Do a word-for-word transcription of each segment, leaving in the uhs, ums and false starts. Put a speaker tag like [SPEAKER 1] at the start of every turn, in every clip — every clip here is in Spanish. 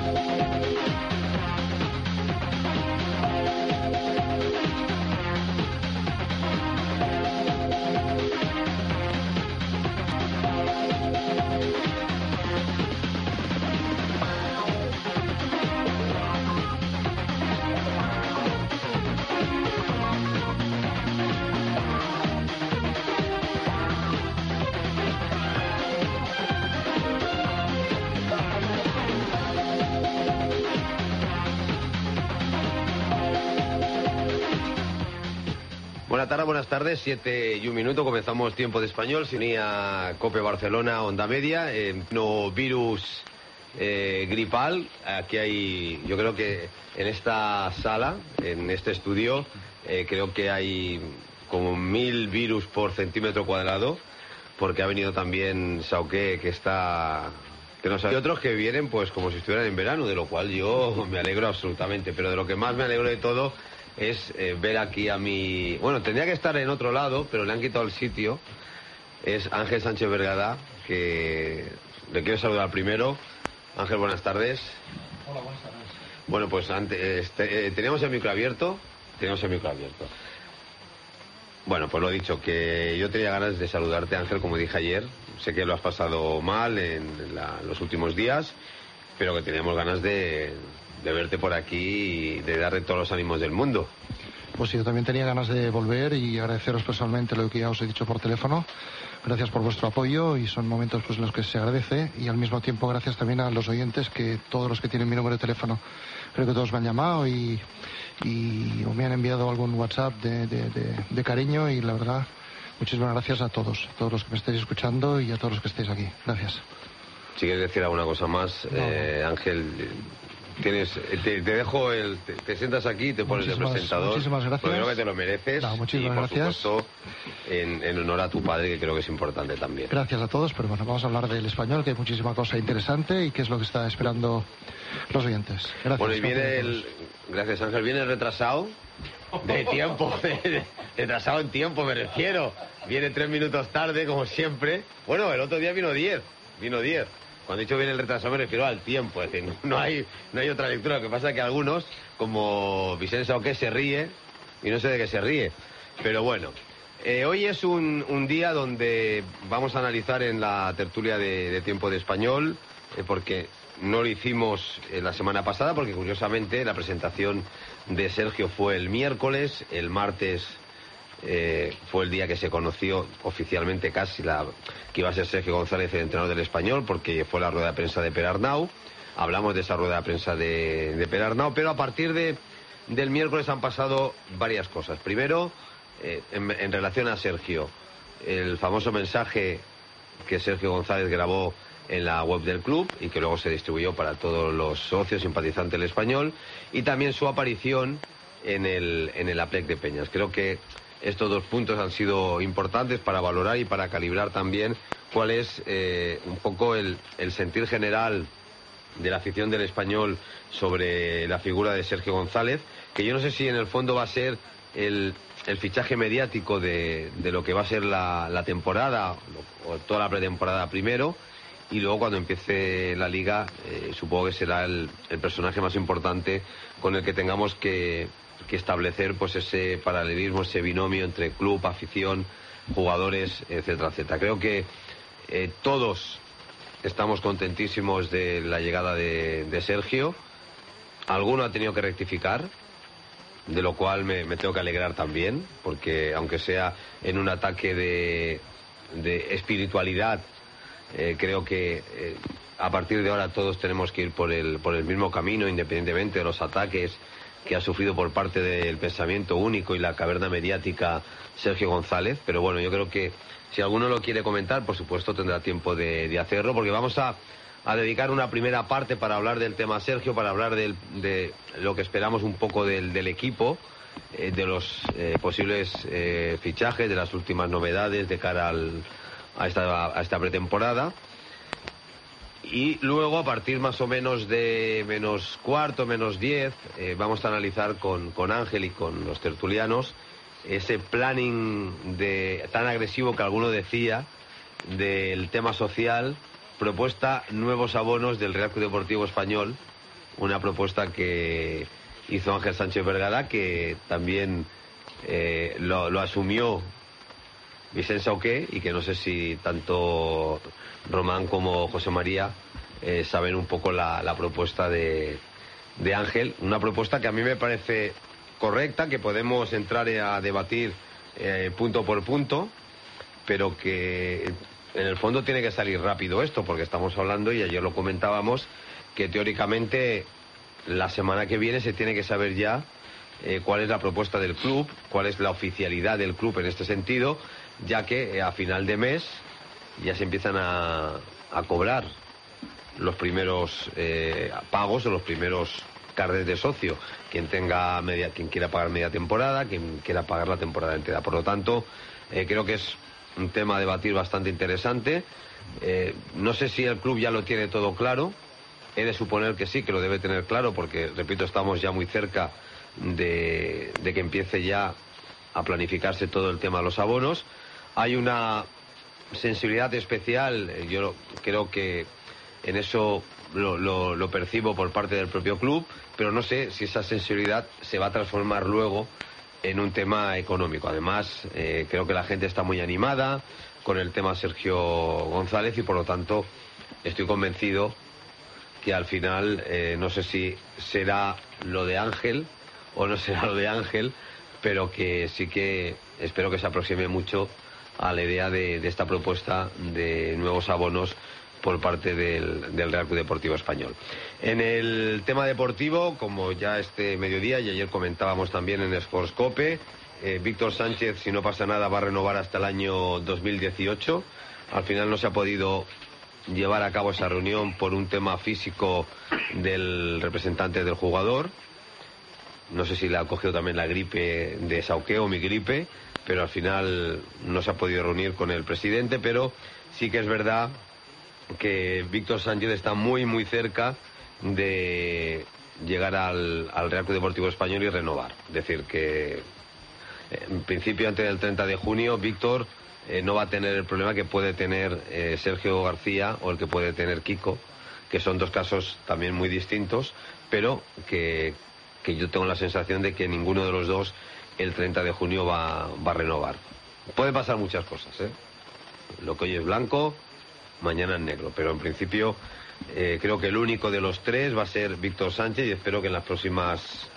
[SPEAKER 1] Buenas tardes, buenas tardes, siete y un minuto, comenzamos Tiempo de Español, sintonía COPE Barcelona, Onda Media, eh, no virus eh, gripal. Aquí hay, yo creo que en esta sala, en este estudio, eh, creo que hay como mil virus por centímetro cuadrado, porque ha venido también Sauqué, que está... que no sabe. Y otros que vienen pues como si estuvieran en verano, de lo cual yo me alegro absolutamente, pero de lo que más me alegro de todo es eh, ver aquí a mi... Bueno, tendría que estar en otro lado, pero le han quitado el sitio. Es Ángel Sánchez Vergada, que le quiero saludar primero. Ángel, buenas tardes.
[SPEAKER 2] Hola, buenas tardes.
[SPEAKER 1] Bueno, pues antes, este, eh, teníamos el micro abierto. Teníamos el micro abierto. Bueno, pues lo dicho, que yo tenía ganas de saludarte, Ángel, como dije ayer. Sé que lo has pasado mal en la, los últimos días, pero que teníamos ganas de... de verte por aquí y de darle todos los ánimos del mundo.
[SPEAKER 2] Pues sí, yo también tenía ganas de volver y agradeceros personalmente lo que ya os he dicho por teléfono. Gracias por vuestro apoyo y son momentos pues en los que se agradece, y al mismo tiempo gracias también a los oyentes, que todos los que tienen mi número de teléfono, creo que todos me han llamado y, y o me han enviado algún WhatsApp de, de, de, de cariño, y la verdad, muchísimas gracias a todos, a todos los que me estáis escuchando y a todos los que estáis aquí. Gracias.
[SPEAKER 1] Si quieres decir alguna cosa más, no. eh, Ángel... Tienes, te, te dejo el, te, te sientas aquí y te pones de presentador.
[SPEAKER 2] Muchísimas gracias.
[SPEAKER 1] Porque creo que te lo mereces.
[SPEAKER 2] No, muchísimas
[SPEAKER 1] y por
[SPEAKER 2] gracias.
[SPEAKER 1] supuesto en, en honor a tu padre, que creo que es importante también.
[SPEAKER 2] Gracias a todos, pero bueno, vamos a hablar del español, que hay muchísima cosa interesante y que es lo que está esperando los oyentes. Gracias.
[SPEAKER 1] Bueno, y viene el, gracias Ángel, viene retrasado de tiempo, de, de, retrasado en tiempo me refiero. Viene tres minutos tarde, como siempre. Bueno, el otro día vino diez, vino diez. Cuando he dicho bien el retraso me refiero al tiempo, es decir, no hay, no hay otra lectura. Lo que pasa es que algunos, como Vicente Sauqué, se ríe y no sé de qué se ríe. Pero bueno, eh, hoy es un, un día donde vamos a analizar en la tertulia de, de Tiempo de Español, eh, porque no lo hicimos eh, la semana pasada, porque curiosamente la presentación de Sergio fue el miércoles, el martes... Eh, fue el día que se conoció oficialmente casi la, que iba a ser Sergio González el entrenador del Español, porque fue la rueda de prensa de Perarnau. Hablamos de esa rueda de prensa de, de Perarnau, pero a partir de, del miércoles han pasado varias cosas. Primero, eh, en, en relación a Sergio, el famoso mensaje que Sergio González grabó en la web del club y que luego se distribuyó para todos los socios simpatizantes del Español, y también su aparición en el, en el Aplec de Peñas. Creo que estos dos puntos han sido importantes para valorar y para calibrar también cuál es eh, un poco el, el sentir general de la afición del Español sobre la figura de Sergio González, que yo no sé si en el fondo va a ser el, el fichaje mediático de, de lo que va a ser la, la temporada, o toda la pretemporada primero, y luego cuando empiece la liga eh, supongo que será el, el personaje más importante con el que tengamos que... que establecer pues ese paralelismo, ese binomio entre club, afición, jugadores, etcétera, etcétera. Creo que eh, todos estamos contentísimos de la llegada de, de Sergio. Alguno ha tenido que rectificar, de lo cual me, me tengo que alegrar también, porque aunque sea en un ataque de, de espiritualidad, eh, creo que eh, a partir de ahora todos tenemos que ir por el, por el mismo camino, independientemente de los ataques que ha sufrido por parte del pensamiento único y la caverna mediática Sergio González. Pero bueno, yo creo que si alguno lo quiere comentar, por supuesto tendrá tiempo de, de hacerlo, porque vamos a, a dedicar una primera parte para hablar del tema Sergio, para hablar del, de lo que esperamos un poco del, del equipo, eh, de los eh, posibles eh, fichajes, de las últimas novedades de cara al, a, esta, a esta pretemporada. Y luego, a partir más o menos de menos cuarto, menos diez, eh, vamos a analizar con, con Ángel y con los tertulianos ese planning de, tan agresivo que alguno decía del tema social, propuesta nuevos abonos del Real Club Deportivo Español, una propuesta que hizo Ángel Sánchez Vergara, que también eh, lo, lo asumió Vicent Sauqué, y que no sé si tanto Román como José María eh, saben un poco la, la propuesta de, de Ángel. Una propuesta que a mí me parece correcta, que podemos entrar a debatir eh, punto por punto, pero que en el fondo tiene que salir rápido esto, porque estamos hablando, y ayer lo comentábamos, que teóricamente la semana que viene se tiene que saber ya eh, cuál es la propuesta del club, cuál es la oficialidad del club en este sentido, ya que eh, a final de mes ya se empiezan a, a cobrar los primeros eh, pagos o los primeros carnets de socio. Quien tenga media, quien quiera pagar media temporada, quien quiera pagar la temporada entera. Por lo tanto, eh, creo que es un tema a debatir bastante interesante. Eh, no sé si el club ya lo tiene todo claro. He de suponer que sí, que lo debe tener claro, porque, repito, estamos ya muy cerca de, de que empiece ya a planificarse todo el tema de los abonos. Hay una sensibilidad especial, yo creo que en eso lo, lo, lo percibo por parte del propio club, pero no sé si esa sensibilidad se va a transformar luego en un tema económico. Además, eh, creo que la gente está muy animada con el tema Sergio González, y por lo tanto estoy convencido que al final, eh, no sé si será lo de Ángel o no será lo de Ángel, pero que sí que espero que se aproxime mucho a la idea de, de esta propuesta de nuevos abonos por parte del, del Real Club Deportivo Español. En el tema deportivo, como ya este mediodía y ayer comentábamos también en Sports Cope, eh, Víctor Sánchez, si no pasa nada, va a renovar hasta el año dos mil dieciocho. Al final no se ha podido llevar a cabo esa reunión por un tema físico del representante del jugador. No sé si le ha cogido también la gripe de Sauqué o mi gripe, pero al final no se ha podido reunir con el presidente. Pero sí que es verdad que Víctor Sánchez está muy muy cerca de llegar al, al Real Club Deportivo Español y renovar. Es decir, que en principio antes del treinta de junio Víctor eh, no va a tener el problema que puede tener eh, Sergio García o el que puede tener Kiko, que son dos casos también muy distintos, pero que, que yo tengo la sensación de que ninguno de los dos el treinta de junio va, va a renovar. Puede pasar muchas cosas, ¿eh? Lo que hoy es blanco, mañana es negro, pero en principio eh, creo que el único de los tres va a ser Víctor Sánchez, y espero que en las próximas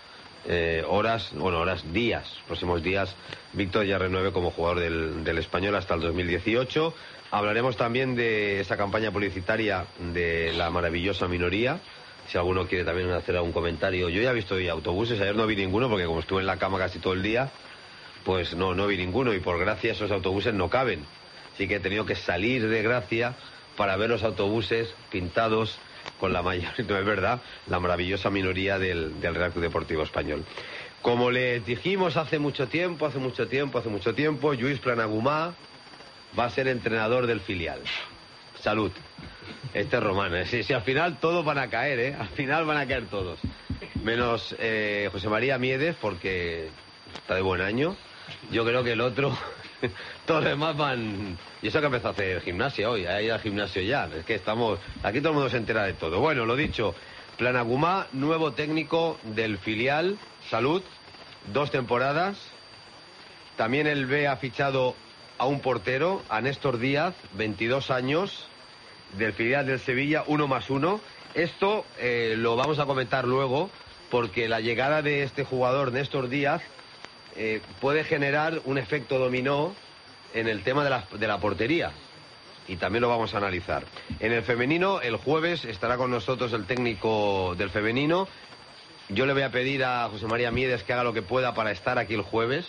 [SPEAKER 1] eh, horas, bueno, horas, días, próximos días, Víctor ya renueve como jugador del, del Español hasta el dos mil dieciocho. Hablaremos también de esa campaña publicitaria de la maravillosa minoría. Si alguno quiere también hacer algún comentario. Yo ya he visto hoy autobuses, ayer no vi ninguno porque como estuve en la cama casi todo el día, pues no, no vi ninguno, y por gracia esos autobuses no caben. Así que he tenido que salir de Gracia para ver los autobuses pintados con la mayor, no es verdad, la maravillosa minoría del, del Real Club Deportivo Español. Como le dijimos hace mucho tiempo, hace mucho tiempo, hace mucho tiempo, Lluís Planagumá va a ser entrenador del filial. Salud. Este es Román, ¿eh? Si, si al final todos van a caer, ¿eh? Al final van a caer todos. Menos eh, José María Miedes, porque está de buen año. Yo creo que el otro, todos los demás van... Y eso que empezó a hacer gimnasia hoy, a ir al gimnasio ya. Es que estamos... Aquí todo el mundo se entera de todo. Bueno, lo dicho, Planagumá, nuevo técnico del filial. Salud, dos temporadas. También el B ha fichado a un portero, a Néstor Díaz, veintidós años, del filial del Sevilla, uno más uno. Esto eh, lo vamos a comentar luego, porque la llegada de este jugador, Néstor Díaz, eh, puede generar un efecto dominó en el tema de la, de la portería, y también lo vamos a analizar. En el femenino, el jueves estará con nosotros el técnico del femenino. Yo le voy a pedir a José María Miedes que haga lo que pueda para estar aquí el jueves,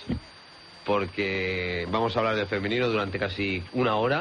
[SPEAKER 1] porque vamos a hablar del femenino durante casi una hora.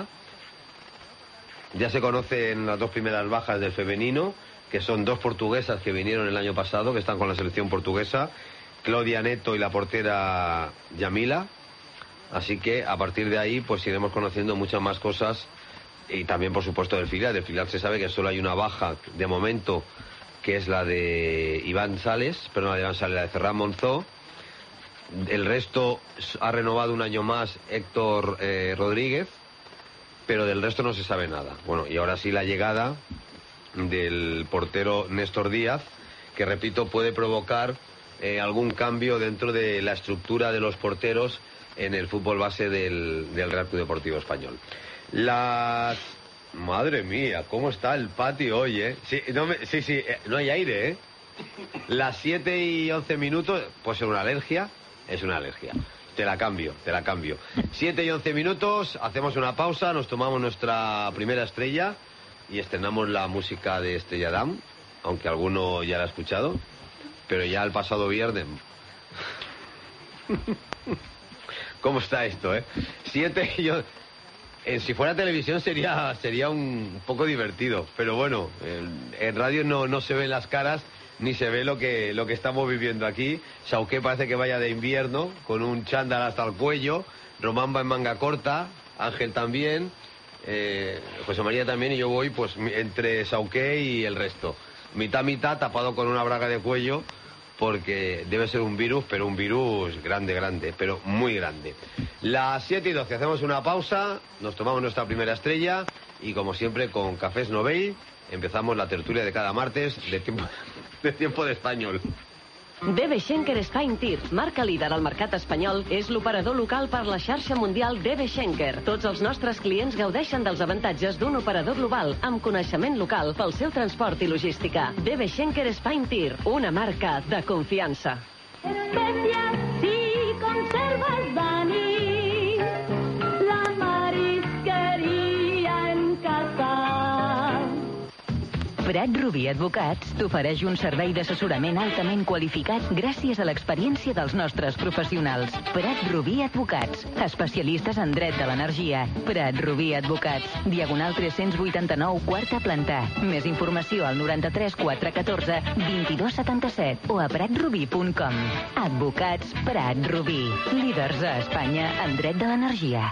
[SPEAKER 1] Ya se conocen las dos primeras bajas del femenino, que son dos portuguesas que vinieron el año pasado, que están con la selección portuguesa, Claudia Neto y la portera Yamila. Así que a partir de ahí pues iremos conociendo muchas más cosas, y también por supuesto del filial. Del filial se sabe que solo hay una baja de momento, que es la de Iván Sales, pero no la de Iván Sales, la de Ferran Monzó. El resto ha renovado un año más Héctor eh, Rodríguez, pero del resto no se sabe nada. Bueno, y ahora sí la llegada del portero Néstor Díaz, que repito, puede provocar eh, algún cambio dentro de la estructura de los porteros en el fútbol base del, del Real Club Deportivo Español. Las... Madre mía, ¿cómo está el patio hoy, eh? Sí, no, me... sí, sí, eh, no hay aire, ¿eh? Las siete y once minutos, puede ser una alergia, es una alergia. Te la cambio, te la cambio. siete y once minutos, hacemos una pausa, nos tomamos nuestra primera estrella y estrenamos la música de Estrella Damm, aunque alguno ya la ha escuchado, pero ya el pasado viernes. ¿Cómo está esto, eh? Siete y yo... Eh, si fuera televisión sería sería un poco divertido, pero bueno, en, en radio no, no se ven las caras ni se ve lo que lo que estamos viviendo aquí. Sauqué parece que vaya de invierno, con un chándal hasta el cuello, Román va en manga corta, Ángel también, eh, José María también, y yo voy pues entre Sauqué y el resto. Mitad, mitad, tapado con una braga de cuello, porque debe ser un virus, pero un virus grande, grande, pero muy grande. Las siete y doce, hacemos una pausa, nos tomamos nuestra primera estrella y como siempre con Cafés Novell empezamos la tertulia de cada martes de tiempo de, tiempo de español.
[SPEAKER 3] D B Schenker Spine Tir, marca líder al mercat espanyol, és l'operador local per la xarxa mundial D B Schenker. Tots els nostres clients gaudeixen dels avantatges d'un operador global amb coneixement local pel seu transport i logística. D B Schenker Spine Tir, una marca de confiança.
[SPEAKER 4] Especias si conservas Dani, la marisqueria en casa.
[SPEAKER 5] Prat Rubí Advocats t'ofereix un servei d'assessorament altament qualificat gràcies a l'experiència dels nostres professionals. Prat Rubí Advocats, especialistes en dret de l'energia. Prat Rubí Advocats, diagonal tres-cents vuitanta-nou, quarta planta. Més informació al noranta-tres quatre catorze vint-i-dos setanta-set o a prat rubí punt com. Advocats Prat Rubí, líders a Espanya en dret de l'energia.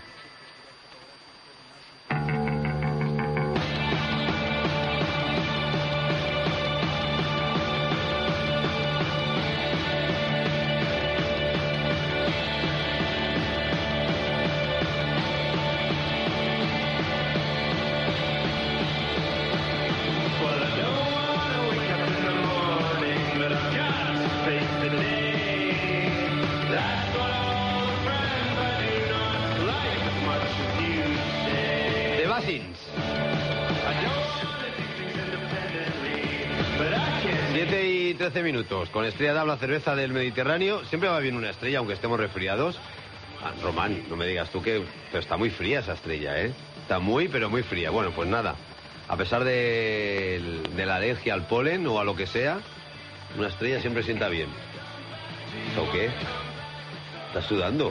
[SPEAKER 1] trece minutos, con Estrella Damm, la cerveza del Mediterráneo. Siempre va bien una estrella, aunque estemos resfriados. Ah, Román, no me digas tú que... Pero está muy fría esa estrella, ¿eh? Está muy, pero muy fría. Bueno, pues nada. A pesar de, de la alergia al polen o a lo que sea, una estrella siempre sienta bien. ¿O qué? ¿Estás sudando?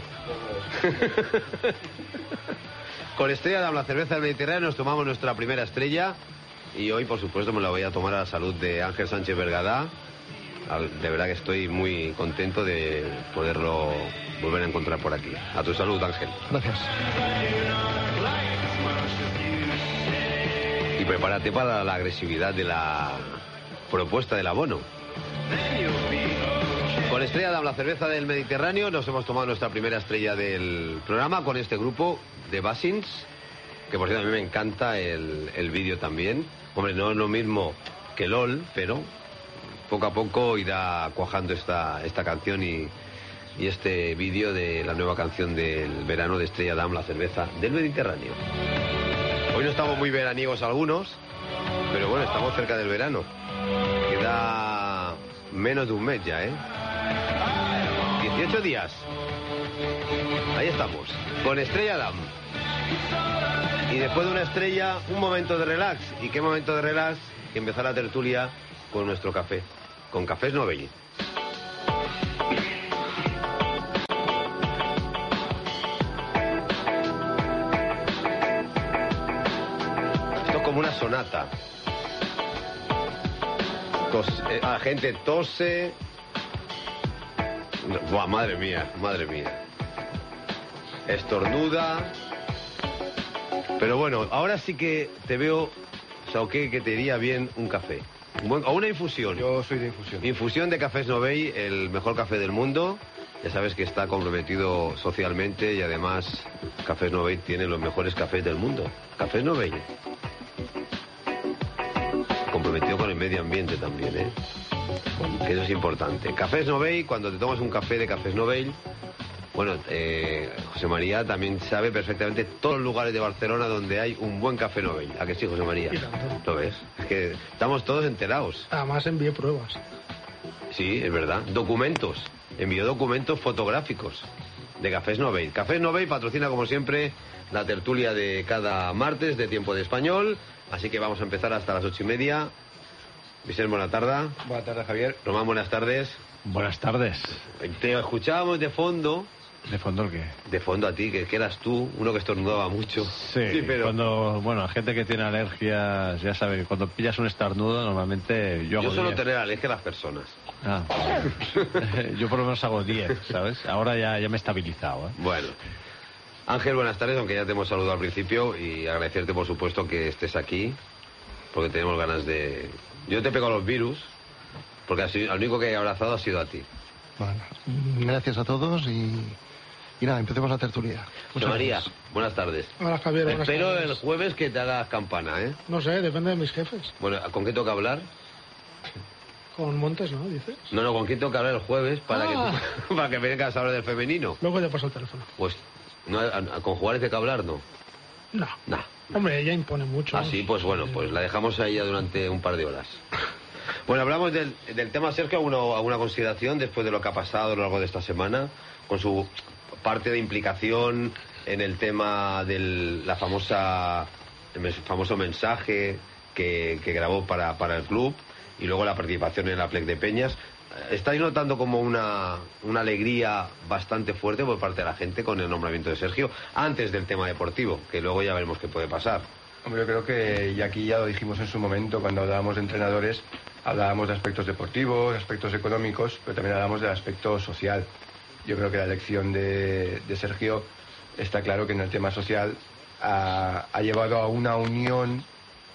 [SPEAKER 1] Con Estrella Damm, la cerveza del Mediterráneo, nos tomamos nuestra primera estrella. Y hoy, por supuesto, me la voy a tomar a la salud de Ángel Sánchez Bergadá. De verdad que estoy muy contento de poderlo volver a encontrar por aquí. A tu salud, Ángel.
[SPEAKER 2] Gracias.
[SPEAKER 1] Y prepárate para la agresividad de la propuesta del abono. Con Estrella Damm, la cerveza del Mediterráneo, nos hemos tomado nuestra primera estrella del programa con este grupo de Basins, que por cierto a mí me encanta el, el vídeo también. Hombre, no es lo mismo que LOL, pero poco a poco irá cuajando esta, esta canción y, y este vídeo de la nueva canción del verano de Estrella Damm, la cerveza del Mediterráneo. Hoy no estamos muy veraniegos algunos, pero bueno, estamos cerca del verano. Queda menos de un mes ya, ¿eh? dieciocho días. Ahí estamos, con Estrella Damm. Y después de una estrella, un momento de relax. ¿Y qué momento de relax? Que empezar la tertulia con nuestro café, con Cafés Novell. Esto es como una sonata. Tos, eh, la gente tose. Buah, madre mía, madre mía. Estornuda. Pero bueno, ahora sí que te veo, Sauqué, que te iría bien un café. Un buen, o una infusión.
[SPEAKER 2] Yo soy de infusión.
[SPEAKER 1] Infusión de Cafés Novell, el mejor café del mundo. Ya sabes que está comprometido socialmente y además Cafés Novell tiene los mejores cafés del mundo. Cafés Novell. comprometido con el medio ambiente también, ¿eh? Que eso es importante. Cafés Novell, cuando te tomas un café de Cafés Novell, bueno, eh, José María también sabe perfectamente todos los lugares de Barcelona donde hay un buen Café Novell. ¿A que sí, José María?
[SPEAKER 6] Y tanto.
[SPEAKER 1] ¿Lo ves? Es que estamos todos enterados.
[SPEAKER 6] Además envié pruebas.
[SPEAKER 1] Sí, es verdad. Documentos. Envió documentos fotográficos de Cafés Novell. Cafés Novell patrocina, como siempre, la tertulia de cada martes de Tiempo de Español. Así que vamos a empezar hasta las ocho y media. Vicente, buena tarde.
[SPEAKER 7] Buenas tardes, Javier.
[SPEAKER 1] Román, buenas tardes.
[SPEAKER 8] Buenas tardes.
[SPEAKER 1] Te escuchábamos de fondo.
[SPEAKER 8] ¿De fondo el qué?
[SPEAKER 1] De fondo a ti, que, que eras tú, uno que estornudaba mucho.
[SPEAKER 8] Sí, sí, pero... cuando, bueno, gente que tiene alergias, ya sabe que cuando pillas un estornudo, normalmente yo hago
[SPEAKER 1] Yo suelo
[SPEAKER 8] diez.
[SPEAKER 1] tener alergia a las personas.
[SPEAKER 8] Ah, yo por lo menos hago diez, ¿sabes? Ahora ya, ya me he estabilizado, ¿eh?
[SPEAKER 1] Bueno. Ángel, buenas tardes, aunque ya te hemos saludado al principio, y agradecerte, por supuesto, que estés aquí, porque tenemos ganas de... Yo te pego los virus, porque así, al único que he abrazado ha sido a ti.
[SPEAKER 2] Bueno, gracias a todos y, y nada, empecemos la tertulia.
[SPEAKER 1] José María, buenas tardes.
[SPEAKER 6] Hola, Javier. Buenas
[SPEAKER 1] Espero
[SPEAKER 6] tardes.
[SPEAKER 1] el jueves que te hagas campana, ¿eh?
[SPEAKER 6] No sé, depende de mis jefes.
[SPEAKER 1] Bueno, ¿con qué toca hablar?
[SPEAKER 6] Con Montes, ¿no? Dices.
[SPEAKER 1] No, no, ¿con quién toca hablar el jueves para,
[SPEAKER 6] Ah.
[SPEAKER 1] que, tú- para que vengas a hablar del femenino?
[SPEAKER 6] Luego te paso el teléfono.
[SPEAKER 1] Pues, no, a- a- ¿con jugadores de que hablar, no?
[SPEAKER 6] No.
[SPEAKER 1] Nah.
[SPEAKER 6] Hombre, ella impone mucho.
[SPEAKER 1] Así, pues bueno, pues la dejamos ahí ya durante un par de horas. Bueno, hablamos del, del tema, Sergio, ¿alguna, alguna consideración después de lo que ha pasado a lo largo de esta semana? Con su parte de implicación en el tema de la famosa, el famoso mensaje que, que grabó para, para el club y luego la participación en la Plec de Peñas. ¿Estáis notando como una, una alegría bastante fuerte por parte de la gente con el nombramiento de Sergio antes del tema deportivo, que luego ya veremos qué puede pasar?
[SPEAKER 7] Hombre, yo creo que, y aquí ya lo dijimos en su momento, cuando hablábamos de entrenadores, hablábamos de aspectos deportivos, aspectos económicos, pero también hablábamos del aspecto social. Yo creo que la elección de, de Sergio está claro que en el tema social ha, ha llevado a una unión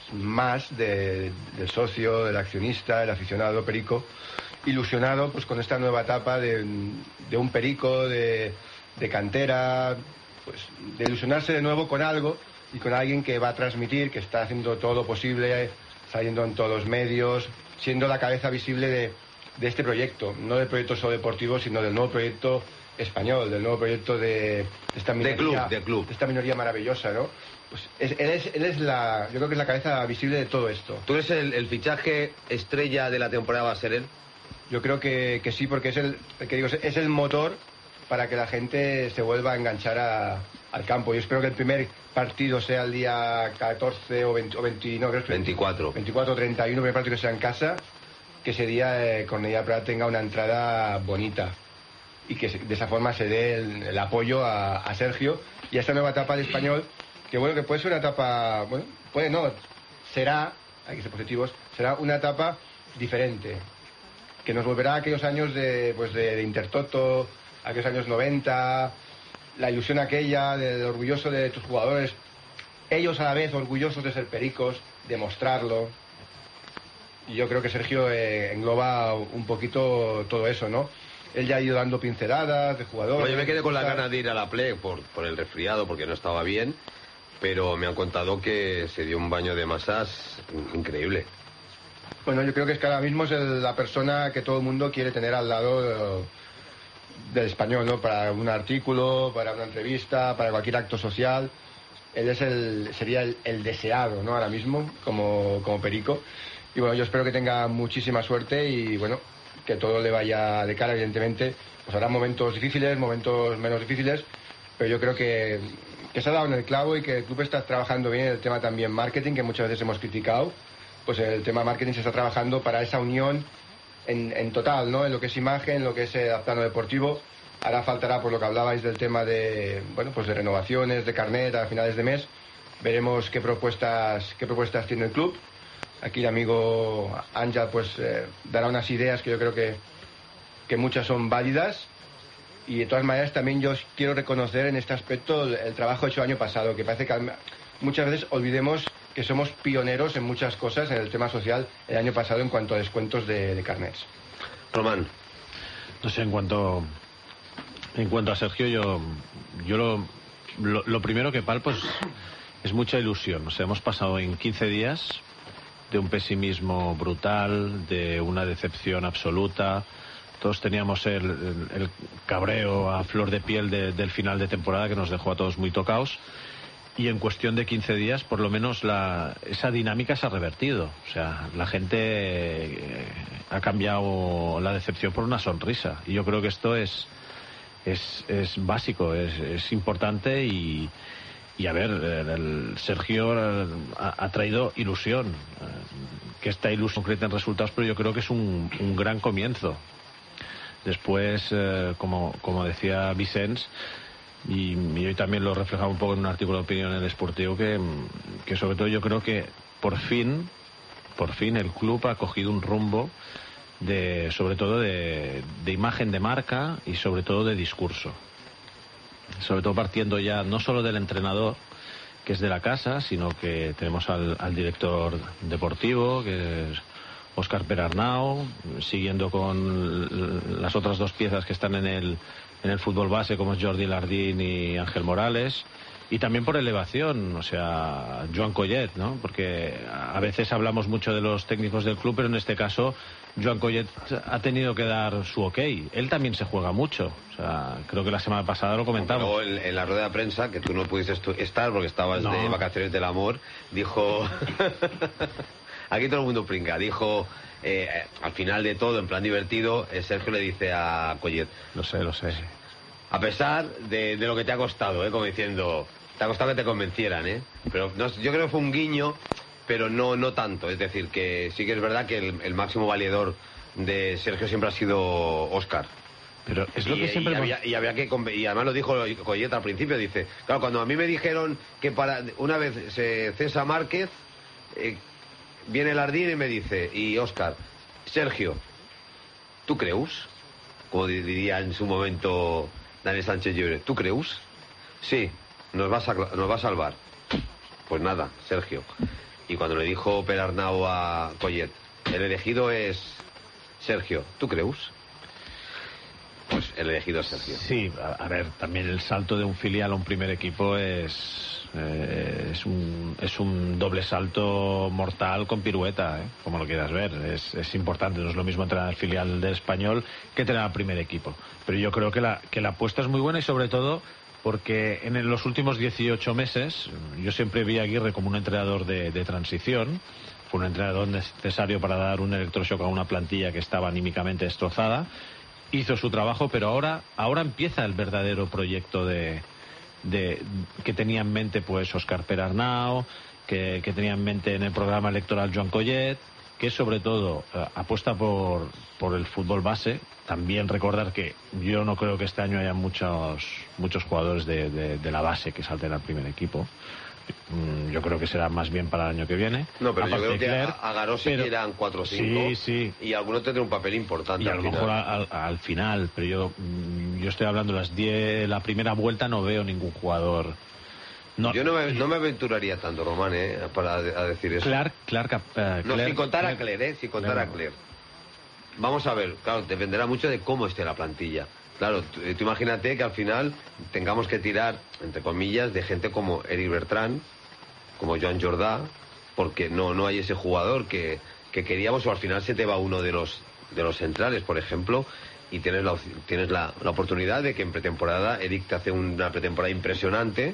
[SPEAKER 7] más de, del socio, del accionista, del aficionado perico, ilusionado pues con esta nueva etapa de, de un perico, de, de cantera, pues de ilusionarse de nuevo con algo y con alguien que va a transmitir, que está haciendo todo lo posible, saliendo en todos los medios, siendo la cabeza visible de, de este proyecto, no del proyecto solo deportivo, sino del nuevo proyecto español, del nuevo proyecto de, de esta minoría,
[SPEAKER 1] de club, de club.
[SPEAKER 7] de esta minoría maravillosa, ¿no? Pues es, él, es, él es la, yo creo que es la cabeza visible de todo esto.
[SPEAKER 1] ¿Tú crees el, el fichaje estrella de la temporada va a ser él?
[SPEAKER 7] Yo creo que, que sí, porque es el, el que digo, es el motor para que la gente se vuelva a enganchar a, al campo. Yo espero que el primer partido sea el día catorce o veinte, o veinte no, creo que
[SPEAKER 1] veinticuatro.
[SPEAKER 7] veinticuatro o treinta y uno, el primer partido que sea en casa, que ese día eh, Cornellà Prat tenga una entrada bonita y que se, de esa forma se dé el, el apoyo a, a Sergio y a esta nueva etapa de Español, que bueno, que puede ser una etapa, bueno, puede no, será, hay que ser positivos, será una etapa diferente, que nos volverá a aquellos años de, pues de, de Intertoto, aquellos años noventa, la ilusión aquella del orgulloso de tus jugadores, ellos a la vez orgullosos de ser pericos, de mostrarlo. Y yo creo que Sergio eh, engloba un poquito todo eso, ¿no? Él ya ha ido dando pinceladas de jugadores.
[SPEAKER 1] Oye, me quedé con la
[SPEAKER 7] cosas.
[SPEAKER 1] gana de ir a la Plec por, por el resfriado, porque no estaba bien, pero me han contado que se dio un baño de masas increíble.
[SPEAKER 7] Bueno, yo creo que es que ahora mismo es el- la persona que todo el mundo quiere tener al lado de- del español, ¿no? Para un artículo, para una entrevista, para cualquier acto social. Él es el, sería el, el deseado, ¿no? Ahora mismo, como, como perico. Y bueno, yo espero que tenga muchísima suerte y bueno, que todo le vaya de cara, evidentemente. Pues habrá momentos difíciles, momentos menos difíciles, pero yo creo que, que se ha dado en el clavo y que el club está trabajando bien el tema también marketing, que muchas veces hemos criticado. Pues el tema marketing se está trabajando para esa unión en, en total, ¿no? En lo que es imagen, en lo que es eh, plano deportivo. Ahora faltará, por lo que hablabais del tema de, bueno, pues de renovaciones, de carnet a finales de mes. Veremos qué propuestas, qué propuestas tiene el club. Aquí el amigo Ángel pues eh, dará unas ideas que yo creo que, que muchas son válidas. Y de todas maneras también yo quiero reconocer en este aspecto el, el trabajo hecho el año pasado, que parece que al- muchas veces olvidemos que somos pioneros en muchas cosas en el tema social el año pasado en cuanto a descuentos de, de carnets.
[SPEAKER 1] Román.
[SPEAKER 8] No sé, en cuanto en cuanto a Sergio, yo yo lo, lo, lo primero que palpo es, es mucha ilusión. O sea, hemos pasado en quince días de un pesimismo brutal, de una decepción absoluta. Todos teníamos el, el, el cabreo a flor de piel de, del final de temporada, que nos dejó a todos muy tocados. Y en cuestión de quince días, por lo menos, la, esa dinámica se ha revertido. O sea, la gente eh, ha cambiado la decepción por una sonrisa. Y yo creo que esto es, es, es básico, es, es importante. Y, y a ver, el, el Sergio ha, ha traído ilusión. Que esta ilusión concreta en resultados, pero yo creo que es un, un gran comienzo. Después, eh, como, como decía Vicens, y, y hoy también lo reflejaba un poco en un artículo de opinión en el Sportivo, que, que sobre todo yo creo que por fin, por fin el club ha cogido un rumbo de, sobre todo de, de imagen de marca y sobre todo de discurso. Sobre todo partiendo ya no solo del entrenador, que es de la casa, sino que tenemos al, al director deportivo, que es Óscar Perarnau, siguiendo con las otras dos piezas que están en el, en el fútbol base, como es Jordi Lardín y Ángel Morales, y también por elevación, o sea, Joan Collet, ¿no? Porque a veces hablamos mucho de los técnicos del club, pero en este caso Joan Collet ha tenido que dar su ok. Él también se juega mucho, o sea, creo que la semana pasada lo comentamos.
[SPEAKER 1] Luego en, en la rueda de prensa, que tú no pudiste estar porque estabas no. de vacaciones del amor, dijo... Aquí todo el mundo pringa. Dijo, eh, al final de todo, en plan divertido, eh, Sergio le dice a Collet:
[SPEAKER 8] Lo sé, lo sé.
[SPEAKER 1] A pesar de, de lo que te ha costado, eh, como diciendo, te ha costado que te convencieran, ¿eh? Pero no, yo creo que fue un guiño, pero no, no tanto. Es decir, que sí que es verdad que el, el máximo valedor de Sergio siempre ha sido Óscar.
[SPEAKER 8] Pero es lo
[SPEAKER 1] y,
[SPEAKER 8] que siempre
[SPEAKER 1] y, había, y había que y además lo dijo Collet al principio, dice, claro, cuando a mí me dijeron que para una vez se cesa Márquez, eh, viene Lardín y me dice, y Óscar, Sergio, ¿tú creus? Como diría en su momento Daniel Sánchez Llobre, ¿tú creus? Sí, nos va a, nos va a salvar. Pues nada, Sergio. Y cuando le dijo Perarnau a Collet, el elegido es Sergio, ¿tú creus? Pues el elegido es Sergio.
[SPEAKER 8] Sí, a, a ver, también el salto de un filial a un primer equipo es eh, es un es un doble salto mortal con pirueta, ¿eh? Como lo quieras ver. Es, es importante, no es lo mismo entrenar al filial del Español que entrenar al primer equipo. Pero yo creo que la, que la apuesta es muy buena y sobre todo porque en los últimos dieciocho meses yo siempre vi a Aguirre como un entrenador de, de transición. Fue un entrenador necesario para dar un electroshock a una plantilla que estaba anímicamente destrozada. Hizo su trabajo, pero ahora ahora empieza el verdadero proyecto de, de que tenía en mente pues Óscar Perarnau, que, que tenía en mente en el programa electoral Joan Collet, que sobre todo eh, apuesta por, por el fútbol base. También recordar que yo no creo que este año haya muchos muchos jugadores de, de, de la base que salten al primer equipo. Yo creo que será más bien para el año que viene.
[SPEAKER 1] No, pero yo creo que
[SPEAKER 8] Clerc,
[SPEAKER 1] a, a Garó sí
[SPEAKER 8] pero,
[SPEAKER 1] que eran cuatro o cinco.
[SPEAKER 8] Sí, sí.
[SPEAKER 1] Y algunos tendrán un papel importante.
[SPEAKER 8] Y a
[SPEAKER 1] al
[SPEAKER 8] lo
[SPEAKER 1] final.
[SPEAKER 8] mejor al, al final, pero yo yo estoy hablando de las diez, la primera vuelta no veo ningún jugador.
[SPEAKER 1] No, yo no me, no me aventuraría tanto, Román, eh, para a decir eso.
[SPEAKER 8] Clark, Clark, uh, Clark
[SPEAKER 1] no, sin contar a Clerc, eh, sin contar
[SPEAKER 8] Clark.
[SPEAKER 1] a Clerc. Vamos a ver, claro, dependerá mucho de cómo esté la plantilla. Claro, tú, tú imagínate que al final tengamos que tirar, entre comillas, de gente como Eric Bertrand, como Joan Jordà, porque no no hay ese jugador que, que queríamos, o al final se te va uno de los de los centrales, por ejemplo, y tienes la tienes la, la oportunidad de que en pretemporada Eric te hace una pretemporada impresionante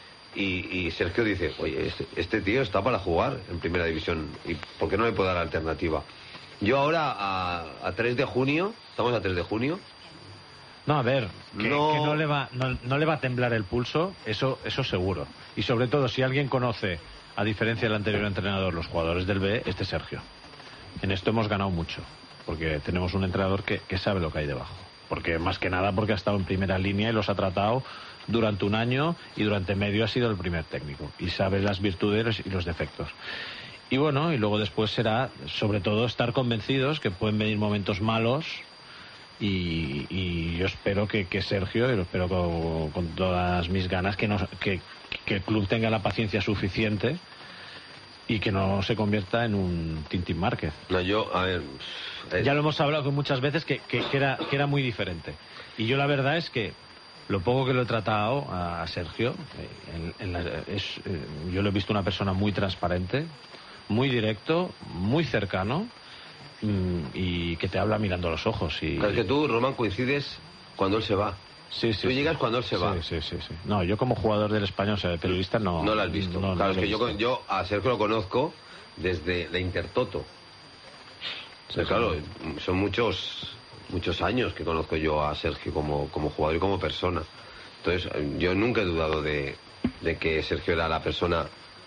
[SPEAKER 1] y, y Sergio dice, oye, este, este tío está para jugar en primera división, ¿y por qué no le puedo dar alternativa? Yo ahora a, a tres de junio, estamos a tres de junio.
[SPEAKER 8] No, a ver, que
[SPEAKER 1] no,
[SPEAKER 8] que no, le va, no, no le va a temblar el pulso, eso, eso seguro. Y sobre todo, si alguien conoce, a diferencia del anterior entrenador, los jugadores del B, este Sergio. En esto hemos ganado mucho, porque tenemos un entrenador que, que sabe lo que hay debajo. Porque más que nada porque ha estado en primera línea y los ha tratado durante un año y durante medio ha sido el primer técnico. Y sabe las virtudes y los defectos. Y bueno, y luego después será, sobre todo, estar convencidos que pueden venir momentos malos. Y, y yo espero que, que Sergio, y lo espero con, con todas mis ganas, que, no, que, que el club tenga la paciencia suficiente y que no se convierta en un Tintín Márquez.
[SPEAKER 1] No, yo, a ver... Eh...
[SPEAKER 8] Ya lo hemos hablado muchas veces que, que, que, era, que era muy diferente. Y yo la verdad es que lo poco que lo he tratado a Sergio, en, en la, es, eh, yo lo he visto una persona muy transparente, muy directo, muy cercano y que te habla mirando a los ojos. Y...
[SPEAKER 1] Claro, es que tú, Román, coincides cuando él se va.
[SPEAKER 8] Sí, sí,
[SPEAKER 1] tú
[SPEAKER 8] sí.
[SPEAKER 1] llegas cuando él se
[SPEAKER 8] sí,
[SPEAKER 1] va.
[SPEAKER 8] Sí, sí, sí. No, yo como jugador del Español, o sea, de periodista, no...
[SPEAKER 1] No lo has visto.
[SPEAKER 8] No,
[SPEAKER 1] claro,
[SPEAKER 8] no
[SPEAKER 1] es que yo,
[SPEAKER 8] visto.
[SPEAKER 1] yo a Sergio lo conozco desde la Intertoto. Sí, o sea, claro, son muchos muchos años que conozco yo a Sergio como, como jugador y como persona. Entonces, yo nunca he dudado de, de que Sergio era la persona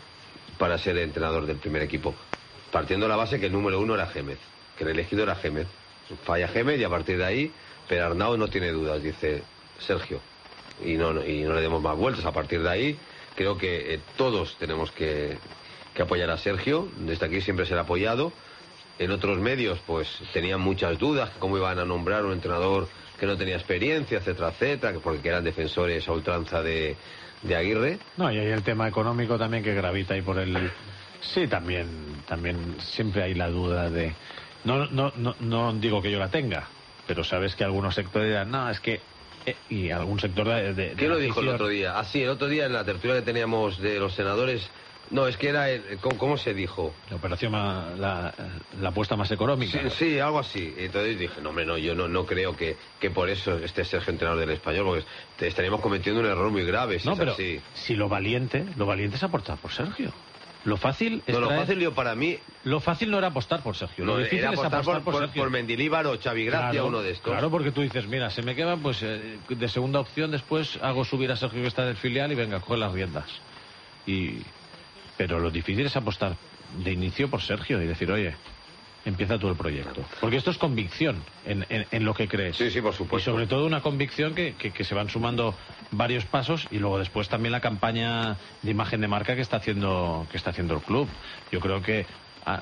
[SPEAKER 1] para ser entrenador del primer equipo. Partiendo de la base que el número uno era Gémez, que el elegido era Gémez. Falla Gémez y a partir de ahí, pero Arnau no tiene dudas, dice Sergio. Y no, y no le demos más vueltas. A partir de ahí, creo que eh, todos tenemos que, que apoyar a Sergio. Desde aquí siempre será apoyado. En otros medios, pues, tenían muchas dudas, cómo iban a nombrar un entrenador que no tenía experiencia, etcétera, etcétera, porque eran defensores a ultranza de, de Aguirre.
[SPEAKER 8] No, y hay el tema económico también que gravita ahí por el... Sí, también, también siempre hay la duda de... No, no, no, no digo que yo la tenga, pero sabes que algunos sectores dirán, no, es que... Eh, y algún sector de... de
[SPEAKER 1] ¿Qué lo
[SPEAKER 8] de
[SPEAKER 1] dijo el otro día? Ah, sí, el otro día en la tertulia que teníamos de los senadores... No, es que era... El, ¿cómo, ¿Cómo se dijo?
[SPEAKER 8] La operación, más, la, la apuesta más económica.
[SPEAKER 1] Sí, sí, algo así. Entonces dije, no, hombre, no, yo no, no creo que, que por eso esté Sergio entrenador del Español, porque te estaríamos cometiendo un error muy grave. Si
[SPEAKER 8] no,
[SPEAKER 1] es
[SPEAKER 8] pero
[SPEAKER 1] así.
[SPEAKER 8] Si lo valiente, lo valiente es apostar por Sergio. Lo fácil es
[SPEAKER 1] No, lo
[SPEAKER 8] traer...
[SPEAKER 1] fácil yo para mí...
[SPEAKER 8] Lo fácil no era apostar por Sergio.
[SPEAKER 1] No,
[SPEAKER 8] lo difícil
[SPEAKER 1] era
[SPEAKER 8] es
[SPEAKER 1] apostar
[SPEAKER 8] apostar
[SPEAKER 1] por,
[SPEAKER 8] por,
[SPEAKER 1] por,
[SPEAKER 8] Sergio.
[SPEAKER 1] por Mendilibar o Xavi Gracia,
[SPEAKER 8] claro,
[SPEAKER 1] uno de estos.
[SPEAKER 8] Claro, porque tú dices, mira, se me quedan, pues eh, de segunda opción después hago subir a Sergio que está del filial y venga, coge las riendas. Y... Pero lo difícil es apostar de inicio por Sergio y decir, oye, empieza tú el proyecto. Porque esto es convicción en, en, en lo que crees.
[SPEAKER 1] Sí, sí, por supuesto.
[SPEAKER 8] Y sobre todo una convicción que, que, que se van sumando varios pasos y luego después también la campaña de imagen de marca que está haciendo, que está haciendo el club. Yo creo que ah,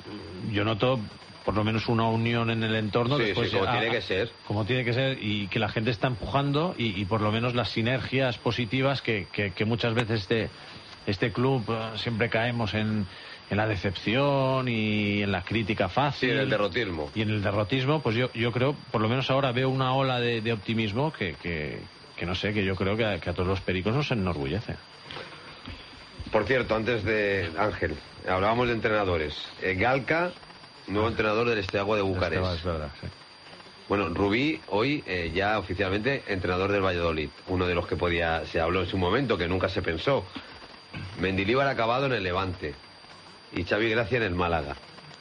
[SPEAKER 8] yo noto por lo menos una unión en el entorno.
[SPEAKER 1] Sí,
[SPEAKER 8] después,
[SPEAKER 1] sí, como
[SPEAKER 8] ah,
[SPEAKER 1] tiene que ser.
[SPEAKER 8] Como tiene que ser y que la gente está empujando y, y por lo menos las sinergias positivas que, que, que muchas veces de este club uh, siempre caemos en, en la decepción y en la crítica fácil.
[SPEAKER 1] Sí, en el derrotismo.
[SPEAKER 8] Y en el derrotismo, pues yo, yo creo, por lo menos ahora veo una ola de, de optimismo que, que, que no sé, que yo creo que a, que a todos los pericos nos enorgullece.
[SPEAKER 1] Por cierto, antes de Ángel, hablábamos de entrenadores. Eh, Galca, nuevo ah, entrenador del Esteagua de Bucarest.
[SPEAKER 8] Es verdad, sí.
[SPEAKER 1] Bueno, Rubí, hoy eh, ya oficialmente entrenador del Valladolid. Uno de los que podía, se habló en su momento, que nunca se pensó. Mendilibar acabado en el Levante y Xavi Gracia en el Málaga.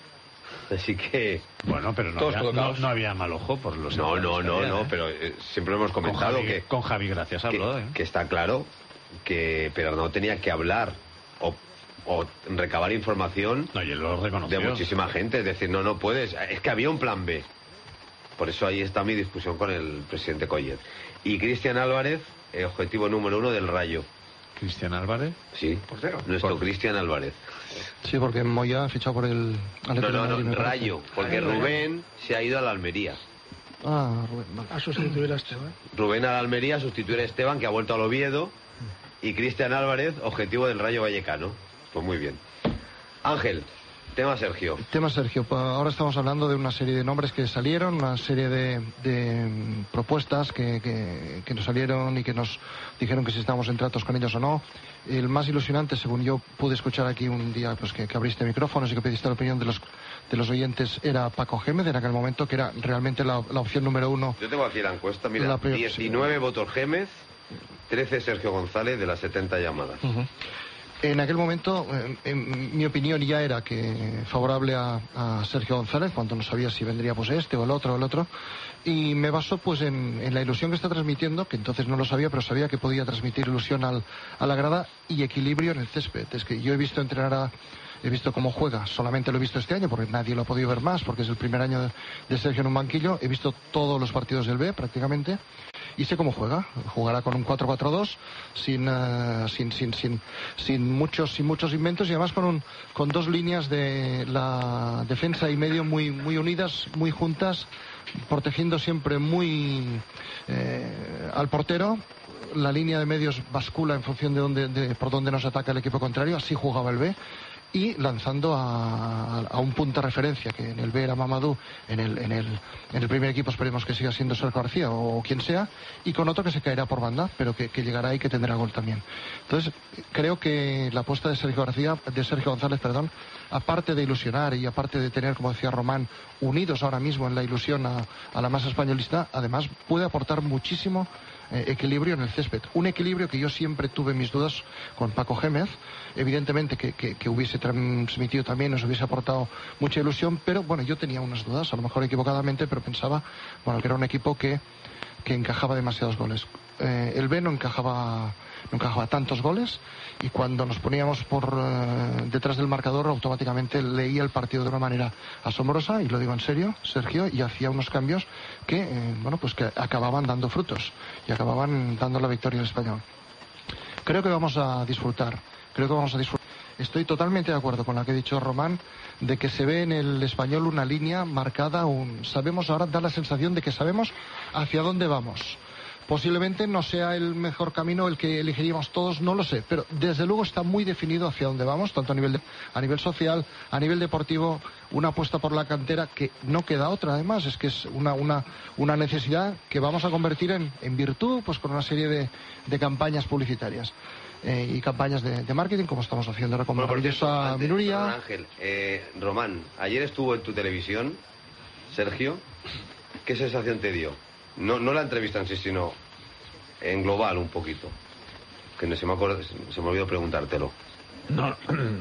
[SPEAKER 1] Así que...
[SPEAKER 8] Bueno, pero no, había, no, no había mal ojo por los...
[SPEAKER 1] No, no, no, no,
[SPEAKER 8] ¿eh?
[SPEAKER 1] Pero eh, siempre hemos comentado
[SPEAKER 8] con Javi,
[SPEAKER 1] que...
[SPEAKER 8] Con Javi Gracia se habló,
[SPEAKER 1] que,
[SPEAKER 8] ¿eh?
[SPEAKER 1] que está claro que pero no tenía que hablar o, o recabar información
[SPEAKER 8] no, y él lo reconoció.
[SPEAKER 1] De muchísima gente. Es decir, no, no puedes... Es que había un plan B. Por eso ahí está mi discusión con el presidente Collet. Y Cristian Álvarez, eh, objetivo número uno del Rayo.
[SPEAKER 8] ¿Cristian Álvarez?
[SPEAKER 1] Sí, portero. Nuestro Por... Cristian Álvarez.
[SPEAKER 2] Sí, porque Moya ha fichado por el...
[SPEAKER 1] No, no, no, Rayo, porque Rubén se ha ido a la Almería.
[SPEAKER 2] Ah, Rubén, vale.
[SPEAKER 6] A sustituir a Esteban.
[SPEAKER 1] Rubén a la Almería a sustituir a Esteban, que ha vuelto al Oviedo. Y Cristian Álvarez, objetivo del Rayo Vallecano. Pues muy bien. Ángel, tema Sergio.
[SPEAKER 2] Tema Sergio. Ahora estamos hablando de una serie de nombres que salieron, una serie de, de propuestas que, que, que nos salieron y que nos dijeron que si estábamos en tratos con ellos o no. El más ilusionante, según yo pude escuchar aquí un día pues que, que abriste micrófonos y que pediste la opinión de los de los oyentes, era Paco Gémez en aquel momento, que era realmente la, la opción número uno.
[SPEAKER 1] Yo tengo aquí la encuesta, mira, la diecinueve votos Gémez, trece Sergio González de las setenta llamadas.
[SPEAKER 2] Uh-huh. En aquel momento, en, en mi opinión ya era que favorable a, a Sergio González, cuando no sabía si vendría pues este o el otro o el otro, y me baso pues en, en la ilusión que está transmitiendo, que entonces no lo sabía, pero sabía que podía transmitir ilusión al, a la grada y equilibrio en el césped. Es que yo he visto entrenar a... He visto cómo juega, solamente lo he visto este año porque nadie lo ha podido ver más, porque es el primer año de, de Sergio en un banquillo. He visto todos los partidos del B prácticamente y sé cómo juega. Jugará con un cuatro cuatro dos sin, uh, sin, sin, sin, sin, muchos, sin muchos inventos y además con, un, con dos líneas de la defensa y medio muy, muy unidas, muy juntas, protegiendo siempre muy eh, al portero. La línea de medios bascula en función de, dónde, de por dónde nos ataca el equipo contrario, así jugaba el B. y lanzando a, a un punto de referencia, que en el B era Mamadou, en el, en el, en el primer equipo esperemos que siga siendo Sergio García o quien sea, y con otro que se caerá por banda, pero que, que llegará y que tendrá gol también. Entonces, creo que la apuesta de Sergio García, de Sergio González, perdón, aparte de ilusionar y aparte de tener, como decía Román, unidos ahora mismo en la ilusión a, a la masa españolista, además puede aportar muchísimo eh, equilibrio en el césped. Un equilibrio que yo siempre tuve mis dudas con Paco Gémez, evidentemente que, que, que hubiese transmitido también, nos hubiese aportado mucha ilusión, pero bueno, yo tenía unas dudas, a lo mejor equivocadamente, pero pensaba, bueno, que era un equipo que, que encajaba demasiados goles. Eh, el B no encajaba, no encajaba tantos goles, y cuando nos poníamos por eh, detrás del marcador, automáticamente leía el partido de una manera asombrosa, y lo digo en serio, Sergio, y hacía unos cambios que, eh, bueno, pues que acababan dando frutos y acababan dando la victoria al Español. Creo que vamos a disfrutar, creo que vamos a disfrutar. Estoy totalmente de acuerdo con lo que ha dicho Román, de que se ve en el Español una línea marcada, un, sabemos ahora, da la sensación de que sabemos hacia dónde vamos. Posiblemente no sea el mejor camino el que elegiríamos todos, no lo sé, pero desde luego está muy definido hacia dónde vamos, tanto a nivel, de, a nivel social, a nivel deportivo, una apuesta por la cantera que no queda otra, además, es que es una, una, una necesidad que vamos a convertir en, en virtud, pues con una serie de, de campañas publicitarias. Eh, y campañas de, de marketing, como estamos haciendo ahora con
[SPEAKER 1] bueno,
[SPEAKER 2] maravillosa Minuria.
[SPEAKER 1] Ángel, eh, Román, ayer estuvo en tu televisión, Sergio, ¿qué sensación te dio? No, no la entrevista en sí, sino en global un poquito. Que no se me acuerdo, se me olvidó preguntártelo.
[SPEAKER 8] No,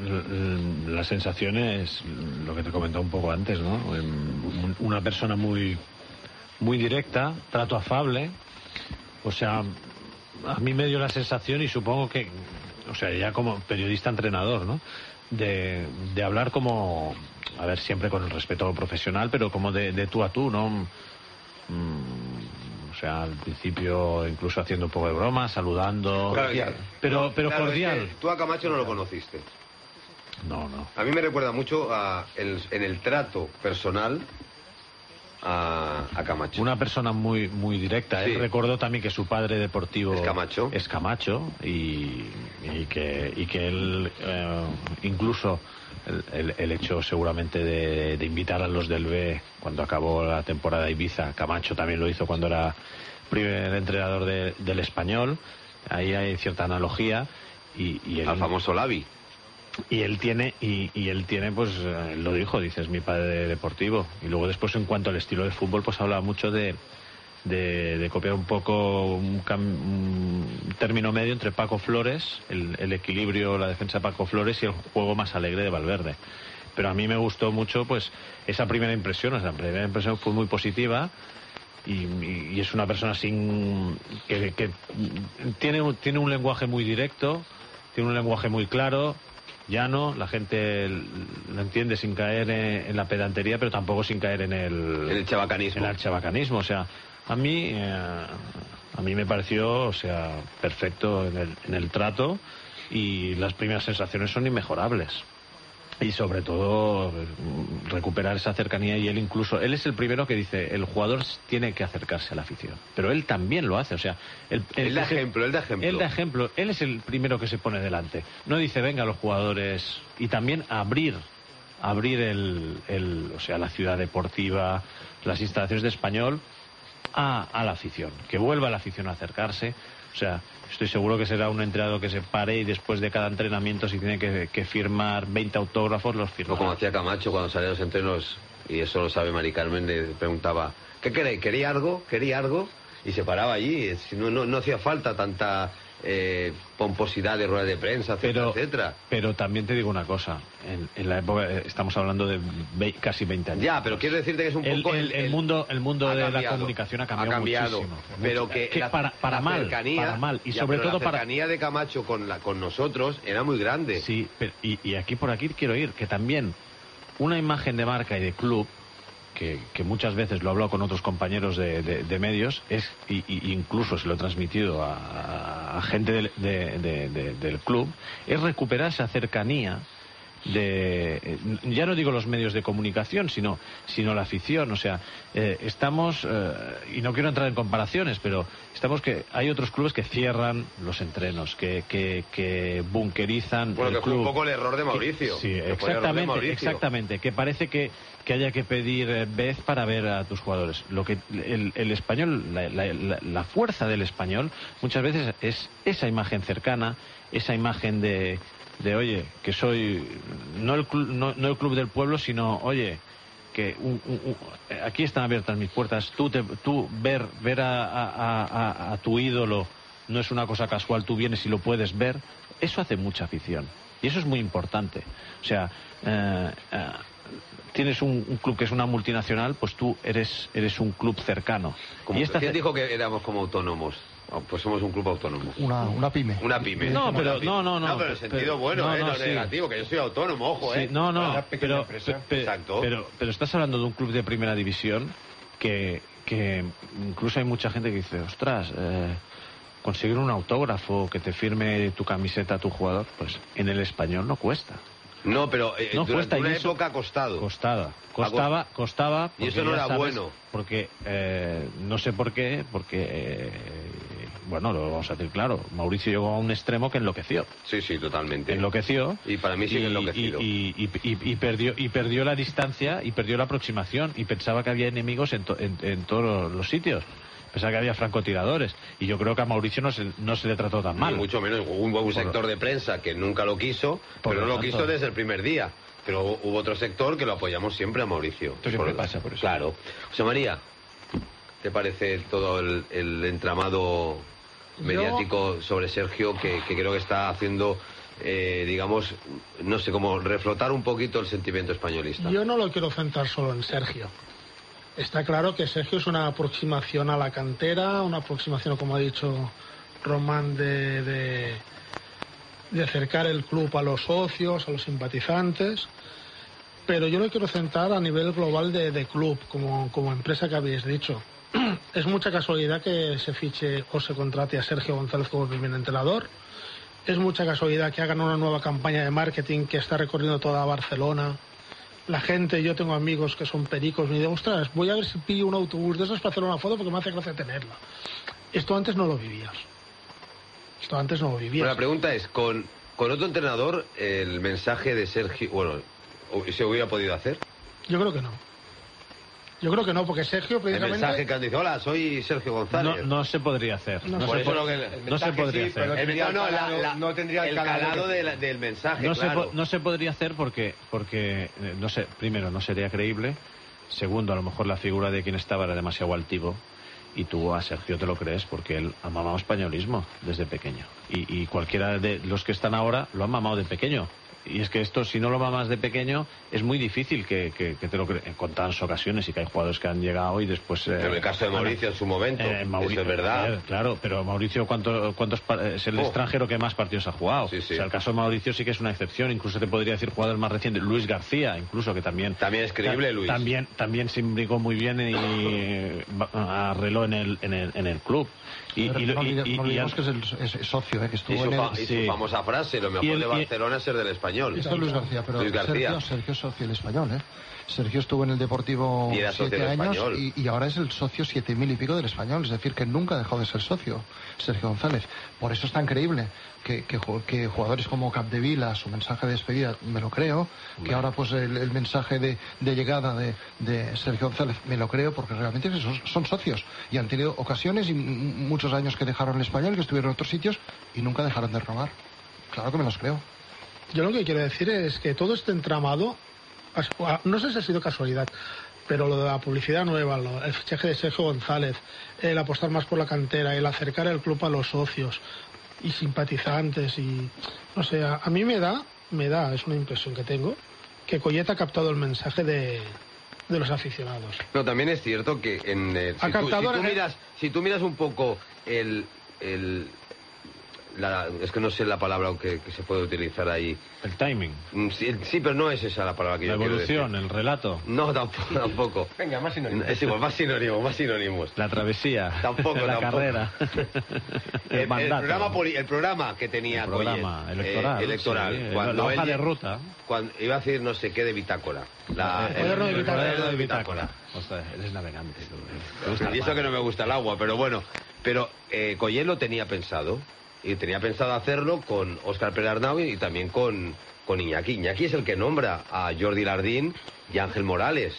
[SPEAKER 8] la sensación es lo que te comentaba un poco antes, ¿no? Una persona muy, muy directa, trato afable, o sea, a mí me dio la sensación, y supongo que, o sea, ya como periodista entrenador, ¿no? De, de hablar como, a ver, siempre con el respeto profesional, pero como de, de tú a tú, ¿no? Mm, o sea, al principio incluso haciendo un poco de broma, saludando.
[SPEAKER 1] Cordial.
[SPEAKER 8] Pero,
[SPEAKER 1] no,
[SPEAKER 8] pero
[SPEAKER 1] claro,
[SPEAKER 8] cordial.
[SPEAKER 1] Es que tú a Camacho no lo conociste.
[SPEAKER 8] No, no.
[SPEAKER 1] A mí me recuerda mucho a el, en el trato personal a, a Camacho.
[SPEAKER 8] Una persona muy muy directa.
[SPEAKER 1] Sí.
[SPEAKER 8] Él recordó también que su padre deportivo
[SPEAKER 1] es Camacho,
[SPEAKER 8] es Camacho y, y que y que él eh, incluso el, el, el hecho seguramente de, de invitar a los del B cuando acabó la temporada de Ibiza, Camacho también lo hizo cuando era primer entrenador de, del Español. Ahí hay cierta analogía y, y él,
[SPEAKER 1] al famoso Lavi.
[SPEAKER 8] Y él tiene, y, y él tiene, pues, eh, lo dijo, dices, mi padre deportivo. Y luego después, en cuanto al estilo de fútbol, pues hablaba mucho de, de, de copiar un poco un, cam, un término medio entre Paco Flores, el, el equilibrio, la defensa de Paco Flores y el juego más alegre de Valverde. Pero a mí me gustó mucho, pues, esa primera impresión, esa primera impresión fue muy positiva. Y, y, y es una persona sin que, que tiene, tiene un lenguaje muy directo, tiene un lenguaje muy claro, llano, la gente lo entiende sin caer en, en la pedantería, pero tampoco sin caer en el,
[SPEAKER 1] en el chabacanismo.
[SPEAKER 8] En el chabacanismo, o sea, a mí eh, a mí me pareció, o sea, perfecto en el, en el trato, y las primeras sensaciones son inmejorables. Y sobre todo recuperar esa cercanía, y él incluso, él es el primero que dice, el jugador tiene que acercarse a la afición, pero él también lo hace, o sea, él, él,
[SPEAKER 1] él da ejemplo, él da ejemplo.
[SPEAKER 8] Él da ejemplo, él es el primero que se pone delante, no dice venga los jugadores, y también abrir, abrir el, el o sea, la ciudad deportiva, las instalaciones de Español a, a la afición, que vuelva la afición a acercarse. O sea, estoy seguro que será un entrenador que se pare y después de cada entrenamiento, si tiene que, que firmar veinte autógrafos, los firma.
[SPEAKER 1] O como hacía Camacho cuando salía a los entrenos, y eso lo sabe Mari Carmen, le preguntaba, ¿qué queréis? ¿Quería algo? ¿Quería algo? Y se paraba allí. No, no, no hacía falta tanta eh, pomposidad de rueda de prensa, etcétera,
[SPEAKER 8] pero,
[SPEAKER 1] etcétera.
[SPEAKER 8] Pero también te digo una cosa, en, en la época, estamos hablando de ve, casi veinte años.
[SPEAKER 1] Ya, pero quiero decirte que es un
[SPEAKER 8] el,
[SPEAKER 1] poco...
[SPEAKER 8] El, el, el mundo, el mundo de
[SPEAKER 1] cambiado,
[SPEAKER 8] la comunicación ha cambiado,
[SPEAKER 1] ha cambiado
[SPEAKER 8] muchísimo.
[SPEAKER 1] Pero
[SPEAKER 8] mucho,
[SPEAKER 1] que,
[SPEAKER 8] que
[SPEAKER 1] la,
[SPEAKER 8] para, para,
[SPEAKER 1] la
[SPEAKER 8] mal,
[SPEAKER 1] cercanía,
[SPEAKER 8] para mal, y
[SPEAKER 1] ya,
[SPEAKER 8] sobre todo
[SPEAKER 1] la
[SPEAKER 8] para...
[SPEAKER 1] cercanía de Camacho con, la, con nosotros era muy grande.
[SPEAKER 8] Sí, pero, y, y aquí por aquí quiero ir, que también una imagen de marca y de club, Que, que muchas veces lo he hablado con otros compañeros de, de, de medios, es y, y incluso se lo he transmitido a, a gente del, de, de, de, del club, es recuperar esa cercanía de ya no digo los medios de comunicación, sino, sino la afición. O sea, eh, estamos, eh, y no quiero entrar en comparaciones, pero estamos que hay otros clubes que cierran los entrenos, que, que, que bunkerizan
[SPEAKER 1] bueno,
[SPEAKER 8] el
[SPEAKER 1] que fue
[SPEAKER 8] club.
[SPEAKER 1] un poco el error de Mauricio.
[SPEAKER 8] Que, sí,
[SPEAKER 1] que fue el error de
[SPEAKER 8] exactamente,
[SPEAKER 1] Mauricio.
[SPEAKER 8] exactamente, que parece que, que haya que pedir eh, vez para ver a tus jugadores. Lo que el, el español, la, la, la, la fuerza del español muchas veces es esa imagen cercana, esa imagen de de oye, que soy no el, club, no, no el club del pueblo, sino oye, que un, un, un, aquí están abiertas mis puertas, tú, te, tú ver, ver a, a, a, a tu ídolo no es una cosa casual, tú vienes y lo puedes ver, eso hace mucha afición y eso es muy importante. O sea, eh, eh, tienes un, un club que es una multinacional, pues tú eres, eres un club cercano.
[SPEAKER 1] Como,
[SPEAKER 8] y esta
[SPEAKER 1] ¿quién dijo que éramos como autónomos? Pues somos un club autónomo.
[SPEAKER 2] Una, una pyme.
[SPEAKER 1] Una pyme.
[SPEAKER 8] No, pero
[SPEAKER 1] pyme.
[SPEAKER 8] no, no, no.
[SPEAKER 1] No, pero en sentido
[SPEAKER 8] pero,
[SPEAKER 1] bueno,
[SPEAKER 8] no,
[SPEAKER 1] eh, no,
[SPEAKER 8] no,
[SPEAKER 1] es
[SPEAKER 8] sí.
[SPEAKER 1] negativo, que yo soy autónomo, ojo,
[SPEAKER 8] Sí,
[SPEAKER 1] eh.
[SPEAKER 8] no, no,
[SPEAKER 7] Una pequeña
[SPEAKER 8] pero,
[SPEAKER 7] empresa.
[SPEAKER 8] pe-
[SPEAKER 1] Exacto.
[SPEAKER 8] pero, pero estás hablando de un club de primera división que, que incluso hay mucha gente que dice, ostras, eh, conseguir un autógrafo que te firme tu camiseta a tu jugador, pues en el español no cuesta.
[SPEAKER 1] No, pero eh,
[SPEAKER 8] No
[SPEAKER 1] durante
[SPEAKER 8] cuesta, y
[SPEAKER 1] una
[SPEAKER 8] eso-
[SPEAKER 1] época ha costado.
[SPEAKER 8] Costaba, costaba, costaba.
[SPEAKER 1] Y eso
[SPEAKER 8] porque
[SPEAKER 1] no
[SPEAKER 8] ya
[SPEAKER 1] era
[SPEAKER 8] sabes,
[SPEAKER 1] bueno.
[SPEAKER 8] Porque, eh, no sé por qué, porque, eh, bueno, lo vamos a decir claro, Mauricio llegó a un extremo que enloqueció.
[SPEAKER 1] Sí, sí, totalmente.
[SPEAKER 8] Enloqueció.
[SPEAKER 1] Y para mí sigue
[SPEAKER 8] y-
[SPEAKER 1] enloquecido.
[SPEAKER 8] Y, y, y, y perdió, y perdió la distancia y perdió la aproximación y pensaba que había enemigos en, to- en, en todos los sitios. Pensaba que había francotiradores. Y yo creo que a Mauricio no se, no se le trató tan mal.
[SPEAKER 1] Ni mucho menos. Hubo un, un sector de prensa que nunca lo quiso,
[SPEAKER 8] Por
[SPEAKER 1] pero no
[SPEAKER 8] lo
[SPEAKER 1] lo
[SPEAKER 8] tanto.
[SPEAKER 1] quiso desde el primer día. Pero hubo otro sector que lo apoyamos siempre a Mauricio.
[SPEAKER 8] Esto siempre pasa por eso.
[SPEAKER 1] Claro. José María, ¿te parece todo el, el entramado mediático sobre Sergio que, que creo que está haciendo, eh, digamos, no sé, como reflotar un poquito el sentimiento españolista?
[SPEAKER 6] Yo no lo quiero centrar solo en Sergio. Está claro que Sergio es una aproximación a la cantera, una aproximación, como ha dicho Román, de, de, de acercar el club a los socios, a los simpatizantes. Pero yo lo quiero centrar a nivel global de, de club, como, como empresa que habéis dicho. Es mucha casualidad que se fiche o se contrate a Sergio González como primer entrenador. Es mucha casualidad que hagan una nueva campaña de marketing que está recorriendo toda Barcelona. La gente, yo tengo amigos que son pericos, me dicen, ostras, voy a ver si pillo un autobús de esos para hacer una foto porque me hace gracia tenerla. Esto antes no lo vivías. Esto antes no lo vivías.
[SPEAKER 1] Bueno, la pregunta es, ¿con, con otro entrenador el mensaje de Sergio, bueno, se hubiera podido hacer?
[SPEAKER 6] Yo creo que no. Yo creo que no, porque Sergio
[SPEAKER 1] El
[SPEAKER 6] precisamente...
[SPEAKER 1] mensaje que han dicho, hola, soy Sergio González.
[SPEAKER 8] No, no se podría hacer.
[SPEAKER 6] No,
[SPEAKER 8] No,
[SPEAKER 1] por
[SPEAKER 8] se,
[SPEAKER 1] eso
[SPEAKER 8] po-
[SPEAKER 1] lo que-
[SPEAKER 8] no se
[SPEAKER 7] mensaje
[SPEAKER 8] podría
[SPEAKER 7] sí,
[SPEAKER 8] hacer.
[SPEAKER 7] pero
[SPEAKER 1] El-
[SPEAKER 7] tendría
[SPEAKER 1] no, no,
[SPEAKER 7] el
[SPEAKER 1] la-
[SPEAKER 7] calado-
[SPEAKER 1] la-
[SPEAKER 7] no tendría el
[SPEAKER 1] el
[SPEAKER 7] calado
[SPEAKER 1] calado
[SPEAKER 7] que-
[SPEAKER 1] de la- del mensaje,
[SPEAKER 8] no, se
[SPEAKER 1] claro.
[SPEAKER 8] po- no se podría hacer porque, porque eh, no sé, primero, no sería creíble. Segundo, a lo mejor la figura de quien estaba era demasiado altivo. Y tú a Sergio te lo crees porque él ha mamado españolismo desde pequeño. Y, y cualquiera de los que están ahora lo han mamado de pequeño. Y es que esto, si no lo mamas de pequeño, es muy difícil que, que, que te lo creas. Con tantas ocasiones y que hay jugadores que han llegado y después... eh,
[SPEAKER 1] En el caso de Mauricio en su momento,
[SPEAKER 8] eh, Mauricio,
[SPEAKER 1] eso es verdad.
[SPEAKER 8] joder, claro, pero Mauricio, ¿cuánto, cuántos par- es el
[SPEAKER 1] Oh.
[SPEAKER 8] extranjero que más partidos ha jugado?
[SPEAKER 1] Sí, sí.
[SPEAKER 8] O sea, el caso de Mauricio sí que es una excepción. Incluso te podría decir jugador más reciente, Luis García, incluso, que también...
[SPEAKER 1] También es creíble,
[SPEAKER 8] ta-
[SPEAKER 1] Luis.
[SPEAKER 8] También, también se imbricó muy bien y eh, ba- arregló en el, en el, en el club. Y,
[SPEAKER 2] Pero
[SPEAKER 8] y,
[SPEAKER 2] no,
[SPEAKER 8] y-
[SPEAKER 2] olvide-
[SPEAKER 8] y-
[SPEAKER 2] no
[SPEAKER 8] y
[SPEAKER 2] olvidemos
[SPEAKER 8] al-
[SPEAKER 2] que es, el, es- es socio, eh, que
[SPEAKER 1] Y
[SPEAKER 2] estuvo
[SPEAKER 1] su,
[SPEAKER 2] en el...
[SPEAKER 1] fa- y su
[SPEAKER 8] sí.
[SPEAKER 1] famosa frase, lo mejor
[SPEAKER 8] Y el-
[SPEAKER 1] de
[SPEAKER 8] y-
[SPEAKER 1] Barcelona es ser del Español.
[SPEAKER 2] Esto es Luis García, pero
[SPEAKER 1] Luis García.
[SPEAKER 2] Sergio, Sergio es socio del Español, ¿eh? Sergio estuvo en el Deportivo
[SPEAKER 1] Y era socio
[SPEAKER 2] siete
[SPEAKER 1] del
[SPEAKER 2] años
[SPEAKER 1] Español.
[SPEAKER 2] y, y ahora es el socio siete mil y pico del Español, es decir, que nunca dejó de ser socio, Sergio González. Por eso es tan creíble que, que, ju- que jugadores como Capdevila, su mensaje de despedida, me lo creo, que
[SPEAKER 8] Hombre.
[SPEAKER 2] ahora pues el, el mensaje de, de llegada de, de Sergio González, me lo creo, porque realmente son, son socios y han tenido ocasiones y m- muchos años que dejaron el Español, que estuvieron en otros sitios y nunca dejaron de robar. Claro que me los creo.
[SPEAKER 6] Yo lo que quiero decir es que todo este entramado, no sé si ha sido casualidad, pero lo de la publicidad nueva, lo- el fichaje de Sergio González, el apostar más por la cantera, el acercar el club a los socios y simpatizantes y no sé, a, a mí me da, me da, es una impresión que tengo, que Coyet ha captado el mensaje de, de los aficionados.
[SPEAKER 1] Pero también es cierto que en, eh,
[SPEAKER 6] Ha
[SPEAKER 1] si, tú, si
[SPEAKER 6] captado
[SPEAKER 1] tú
[SPEAKER 6] el-
[SPEAKER 1] miras, si tú miras un poco el, el la, es que no sé la palabra que, que se puede utilizar ahí.
[SPEAKER 8] El timing.
[SPEAKER 1] Sí, sí, pero no es esa la palabra que
[SPEAKER 8] la
[SPEAKER 1] yo quiero decir.
[SPEAKER 8] La evolución, el relato.
[SPEAKER 1] No, tampoco. tampoco.
[SPEAKER 7] Venga, más sinónimos.
[SPEAKER 1] Es igual, más sinónimos, más sinónimos.
[SPEAKER 8] La travesía.
[SPEAKER 1] Tampoco,
[SPEAKER 8] la
[SPEAKER 1] tampoco.
[SPEAKER 8] carrera.
[SPEAKER 1] el, el, el, programa, el programa que tenía
[SPEAKER 8] el programa
[SPEAKER 1] Collet,
[SPEAKER 8] electoral.
[SPEAKER 1] Eh, electoral.
[SPEAKER 8] Sí,
[SPEAKER 1] cuando
[SPEAKER 8] la hoja
[SPEAKER 1] él,
[SPEAKER 8] de ruta.
[SPEAKER 1] Cuando, iba a decir no sé qué de bitácora. La,
[SPEAKER 6] el cuaderno de bitácora.
[SPEAKER 1] El de bitácora.
[SPEAKER 8] O sea, eres navegante.
[SPEAKER 1] Y eso que no me gusta el agua, pero bueno. Pero eh, Collet lo tenía pensado. Y tenía pensado hacerlo con Óscar Pérez Arnau y también con, con Iñaki. Iñaki es el que nombra a Jordi Lardín y a Ángel Morales.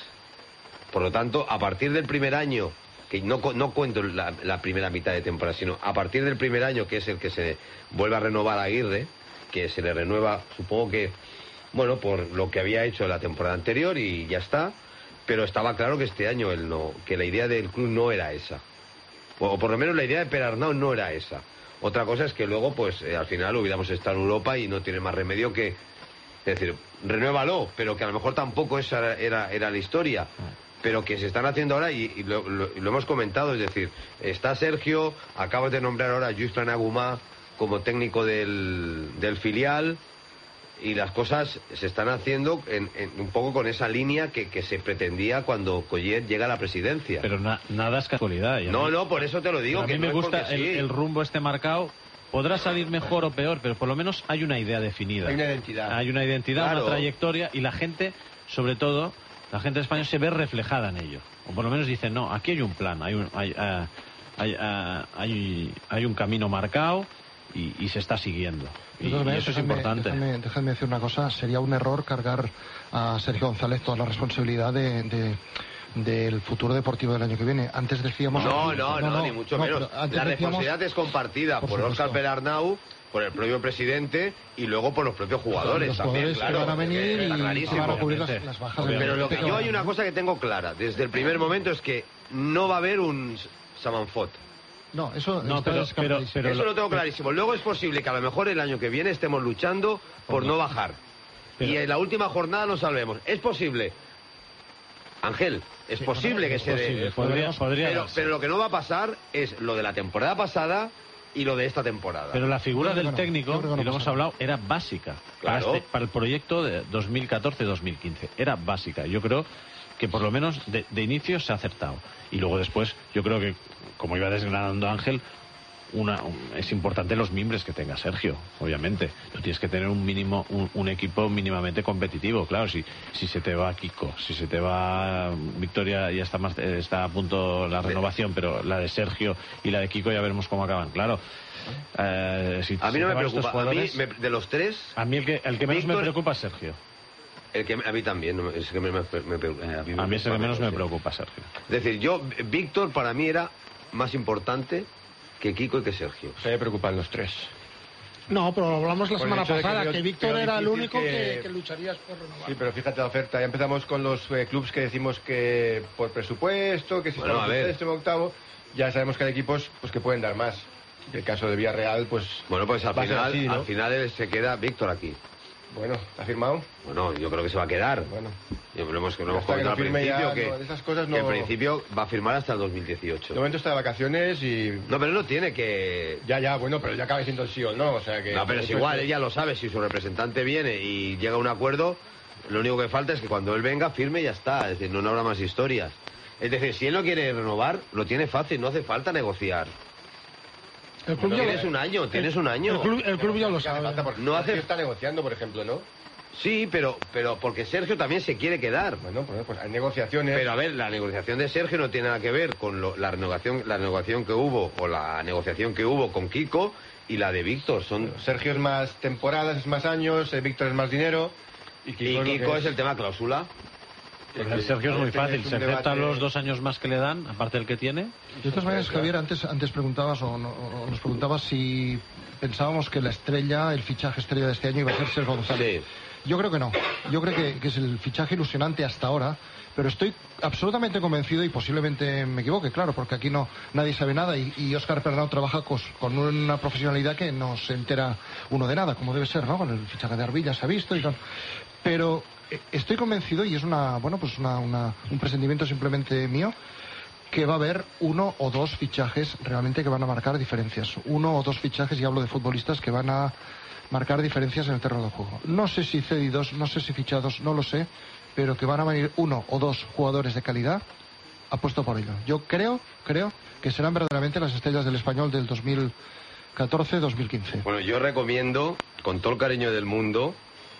[SPEAKER 1] Por lo tanto, a partir del primer año, que no, no cuento la, la primera mitad de temporada, sino a partir del primer año, que es el que se vuelve a renovar a Aguirre, que se le renueva, supongo que, bueno, por lo que había hecho la temporada anterior y ya está, pero estaba claro que este año él no, que la idea del club no era esa. O, o por lo menos la idea de Pérez Arnau no era esa. Otra cosa es que luego, pues, eh, al final hubiéramos estado en Europa y no tiene más remedio que, es decir, renuévalo, pero que a lo mejor tampoco esa era, era la historia, pero que se están haciendo ahora y, y lo, lo, lo hemos comentado, es decir, está Sergio, acabas de nombrar ahora a Lluís Planagumá como técnico del, del filial y las cosas se están haciendo en, en, un poco con esa línea que, que se pretendía cuando Collet llega a la presidencia.
[SPEAKER 8] Pero na, nada es casualidad.
[SPEAKER 1] No,
[SPEAKER 8] mí,
[SPEAKER 1] no, por eso te lo digo.
[SPEAKER 8] A
[SPEAKER 1] que
[SPEAKER 8] mí me
[SPEAKER 1] no
[SPEAKER 8] gusta el,
[SPEAKER 1] sí.
[SPEAKER 8] el rumbo este marcado. Podrá salir mejor o peor, pero por lo menos hay una idea definida.
[SPEAKER 7] Hay una identidad.
[SPEAKER 8] Hay una identidad,
[SPEAKER 1] claro.
[SPEAKER 8] Una trayectoria y la gente, sobre todo, la gente de España se ve reflejada en ello. O por lo menos dicen, no, aquí hay un plan, hay un, hay, uh, hay, uh, hay, hay un camino marcado. Y, y se está siguiendo. Y, y eso
[SPEAKER 2] déjame,
[SPEAKER 8] es importante.
[SPEAKER 2] Déjame, déjame decir una cosa. Sería un error cargar a Sergio González toda la responsabilidad de, de, del futuro deportivo del año que viene. Antes decíamos...
[SPEAKER 1] No, no, no, no ni mucho no, menos. La decíamos, responsabilidad es compartida por, por Óscar Pérez Arnau, por el propio presidente y luego por los propios jugadores.
[SPEAKER 2] Los
[SPEAKER 1] también,
[SPEAKER 2] jugadores
[SPEAKER 1] claro,
[SPEAKER 2] que van a venir
[SPEAKER 1] está
[SPEAKER 2] y
[SPEAKER 1] clarísimo.
[SPEAKER 2] van a cubrir las, las bajas.
[SPEAKER 1] Pero lo que,
[SPEAKER 2] pero
[SPEAKER 1] yo hay una cosa que tengo clara desde el primer momento es que no va a haber un Samanfot.
[SPEAKER 2] No, eso,
[SPEAKER 8] no, pero, pero, pero
[SPEAKER 1] eso lo tengo clarísimo. Luego es posible que a lo mejor el año que viene estemos luchando por no bajar. Pero, y en la última jornada lo salvemos. Es posible. Ángel, es sí, posible que se dé.
[SPEAKER 8] Podría, podría
[SPEAKER 1] pero, pero lo que no va a pasar es lo de la temporada pasada y lo de esta temporada.
[SPEAKER 8] Pero la figura del
[SPEAKER 2] no,
[SPEAKER 8] técnico,
[SPEAKER 2] no, no
[SPEAKER 8] y lo hemos hablado, era básica.
[SPEAKER 1] Claro.
[SPEAKER 8] Para, este, para el proyecto de dos mil catorce dos mil quince. Era básica. Yo creo que por lo menos de, de inicio se ha acertado. Y luego después, yo creo que, como iba desgranando Ángel, una, un, es importante los mimbres que tenga Sergio, obviamente. Tú tienes que tener un mínimo, un, un equipo mínimamente competitivo, claro. Si, si se te va Kiko, si se te va Victoria, ya está más está a punto la renovación, pero la de Sergio y la de Kiko ya veremos cómo acaban, claro. Eh, si,
[SPEAKER 1] a mí
[SPEAKER 8] si
[SPEAKER 1] no me preocupa, a mí me, de los tres...
[SPEAKER 8] A mí el que, el que menos
[SPEAKER 1] Víctor,
[SPEAKER 8] me preocupa es Sergio.
[SPEAKER 1] El que, a mí también, es que me, me, me, me,
[SPEAKER 8] a mí, a mí es el que menos me preocupa, Sergio.
[SPEAKER 1] Es decir, yo, Víctor para mí era más importante que Kiko y que Sergio.
[SPEAKER 7] Se me preocupan los tres.
[SPEAKER 6] No, pero lo hablamos la
[SPEAKER 7] por
[SPEAKER 6] semana pasada, que,
[SPEAKER 7] que,
[SPEAKER 6] que Víctor era el único que... Que,
[SPEAKER 7] que
[SPEAKER 6] lucharías por renovar.
[SPEAKER 7] Sí, pero fíjate la oferta, ya empezamos con los eh, clubs que decimos que por presupuesto, que si
[SPEAKER 1] bueno,
[SPEAKER 7] estamos en sexto octavo, ya sabemos que hay equipos pues que pueden dar más. Y el caso de Villarreal, pues...
[SPEAKER 1] Bueno, pues al final,
[SPEAKER 7] así, ¿no?
[SPEAKER 1] al final se queda Víctor aquí.
[SPEAKER 7] Bueno, ¿está firmado?
[SPEAKER 1] Bueno, yo creo que se va a quedar.
[SPEAKER 7] Bueno.
[SPEAKER 1] Yo lo hemos, lo hemos comentado al principio
[SPEAKER 7] ya,
[SPEAKER 1] que,
[SPEAKER 7] no, de esas cosas no...
[SPEAKER 1] que en principio va a firmar hasta el dos mil dieciocho.
[SPEAKER 7] De momento está de vacaciones y...
[SPEAKER 1] No, pero no tiene que...
[SPEAKER 7] Ya, ya, bueno, pero ya acaba siendo el sí o no, o sea que...
[SPEAKER 1] No, pero es igual, ella lo sabe, si su representante viene y llega a un acuerdo, lo único que falta es que cuando él venga firme y ya está, es decir, no, no habrá más historias. Es decir, si él no quiere renovar, lo tiene fácil, no hace falta negociar.
[SPEAKER 6] El club
[SPEAKER 1] bueno,
[SPEAKER 6] ya
[SPEAKER 1] tienes
[SPEAKER 6] lo...
[SPEAKER 1] un año, tienes un año.
[SPEAKER 6] El club, el club ya lo sabe.
[SPEAKER 7] No hace... está negociando, por ejemplo, ¿no?
[SPEAKER 1] Sí, pero, pero porque Sergio también se quiere quedar.
[SPEAKER 7] Bueno, pues, pues hay negociaciones.
[SPEAKER 1] Pero a ver, la negociación de Sergio no tiene nada que ver con lo, la renovación, la renovación que hubo o la negociación que hubo con Kiko y la de Víctor. Son...
[SPEAKER 7] Bueno, Sergio es más temporadas, es más años, eh, Víctor es más dinero.
[SPEAKER 1] Y Kiko, y Kiko es... es el tema cláusula.
[SPEAKER 8] Pues el Sergio es muy fácil, se acepta los dos años más que le dan, aparte del que tiene.
[SPEAKER 2] De todas maneras, Javier, antes, antes preguntabas o, no, o nos preguntabas si pensábamos que la estrella, el fichaje estrella de este año iba a ser Sergio González. Sí. Yo creo que no. Yo creo que, que es el fichaje ilusionante hasta ahora, pero estoy absolutamente convencido y posiblemente me equivoque, claro, porque aquí no nadie sabe nada y, y Óscar Pérez Arnau trabaja con, con una profesionalidad que no se entera uno de nada, como debe ser, ¿no? Con el fichaje de Arbilla se ha visto y tal. Pero estoy convencido, y es una, bueno, pues una, una, un presentimiento simplemente mío, que va a haber uno o dos fichajes realmente que van a marcar diferencias. Uno o dos fichajes, y hablo de futbolistas, que van a marcar diferencias en el terreno de juego. No sé si cedidos, no sé si fichados, no lo sé, pero que van a venir uno o dos jugadores de calidad, apuesto por ello. Yo creo, creo que serán verdaderamente las estrellas del Español del dos mil catorce dos mil quince.
[SPEAKER 1] Bueno, yo recomiendo, con todo el cariño del mundo,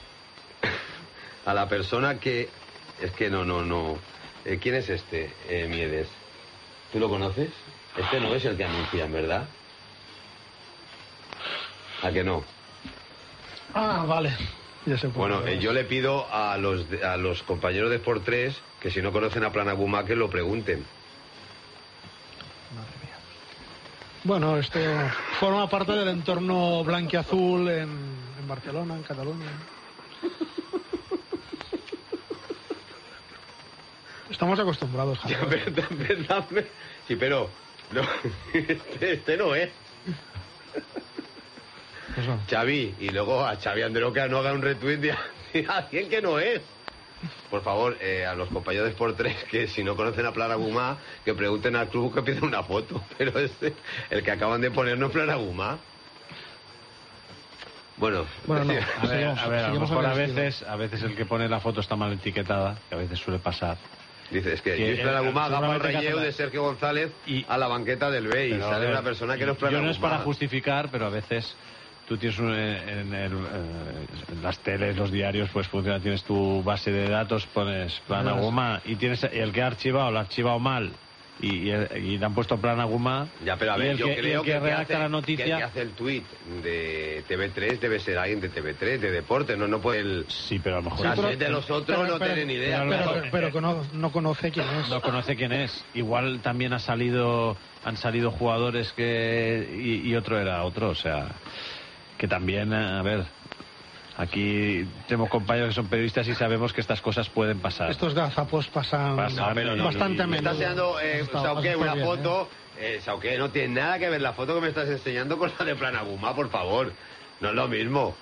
[SPEAKER 1] a la persona que... Es que no, no, no... Eh, ¿Quién es este, eh, Miedes? ¿Tú lo conoces? Este no es el que anuncian, ¿verdad? ¿A que no?
[SPEAKER 6] Ah, vale. Ya sé por
[SPEAKER 1] Bueno,
[SPEAKER 6] qué.
[SPEAKER 1] eh, yo le pido a los, de- a los compañeros de Sport tres que si no conocen a Planagumá que lo pregunten.
[SPEAKER 6] Bueno, esto forma parte del entorno blanquiazul en, en Barcelona, en Cataluña. Estamos acostumbrados,
[SPEAKER 1] Ya,
[SPEAKER 6] Javier.
[SPEAKER 1] verdad, verdad, me- Sí, pero... No, este, este no es.
[SPEAKER 2] Pues no.
[SPEAKER 1] Xavi, y luego a Xavi Andreu que no haga un retweet de a alguien que no es. Por favor, eh, a los compañeros de Sport tres que si no conocen a Planagumá, que pregunten al club que piden una foto. Pero este, el que acaban de poner no es Planagumá. Bueno,
[SPEAKER 2] Bueno, no.
[SPEAKER 1] sí.
[SPEAKER 8] A ver,
[SPEAKER 2] Seguimos-
[SPEAKER 8] a ver, a lo
[SPEAKER 2] seguimos
[SPEAKER 8] mejor a
[SPEAKER 2] en el estilo.
[SPEAKER 8] veces, a veces el que pone la foto está mal etiquetada, que a veces suele pasar.
[SPEAKER 1] Dices que,
[SPEAKER 8] Que,
[SPEAKER 1] Lluís Planagumá
[SPEAKER 8] eh,
[SPEAKER 1] agafa el
[SPEAKER 8] seguramente que
[SPEAKER 1] relleu
[SPEAKER 8] hace la-
[SPEAKER 1] de Sergio González
[SPEAKER 8] Y-
[SPEAKER 1] a la banqueta del B y
[SPEAKER 8] Pero,
[SPEAKER 1] sale
[SPEAKER 8] a ver,
[SPEAKER 1] una persona que no es
[SPEAKER 8] yo
[SPEAKER 1] Planagumá.
[SPEAKER 8] no es para justificar, pero a veces tú tienes un- en, el, eh, en las teles, los diarios, pues funciona, tienes tu base de datos, pones Planagumá y tienes el que ha archivado, lo ha archivado mal y, y, y le han puesto Planagumá.
[SPEAKER 1] Ya, pero a
[SPEAKER 8] y
[SPEAKER 1] ver,
[SPEAKER 8] el
[SPEAKER 1] yo
[SPEAKER 8] que, y
[SPEAKER 1] creo
[SPEAKER 8] el
[SPEAKER 1] que,
[SPEAKER 8] que
[SPEAKER 1] el que
[SPEAKER 8] redacta
[SPEAKER 1] hace,
[SPEAKER 8] la noticia.
[SPEAKER 1] que el que hace el tuit de T V tres debe ser alguien de T V tres, de deporte, no, no puede el...
[SPEAKER 8] Sí, pero a lo mejor
[SPEAKER 1] La
[SPEAKER 6] pero-
[SPEAKER 1] gente de los otros
[SPEAKER 6] pero-
[SPEAKER 1] no
[SPEAKER 6] pero-
[SPEAKER 1] tienen idea.
[SPEAKER 8] pero-
[SPEAKER 1] claro.
[SPEAKER 6] Pero, pero que no, no conoce quién es.
[SPEAKER 8] no conoce quién es. Igual también ha salido, han salido jugadores que y, y otro era otro, o sea, que también, a ver, aquí tenemos compañeros que son periodistas y sabemos que estas cosas pueden pasar.
[SPEAKER 6] Estos gazapos pasan,
[SPEAKER 8] Pasan, pero no,
[SPEAKER 6] bastante a
[SPEAKER 8] y-
[SPEAKER 1] Me
[SPEAKER 6] menudo.
[SPEAKER 1] estás enseñando, eh,
[SPEAKER 6] Has estado-
[SPEAKER 1] Sauqué,
[SPEAKER 6] has estado
[SPEAKER 1] una
[SPEAKER 6] bien,
[SPEAKER 1] foto. Eh, Sauqué, no tiene nada que ver la foto que me estás enseñando con la de Planagumá, por favor. No es lo mismo.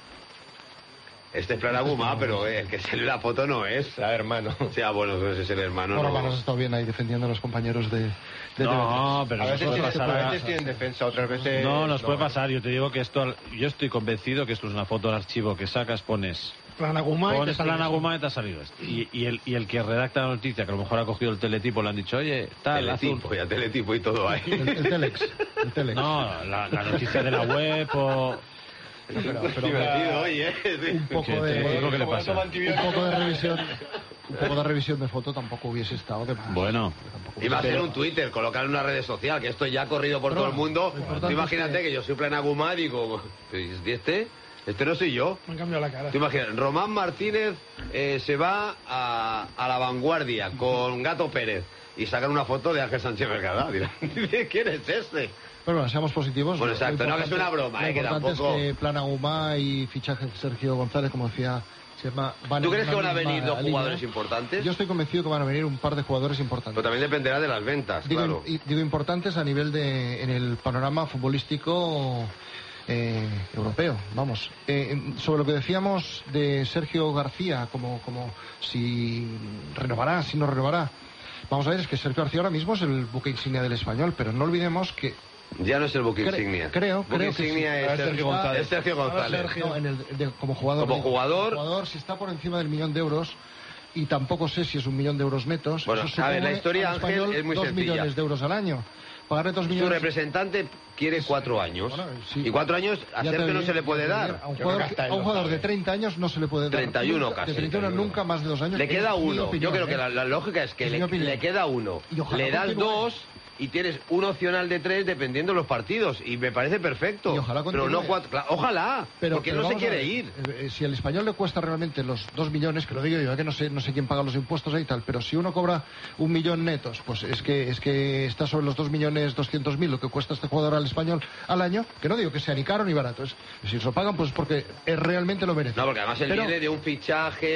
[SPEAKER 1] Este es Planagumá, pero eh, el que sale la foto no es.
[SPEAKER 7] La hermano.
[SPEAKER 1] O sea, bueno, pues es el hermano.
[SPEAKER 2] Por lo
[SPEAKER 1] no.
[SPEAKER 2] menos has estado bien ahí defendiendo a los compañeros de, de
[SPEAKER 8] No, pero
[SPEAKER 7] A
[SPEAKER 8] nos
[SPEAKER 7] veces,
[SPEAKER 8] puede
[SPEAKER 7] tienen,
[SPEAKER 8] pasar.
[SPEAKER 7] a veces tienen defensa, otras veces...
[SPEAKER 8] No, nos puede pasar. Yo te digo que esto, yo estoy convencido que esto es una foto de archivo que sacas, pones,
[SPEAKER 6] Planagumá y te
[SPEAKER 8] pones
[SPEAKER 6] sale
[SPEAKER 8] Planagumá y te ha salido esto. Y, y, el, y el que redacta la noticia, que a lo mejor ha cogido el teletipo, le han dicho, oye, tal, azul.
[SPEAKER 1] Teletipo, ya teletipo y todo ahí.
[SPEAKER 2] El, el Telex. El Telex.
[SPEAKER 8] No, la, la noticia de la web o...
[SPEAKER 2] Pero- pero-
[SPEAKER 1] Divertido, oye.
[SPEAKER 2] un poco
[SPEAKER 8] ¿Qué-
[SPEAKER 2] de
[SPEAKER 8] qué es lo que le pasa?
[SPEAKER 2] un poco de revisión un poco de revisión de foto tampoco hubiese estado de más.
[SPEAKER 8] Bueno.
[SPEAKER 2] Tampoco
[SPEAKER 1] Y va a
[SPEAKER 2] hubiese-
[SPEAKER 1] hacer un Twitter, colocar en una red social, que esto ya ha corrido por
[SPEAKER 2] Pero
[SPEAKER 1] todo el mundo.
[SPEAKER 2] lo importante
[SPEAKER 1] Tú imagínate
[SPEAKER 2] es que-
[SPEAKER 1] que... yo soy Planagumá y digo, ¿y este? Este no soy yo.
[SPEAKER 6] Me han cambiado la cara.
[SPEAKER 1] Tú imaginas, Román Martínez eh, se va a, a La Vanguardia con Gato Pérez y sacan una foto de Ángel Sánchez Mercadá. Dirán, ¿quién es este?
[SPEAKER 2] Pero bueno, seamos positivos.
[SPEAKER 1] Bueno,
[SPEAKER 2] Lo
[SPEAKER 1] exacto, no, que es
[SPEAKER 2] importante-
[SPEAKER 1] una broma,
[SPEAKER 2] lo
[SPEAKER 1] eh, que
[SPEAKER 2] importante
[SPEAKER 1] tampoco-
[SPEAKER 2] es que Planagumá y fichaje de Sergio González, como decía Chema, van
[SPEAKER 1] ¿Tú
[SPEAKER 2] en
[SPEAKER 1] crees que
[SPEAKER 2] una
[SPEAKER 1] van a venir
[SPEAKER 2] misma
[SPEAKER 1] dos
[SPEAKER 2] línea.
[SPEAKER 1] jugadores importantes?
[SPEAKER 2] Yo estoy convencido que van a venir un par de jugadores importantes.
[SPEAKER 1] Pero también dependerá de las ventas,
[SPEAKER 2] Digo,
[SPEAKER 1] claro.
[SPEAKER 2] y- digo importantes a nivel de en el panorama futbolístico eh, europeo, vamos. Eh, en- sobre lo que decíamos de Sergio García, como, como si renovará, si no renovará. Vamos a ver, es que Sergio García ahora mismo es el buque insignia del Español, pero no olvidemos que
[SPEAKER 1] Ya no es el buque
[SPEAKER 2] Cre-
[SPEAKER 1] insignia.
[SPEAKER 2] creo-
[SPEAKER 1] buque
[SPEAKER 2] creo que
[SPEAKER 1] insignia
[SPEAKER 2] sí.
[SPEAKER 1] es
[SPEAKER 7] Ahora es
[SPEAKER 1] Sergio
[SPEAKER 7] Sergio
[SPEAKER 1] González.
[SPEAKER 7] González.
[SPEAKER 1] Es Sergio González.
[SPEAKER 6] Sergio.
[SPEAKER 2] no, en el- de- como jugador,
[SPEAKER 1] Como
[SPEAKER 2] digo,
[SPEAKER 1] jugador-
[SPEAKER 2] como jugador, si está por encima del millón de euros. Y tampoco sé si es un millón de euros netos.
[SPEAKER 1] Bueno,
[SPEAKER 2] eso
[SPEAKER 1] a ver, la
[SPEAKER 2] supone
[SPEAKER 1] historia,
[SPEAKER 2] al
[SPEAKER 1] Ángel,
[SPEAKER 2] Español
[SPEAKER 1] es muy
[SPEAKER 2] dos
[SPEAKER 1] sencilla.
[SPEAKER 2] millones de euros al año. Pagarle dos
[SPEAKER 1] Su
[SPEAKER 2] millones.
[SPEAKER 1] representante quiere cuatro años.
[SPEAKER 2] Bueno, sí.
[SPEAKER 1] Y cuatro años a
[SPEAKER 2] Ya te
[SPEAKER 1] Sergio no
[SPEAKER 2] oí,
[SPEAKER 1] se le
[SPEAKER 2] ya
[SPEAKER 1] puede
[SPEAKER 2] te oí.
[SPEAKER 1] dar.
[SPEAKER 2] A un
[SPEAKER 7] Yo
[SPEAKER 2] jugador,
[SPEAKER 7] creo que hasta él
[SPEAKER 2] a un
[SPEAKER 7] lo
[SPEAKER 2] jugador
[SPEAKER 7] sabe.
[SPEAKER 2] de treinta años no se le puede dar.
[SPEAKER 1] treinta y uno
[SPEAKER 2] Nunca-
[SPEAKER 1] casi.
[SPEAKER 2] De treinta y uno nunca más de dos años.
[SPEAKER 1] Le queda
[SPEAKER 2] Es mi
[SPEAKER 1] uno.
[SPEAKER 2] opinión,
[SPEAKER 1] Yo creo que
[SPEAKER 2] ¿eh?
[SPEAKER 1] la, la lógica es que
[SPEAKER 2] Es mi
[SPEAKER 1] le,
[SPEAKER 2] opinión.
[SPEAKER 1] le queda uno.
[SPEAKER 2] Y ojalá
[SPEAKER 1] Le das
[SPEAKER 2] continúe.
[SPEAKER 1] dos y tienes un opcional de tres dependiendo de los partidos. Y me parece perfecto.
[SPEAKER 2] Y ojalá
[SPEAKER 1] pero no
[SPEAKER 2] continúe.
[SPEAKER 1] cuatro. Claro, ojalá.
[SPEAKER 2] Pero,
[SPEAKER 1] porque
[SPEAKER 2] pero
[SPEAKER 1] no se
[SPEAKER 2] vamos a
[SPEAKER 1] quiere
[SPEAKER 2] ver,
[SPEAKER 1] ir.
[SPEAKER 2] eh, eh, si al español le cuesta realmente los dos millones, que lo digo yo, eh, que no sé, no sé quién paga los impuestos ahí y tal, pero si uno cobra un millón netos, pues es que es que está sobre los dos millones doscientos mil lo que cuesta este jugador al español al año, que no digo que sea ni caro ni barato, es, si se lo pagan pues porque eh, realmente lo merece.
[SPEAKER 1] No, porque además él
[SPEAKER 2] Pero-
[SPEAKER 1] viene de un fichaje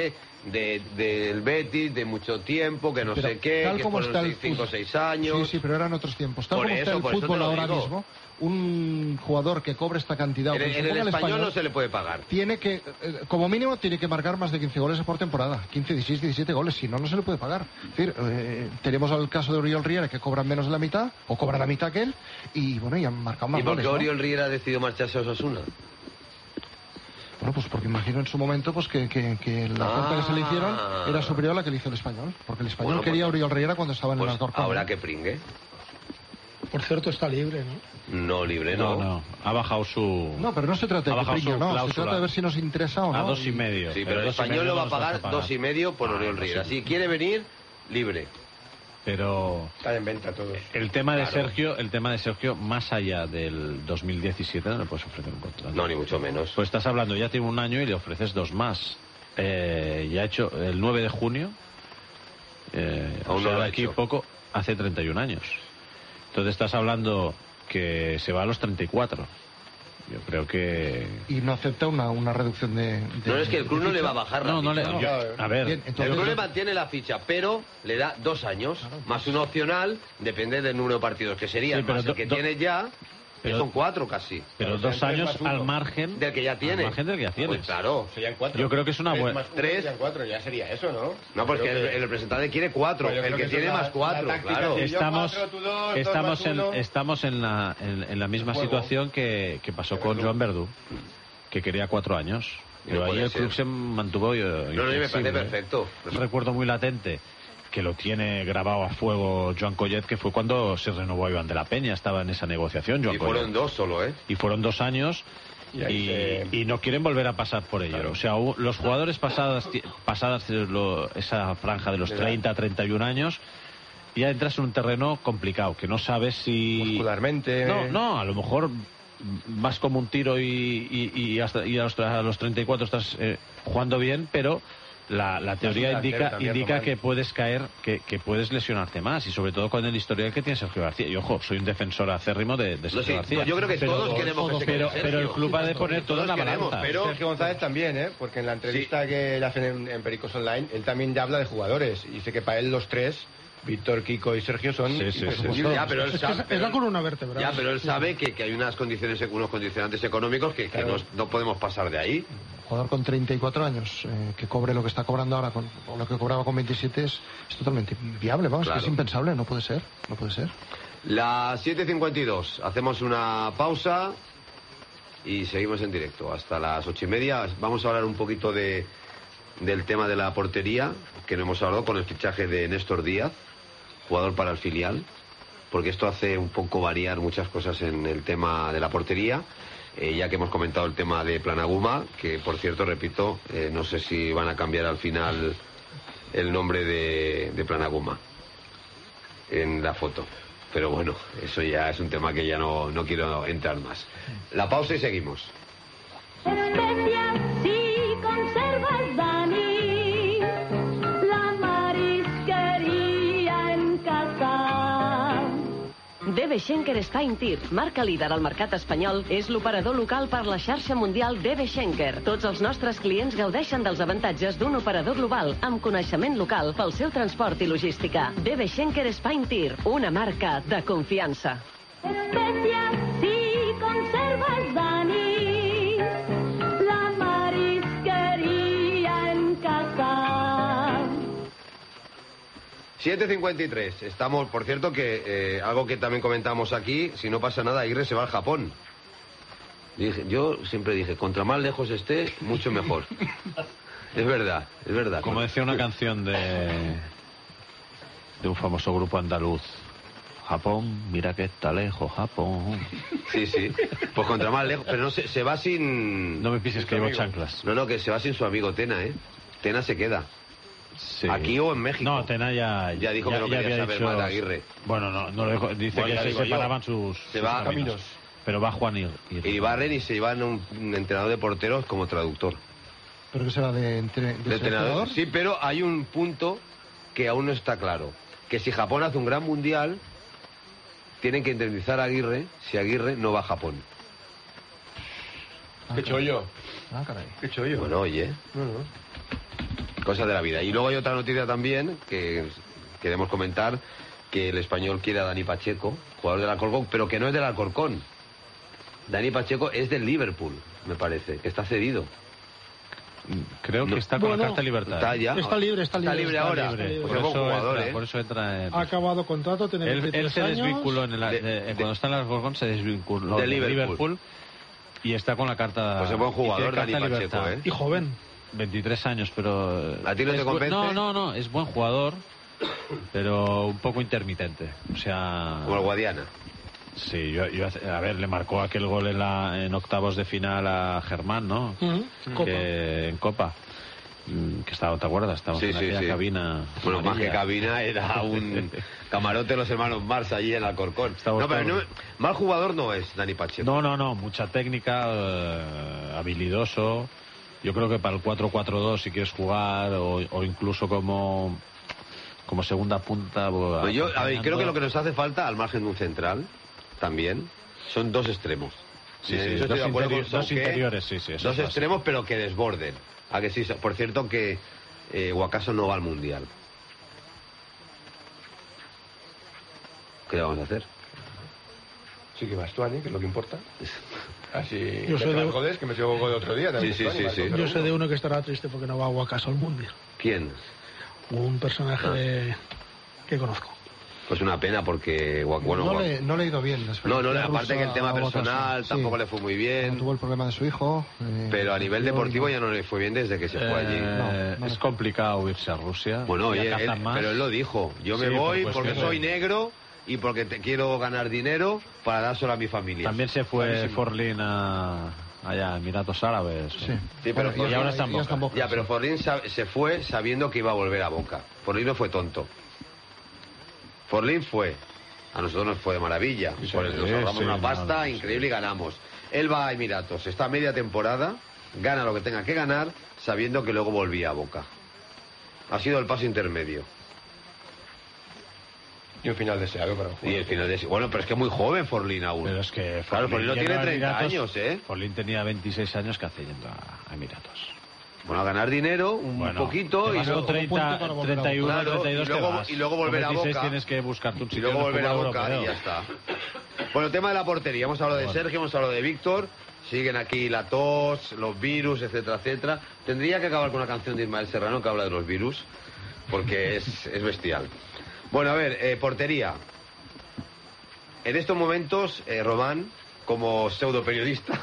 [SPEAKER 1] de, del Betis, de mucho tiempo, que no
[SPEAKER 2] pero
[SPEAKER 1] sé qué,
[SPEAKER 2] tal
[SPEAKER 1] que
[SPEAKER 2] como
[SPEAKER 1] fueron
[SPEAKER 2] está el
[SPEAKER 1] cinco o seis años.
[SPEAKER 2] Sí, sí, pero eran otros tiempos. Tal
[SPEAKER 1] Por
[SPEAKER 2] como
[SPEAKER 1] eso,
[SPEAKER 2] está
[SPEAKER 1] por
[SPEAKER 2] el
[SPEAKER 1] eso
[SPEAKER 2] fútbol
[SPEAKER 1] te lo
[SPEAKER 2] ahora
[SPEAKER 1] digo.
[SPEAKER 2] mismo, un jugador que cobre esta cantidad...
[SPEAKER 1] En,
[SPEAKER 2] o que
[SPEAKER 1] el-
[SPEAKER 2] se
[SPEAKER 1] en el
[SPEAKER 2] ponga
[SPEAKER 1] español, no se le puede pagar.
[SPEAKER 2] Tiene que, eh, como mínimo, tiene que marcar más de quince goles por temporada. quince, dieciséis, diecisiete goles, si no, no se le puede pagar. Es decir, eh, tenemos el caso de Oriol Riera, que cobra menos de la mitad, o cobra la mitad que él, y bueno, y han marcado más
[SPEAKER 1] ¿Y por
[SPEAKER 2] goles,
[SPEAKER 1] qué
[SPEAKER 2] ¿no?
[SPEAKER 1] Oriol Riera decidió marcharse a Osasuna?
[SPEAKER 2] Bueno, pues porque imagino en su momento pues que, que, que la
[SPEAKER 1] Ah.
[SPEAKER 2] oferta que se le hicieron era superior a la que le hizo el Español. Porque el Español
[SPEAKER 1] Bueno, pues-
[SPEAKER 2] quería a Oriol Riera cuando estaba en
[SPEAKER 1] Pues
[SPEAKER 2] el Alcorcón.
[SPEAKER 1] ahora que pringue.
[SPEAKER 6] Por cierto, está libre, ¿no?
[SPEAKER 1] No, libre no.
[SPEAKER 8] No, no. Ha bajado su...
[SPEAKER 2] No, pero no se trata
[SPEAKER 8] Ha
[SPEAKER 2] de que
[SPEAKER 8] bajado
[SPEAKER 2] pringue,
[SPEAKER 8] su
[SPEAKER 2] no. Se
[SPEAKER 8] cláusula.
[SPEAKER 2] trata de ver si nos interesa o no.
[SPEAKER 8] A dos y medio.
[SPEAKER 1] Sí, pero el
[SPEAKER 8] dos y
[SPEAKER 1] español
[SPEAKER 8] medio
[SPEAKER 1] lo va a
[SPEAKER 8] no nos vas
[SPEAKER 1] pagar dos y medio por
[SPEAKER 8] Ah,
[SPEAKER 1] Oriol
[SPEAKER 8] dos y
[SPEAKER 1] Riera.
[SPEAKER 8] medio.
[SPEAKER 1] Si quiere venir, libre.
[SPEAKER 8] Pero
[SPEAKER 7] Están en venta todos.
[SPEAKER 8] el tema de
[SPEAKER 1] Claro.
[SPEAKER 8] Sergio, el tema de Sergio, más allá del dos mil diecisiete, no le puedes ofrecer un contrato.
[SPEAKER 1] No, ni mucho menos.
[SPEAKER 8] Pues estás hablando, ya tiene un año y le ofreces dos más. Eh, ya ha hecho el nueve de junio, eh,
[SPEAKER 1] Aún
[SPEAKER 8] o
[SPEAKER 1] no
[SPEAKER 8] sea,
[SPEAKER 1] lo
[SPEAKER 8] de
[SPEAKER 1] ha
[SPEAKER 8] aquí
[SPEAKER 1] hecho.
[SPEAKER 8] poco, hace treinta y un años. Entonces estás hablando que se va a los treinta y cuatro. Yo creo que...
[SPEAKER 2] Y no acepta una, una reducción de, de-
[SPEAKER 1] No, es que el club
[SPEAKER 2] de
[SPEAKER 1] no le
[SPEAKER 2] ficha.
[SPEAKER 1] va a bajar la
[SPEAKER 8] No, no le...
[SPEAKER 1] ficha.
[SPEAKER 8] yo- a ver,
[SPEAKER 2] Bien,
[SPEAKER 1] El
[SPEAKER 2] entonces-
[SPEAKER 1] club le mantiene la ficha, pero le da dos años, más un opcional, depende del número de partidos que sería,
[SPEAKER 8] Sí, pero
[SPEAKER 1] más el
[SPEAKER 8] do-
[SPEAKER 1] que
[SPEAKER 8] do-
[SPEAKER 1] tiene ya, que
[SPEAKER 8] pero-
[SPEAKER 1] son cuatro casi.
[SPEAKER 8] pero
[SPEAKER 7] Claro,
[SPEAKER 8] dos
[SPEAKER 7] serían tres
[SPEAKER 8] años
[SPEAKER 7] más
[SPEAKER 8] al
[SPEAKER 7] uno.
[SPEAKER 8] margen...
[SPEAKER 1] Del que ya tiene.
[SPEAKER 8] Al margen del que ya tienes.
[SPEAKER 1] Pues claro.
[SPEAKER 7] Serían cuatro.
[SPEAKER 8] Yo creo que es una
[SPEAKER 7] Tres
[SPEAKER 8] buena-
[SPEAKER 7] más uno
[SPEAKER 1] Tres.
[SPEAKER 7] serían cuatro, ya sería eso, ¿no?
[SPEAKER 1] No, porque
[SPEAKER 7] Creo
[SPEAKER 1] el,
[SPEAKER 7] que-
[SPEAKER 1] el representante quiere cuatro,
[SPEAKER 7] Pues yo
[SPEAKER 1] el
[SPEAKER 7] creo
[SPEAKER 1] que
[SPEAKER 7] que
[SPEAKER 1] tiene
[SPEAKER 7] eso es
[SPEAKER 1] más
[SPEAKER 7] la-
[SPEAKER 1] cuatro,
[SPEAKER 7] la táctica
[SPEAKER 1] claro.
[SPEAKER 7] de- yo
[SPEAKER 8] Estamos,
[SPEAKER 7] cuatro, tú dos, dos
[SPEAKER 8] estamos,
[SPEAKER 7] más
[SPEAKER 8] en,
[SPEAKER 7] uno.
[SPEAKER 8] estamos en, la, en, en la misma
[SPEAKER 7] Juego.
[SPEAKER 8] situación que, que pasó
[SPEAKER 7] De
[SPEAKER 8] con
[SPEAKER 7] Verdú.
[SPEAKER 8] Joan Verdú, que quería cuatro años. Pero
[SPEAKER 1] No
[SPEAKER 8] ahí
[SPEAKER 1] puede
[SPEAKER 8] el club
[SPEAKER 1] ser.
[SPEAKER 8] se mantuvo. eh,
[SPEAKER 1] No, no, y me parece
[SPEAKER 8] inflexible.
[SPEAKER 1] perfecto.
[SPEAKER 8] Un recuerdo muy latente que lo tiene grabado a fuego Joan Collet, que fue cuando se renovó a Iván de la Peña, estaba en esa negociación. Joan
[SPEAKER 1] Y fueron
[SPEAKER 8] Collet.
[SPEAKER 1] dos solo, ¿eh?
[SPEAKER 8] Y fueron dos años.
[SPEAKER 7] Y ahí
[SPEAKER 8] Y,
[SPEAKER 7] se-
[SPEAKER 8] y no quieren volver a pasar por ello.
[SPEAKER 7] Claro.
[SPEAKER 8] O sea, hu- los jugadores pasadas, ti- pasadas eh, lo- esa franja de los
[SPEAKER 7] ¿Verdad?
[SPEAKER 8] treinta, treinta y un años, ya entras en un terreno complicado, que no sabes si...
[SPEAKER 7] Muscularmente.
[SPEAKER 8] No, no, a lo mejor vas como un tiro y, y, y hasta y a, los, a los treinta y cuatro estás eh, jugando bien, pero la, la teoría
[SPEAKER 7] delantero
[SPEAKER 8] indica,
[SPEAKER 7] también,
[SPEAKER 8] indica
[SPEAKER 7] Román.
[SPEAKER 8] que puedes caer, que, que puedes lesionarte más, y sobre todo con el historial que tiene Sergio García. Y ojo, soy un defensor acérrimo de, de
[SPEAKER 1] No,
[SPEAKER 8] Sergio
[SPEAKER 1] sí,
[SPEAKER 8] García.
[SPEAKER 1] yo creo que
[SPEAKER 8] Pero-
[SPEAKER 1] todos queremos que se quede
[SPEAKER 8] pero,
[SPEAKER 1] Sergio.
[SPEAKER 8] pero el club ha de poner todo en la
[SPEAKER 1] Todos queremos,
[SPEAKER 8] balanza.
[SPEAKER 1] pero-
[SPEAKER 7] Sergio González también, ¿eh? Porque en la entrevista que le hacen en, en Pericos Online, él también ya habla de jugadores. Y dice que para él los tres, Víctor, Kiko y Sergio, son
[SPEAKER 8] Sí, sí, sí.
[SPEAKER 7] imprescindibles.
[SPEAKER 1] Ya, pero él
[SPEAKER 6] Es, que
[SPEAKER 1] sabe,
[SPEAKER 6] es- es
[SPEAKER 1] pero-
[SPEAKER 6] la columna vertebral.
[SPEAKER 1] Ya, pero él sabe que, que hay unas condiciones, unos condicionantes económicos que, que
[SPEAKER 7] Claro.
[SPEAKER 1] no, no podemos pasar de ahí.
[SPEAKER 2] Jugador con treinta y cuatro años, eh, que cobre lo que está cobrando ahora con, o lo que cobraba con veintisiete es, es totalmente viable, vamos,
[SPEAKER 1] Claro.
[SPEAKER 2] que es impensable, no puede ser, no puede ser.
[SPEAKER 1] Las siete cincuenta y dos, hacemos una pausa y seguimos en directo hasta las ocho y media. Vamos a hablar un poquito de, del tema de la portería, que no hemos hablado con el fichaje de Néstor Díaz, jugador para el filial, porque esto hace un poco variar muchas cosas en el tema de la portería. Eh, ya que hemos comentado el tema de Planaguma, que por cierto, repito, eh, no sé si van a cambiar al final el nombre de, de Planaguma en la foto. Pero bueno, eso ya es un tema que ya no, no quiero entrar más. La pausa y seguimos.
[SPEAKER 4] Especial si conservas Dani, la marisquería en casa.
[SPEAKER 3] D B Schenker Spain Tir, marca líder al mercat espanyol, és l'operador local per la xarxa mundial D B Schenker. Tots els nostres clients gaudeixen dels avantatges d'un operador global amb coneixement local pel seu transport i logística. D B Schenker Spain Tir, una marca de confiança.
[SPEAKER 4] Especial si conservas Dani, la marisquería en casa.
[SPEAKER 1] siete cincuenta y tres. Estamos, por cierto, que eh, algo que también comentamos aquí, si no pasa nada, Aguirre se va al Japón. Dije, yo siempre dije, contra más lejos esté, mucho mejor. Es verdad, es verdad.
[SPEAKER 8] Como decía una canción de, de un famoso grupo andaluz. Japón, mira que está lejos, Japón.
[SPEAKER 1] Sí, sí. Pues contra más lejos. Pero no se, se va sin...
[SPEAKER 8] No me pises que llevo chanclas.
[SPEAKER 1] No, no, que se va sin su amigo Tena, ¿eh? Tena se queda.
[SPEAKER 8] Sí.
[SPEAKER 1] ¿Aquí o en México?
[SPEAKER 8] No, Tena ya...
[SPEAKER 1] Ya dijo que no quería
[SPEAKER 8] había
[SPEAKER 1] saber más de Aguirre.
[SPEAKER 8] Bueno, no, no lo dijo. Dice
[SPEAKER 1] Bueno, ya
[SPEAKER 8] que se
[SPEAKER 1] digo yo.
[SPEAKER 8] separaban sus,
[SPEAKER 1] Se
[SPEAKER 8] sus
[SPEAKER 1] va-
[SPEAKER 8] caminos. Pero va Juan y... y-
[SPEAKER 1] Y barren y se llevan un, un entrenador de porteros como traductor.
[SPEAKER 2] ¿Pero que será de, entre, de
[SPEAKER 1] ¿De entrenador?
[SPEAKER 2] seleccionador?
[SPEAKER 1] Sí, pero hay un punto que aún no está claro. Que si Japón hace un gran mundial, tienen que indemnizar a Aguirre si Aguirre no va a Japón.
[SPEAKER 2] Ah,
[SPEAKER 7] Qué chollo.
[SPEAKER 2] Ah, caray.
[SPEAKER 7] Qué chollo.
[SPEAKER 1] Bueno, oye.
[SPEAKER 7] No, no.
[SPEAKER 1] cosas de la vida. Y luego hay otra noticia también que queremos comentar, que el Español quiere a Dani Pacheco, jugador del Alcorcón, pero que no es del Alcorcón. Dani Pacheco es del Liverpool, me parece, que está cedido.
[SPEAKER 8] Creo que
[SPEAKER 1] No.
[SPEAKER 8] está con
[SPEAKER 6] Bueno,
[SPEAKER 8] la carta de libertad.
[SPEAKER 1] Está ya.
[SPEAKER 6] Está libre, está libre.
[SPEAKER 1] Está libre
[SPEAKER 6] está
[SPEAKER 1] ahora.
[SPEAKER 6] libre.
[SPEAKER 1] Pues
[SPEAKER 8] Por,
[SPEAKER 1] es buen
[SPEAKER 8] eso
[SPEAKER 1] jugador,
[SPEAKER 8] entra,
[SPEAKER 1] ¿eh?
[SPEAKER 8] por eso entra en...
[SPEAKER 6] Ha acabado contrato, tiene
[SPEAKER 8] Él, él
[SPEAKER 6] veintitrés
[SPEAKER 8] se
[SPEAKER 6] años.
[SPEAKER 8] desvinculó en el,
[SPEAKER 1] De-
[SPEAKER 8] de-
[SPEAKER 1] de-
[SPEAKER 8] cuando está en el Alcorcón, se desvinculó
[SPEAKER 1] De
[SPEAKER 8] del
[SPEAKER 1] Liverpool.
[SPEAKER 8] Liverpool. Y está con la carta.
[SPEAKER 1] Pues es buen
[SPEAKER 8] y tiene
[SPEAKER 1] jugador,
[SPEAKER 8] carta
[SPEAKER 1] Dani
[SPEAKER 8] de
[SPEAKER 1] Pacheco,
[SPEAKER 8] libertad.
[SPEAKER 1] ¿eh?
[SPEAKER 6] Y joven.
[SPEAKER 8] veintitrés años, pero...
[SPEAKER 1] ¿A ti no te
[SPEAKER 8] es bu-
[SPEAKER 1] convence?
[SPEAKER 8] No, no, no, es buen jugador, pero un poco intermitente. O sea...
[SPEAKER 1] Como el Guadiana.
[SPEAKER 8] Sí, yo, yo hace- a ver, le marcó aquel gol en, la, en octavos de final a Germán, ¿no?
[SPEAKER 6] Ujú, Copa.
[SPEAKER 8] Que, en Copa. Mm, Que estaba, ¿te acuerdas? Estábamos
[SPEAKER 1] Sí,
[SPEAKER 8] en
[SPEAKER 1] sí,
[SPEAKER 8] aquella
[SPEAKER 1] sí.
[SPEAKER 8] cabina.
[SPEAKER 1] Bueno, más que
[SPEAKER 8] amarilla.
[SPEAKER 1] cabina, era un camarote de los hermanos Mars allí en Alcorcón.
[SPEAKER 8] Estamos
[SPEAKER 1] No, pero
[SPEAKER 8] todos.
[SPEAKER 1] no- mal jugador no es Dani Pacheco.
[SPEAKER 8] No, no, no, mucha técnica, eh, habilidoso. Yo creo que para el cuatro cuatro dos, si quieres jugar, o, o incluso como, como segunda punta. o
[SPEAKER 1] Pues yo, a ver,
[SPEAKER 8] acompañando.
[SPEAKER 1] creo que lo que nos hace falta, al margen de un central, también, son dos extremos.
[SPEAKER 8] Sí,
[SPEAKER 1] En
[SPEAKER 8] sí,
[SPEAKER 1] eso estoy
[SPEAKER 8] dos,
[SPEAKER 1] de acuerdo
[SPEAKER 8] interi-
[SPEAKER 1] con
[SPEAKER 8] dos
[SPEAKER 1] Souquet.
[SPEAKER 8] interiores, sí, sí. eso
[SPEAKER 1] Dos
[SPEAKER 8] es
[SPEAKER 1] extremos, pero que desborden. A que sí, por cierto que eh, Guacaso no va al Mundial. ¿Qué le vamos a hacer?
[SPEAKER 7] Sí que va Stuani, que es lo que importa. Así,
[SPEAKER 6] Yo soy
[SPEAKER 7] me
[SPEAKER 6] de-
[SPEAKER 7] trajo goles, que me llevó gol otro día. también
[SPEAKER 1] Sí, sí,
[SPEAKER 7] Stuani,
[SPEAKER 1] sí,
[SPEAKER 7] marcó
[SPEAKER 1] sí.
[SPEAKER 7] cero
[SPEAKER 6] Yo sé
[SPEAKER 7] uno.
[SPEAKER 6] de uno que estará triste porque no va a Guacaso al Mundial.
[SPEAKER 1] ¿Quién?
[SPEAKER 6] Un personaje
[SPEAKER 1] Ah.
[SPEAKER 6] de- que conozco.
[SPEAKER 1] Pues una pena porque... Gua- Bueno,
[SPEAKER 2] no,
[SPEAKER 1] Gua-
[SPEAKER 2] le, no le ha ido bien. la
[SPEAKER 1] no,
[SPEAKER 2] experiencia
[SPEAKER 1] no, aparte
[SPEAKER 2] rusa
[SPEAKER 1] que el tema
[SPEAKER 2] a Guacaso.
[SPEAKER 1] personal
[SPEAKER 2] Sí.
[SPEAKER 1] tampoco le fue muy bien.
[SPEAKER 2] Tuvo el problema de su hijo. eh,
[SPEAKER 1] Pero a nivel
[SPEAKER 2] sufrió y
[SPEAKER 1] deportivo
[SPEAKER 2] no-
[SPEAKER 1] ya no le fue bien desde que se fue allí.
[SPEAKER 8] Eh,
[SPEAKER 2] No, no
[SPEAKER 8] es
[SPEAKER 2] le-
[SPEAKER 8] complicado irse a Rusia.
[SPEAKER 1] Bueno,
[SPEAKER 8] Ya
[SPEAKER 1] oye,
[SPEAKER 8] cazan
[SPEAKER 1] él-
[SPEAKER 8] más.
[SPEAKER 1] pero él lo dijo. Yo me
[SPEAKER 8] Sí,
[SPEAKER 1] voy
[SPEAKER 8] por
[SPEAKER 1] porque
[SPEAKER 8] cuestiones-
[SPEAKER 1] soy negro y porque te quiero ganar dinero para dárselo a mi familia.
[SPEAKER 8] También se fue
[SPEAKER 1] Clarísimo.
[SPEAKER 8] Forlín a allá, a Emiratos Árabes.
[SPEAKER 2] Sí,
[SPEAKER 1] Sí, pero
[SPEAKER 2] Bueno,
[SPEAKER 8] y ahora está en
[SPEAKER 2] ya
[SPEAKER 8] Boca.
[SPEAKER 2] en Boca,
[SPEAKER 1] Ya, pero
[SPEAKER 2] sí.
[SPEAKER 1] Forlín sab- se fue sabiendo que iba a volver a Boca. Forlín no fue tonto. Forlín fue. A nosotros nos fue de maravilla.
[SPEAKER 8] Sí,
[SPEAKER 1] Por eso nos
[SPEAKER 8] sí,
[SPEAKER 1] ahorramos
[SPEAKER 8] sí,
[SPEAKER 1] una
[SPEAKER 8] no,
[SPEAKER 1] pasta
[SPEAKER 8] sí.
[SPEAKER 1] increíble y ganamos. Él va a Emiratos, está a media temporada, gana lo que tenga que ganar, sabiendo que luego volvía a Boca. Ha sido el paso intermedio.
[SPEAKER 7] Y un final deseado para un
[SPEAKER 1] Y
[SPEAKER 7] jugador.
[SPEAKER 1] el final de... Bueno, pero es que es muy joven Forlín aún.
[SPEAKER 8] Pero es que
[SPEAKER 1] Claro, Forlín no
[SPEAKER 8] llegó
[SPEAKER 1] tiene
[SPEAKER 8] a
[SPEAKER 1] treinta
[SPEAKER 8] Emiratos-
[SPEAKER 1] años, ¿eh?
[SPEAKER 8] Forlín tenía veintiséis años que hace yendo a, a Emiratos.
[SPEAKER 1] Bueno, a ganar dinero, un
[SPEAKER 8] Bueno,
[SPEAKER 1] poquito
[SPEAKER 8] te
[SPEAKER 1] y
[SPEAKER 8] vas
[SPEAKER 1] luego,
[SPEAKER 8] con treinta,
[SPEAKER 2] para volver a
[SPEAKER 8] treinta y uno,
[SPEAKER 1] Boca.
[SPEAKER 8] treinta y dos
[SPEAKER 1] Claro, y luego-
[SPEAKER 8] te vas.
[SPEAKER 1] y luego
[SPEAKER 8] Con
[SPEAKER 1] volver a
[SPEAKER 8] veintiséis
[SPEAKER 1] Boca.
[SPEAKER 8] tienes que buscarte un
[SPEAKER 1] y
[SPEAKER 8] sitio
[SPEAKER 1] luego
[SPEAKER 8] en el
[SPEAKER 1] volver a
[SPEAKER 8] fútbol
[SPEAKER 1] Boca
[SPEAKER 8] europeo.
[SPEAKER 1] y ya está. Bueno, tema de la portería. Hemos hablado de
[SPEAKER 8] Bueno.
[SPEAKER 1] Sergio, hemos hablado de Víctor. Siguen aquí la tos, los virus, etcétera, etcétera. Tendría que acabar con una canción de Ismael Serrano que habla de los virus, porque es, es bestial. Bueno, a ver, eh, portería. En estos momentos, eh, Román, como pseudo periodista...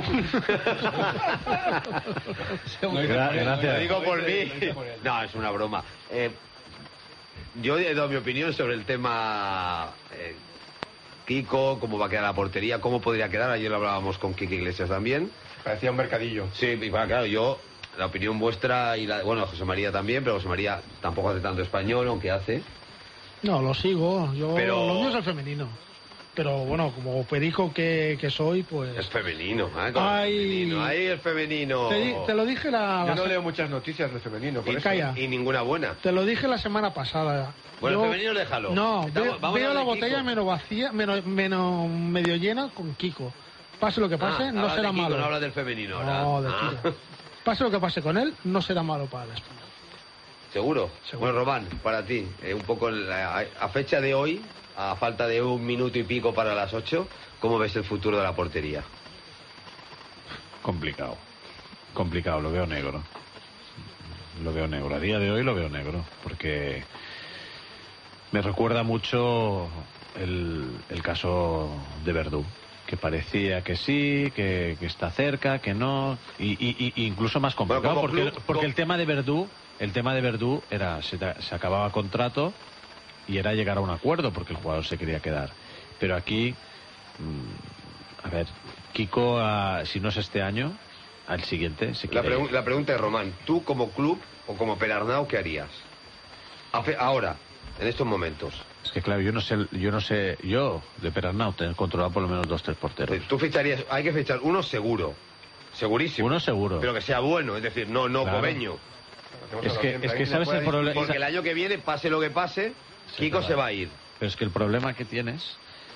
[SPEAKER 8] Gra- gracias.
[SPEAKER 1] Lo digo por
[SPEAKER 7] Lo
[SPEAKER 1] mí.
[SPEAKER 7] hice por él.
[SPEAKER 1] No, es una broma. Eh, yo he dado mi opinión sobre el tema eh, Kiko, cómo va a quedar la portería, cómo podría quedar. Ayer lo hablábamos con Kiko Iglesias también.
[SPEAKER 7] Parecía un mercadillo.
[SPEAKER 1] Sí, y bueno, claro, yo, la opinión vuestra y la, bueno, José María también, pero José María tampoco hace tanto español, aunque hace.
[SPEAKER 6] No, lo sigo. Yo,
[SPEAKER 1] Pero-
[SPEAKER 6] Lo mío es el femenino. Pero bueno, como perico que, que soy, pues...
[SPEAKER 1] Es femenino, ¿eh? Con el
[SPEAKER 6] Ay.
[SPEAKER 1] femenino. Ahí el femenino.
[SPEAKER 6] Te, di- te lo dije la,
[SPEAKER 7] Yo
[SPEAKER 6] la
[SPEAKER 7] no
[SPEAKER 6] se-
[SPEAKER 7] leo muchas noticias de femenino. Por
[SPEAKER 1] Y,
[SPEAKER 7] eso.
[SPEAKER 6] calla.
[SPEAKER 1] y ninguna buena.
[SPEAKER 6] te lo dije la semana pasada.
[SPEAKER 1] Bueno,
[SPEAKER 6] Yo-
[SPEAKER 1] el femenino déjalo.
[SPEAKER 6] No,
[SPEAKER 1] Estamos-
[SPEAKER 6] veo,
[SPEAKER 1] vamos a
[SPEAKER 6] veo
[SPEAKER 1] hablar
[SPEAKER 6] la
[SPEAKER 1] de
[SPEAKER 6] botella
[SPEAKER 1] Kiko.
[SPEAKER 6] menos vacía, menos, menos medio llena con Kiko. Pase lo que pase,
[SPEAKER 1] Ah,
[SPEAKER 6] no
[SPEAKER 1] hablas
[SPEAKER 6] será
[SPEAKER 1] de Kiko,
[SPEAKER 6] malo.
[SPEAKER 1] no hablas del femenino ahora.
[SPEAKER 6] No, de
[SPEAKER 1] Ah.
[SPEAKER 6] Kiko. Pase lo que pase con él, no será malo para el español.
[SPEAKER 1] ¿Seguro?
[SPEAKER 6] Seguro.
[SPEAKER 1] Bueno, Román, para ti, eh, un poco la- a, a fecha de hoy, a falta de un minuto y pico para las ocho, ¿cómo ves el futuro de la portería?
[SPEAKER 8] Complicado. Complicado, lo veo negro. Lo veo negro. A día de hoy lo veo negro. Porque me recuerda mucho el, el caso de Verdú. Que parecía que sí, que, que está cerca, que no. Y, y- y incluso más complicado.
[SPEAKER 1] Bueno, como
[SPEAKER 8] porque
[SPEAKER 1] club,
[SPEAKER 8] porque
[SPEAKER 1] como-
[SPEAKER 8] el tema de Verdú, el tema de Verdú era, se, ta- se acababa contrato y era llegar a un acuerdo porque el jugador se quería quedar. Pero aquí, mm, a ver, Kiko, ah, si no es este año, al siguiente se
[SPEAKER 1] La,
[SPEAKER 8] quiere
[SPEAKER 1] pregu-
[SPEAKER 8] ir.
[SPEAKER 1] la pregunta es, Román, tú como club o como Perarnau, ¿qué harías? A fe- ahora, en estos momentos.
[SPEAKER 8] Es que claro, yo no sé, yo no sé, yo de Perarnau tengo controlado por lo menos dos, tres porteros.
[SPEAKER 1] Tú ficharías, hay que fichar uno seguro, segurísimo.
[SPEAKER 8] Uno seguro.
[SPEAKER 1] Pero que sea bueno, es decir, no, no
[SPEAKER 8] Claro.
[SPEAKER 1] cobeño.
[SPEAKER 7] Tenemos
[SPEAKER 8] Es
[SPEAKER 7] a los
[SPEAKER 8] que,
[SPEAKER 7] siempre
[SPEAKER 8] es
[SPEAKER 7] ahí,
[SPEAKER 8] que
[SPEAKER 7] no
[SPEAKER 8] sabes
[SPEAKER 7] puede
[SPEAKER 8] el problema.
[SPEAKER 1] Porque el año que viene, pase lo que pase,
[SPEAKER 8] Sí,
[SPEAKER 1] Kiko
[SPEAKER 8] es
[SPEAKER 1] se
[SPEAKER 8] verdad.
[SPEAKER 1] va a ir.
[SPEAKER 8] Pero es que el problema que tienes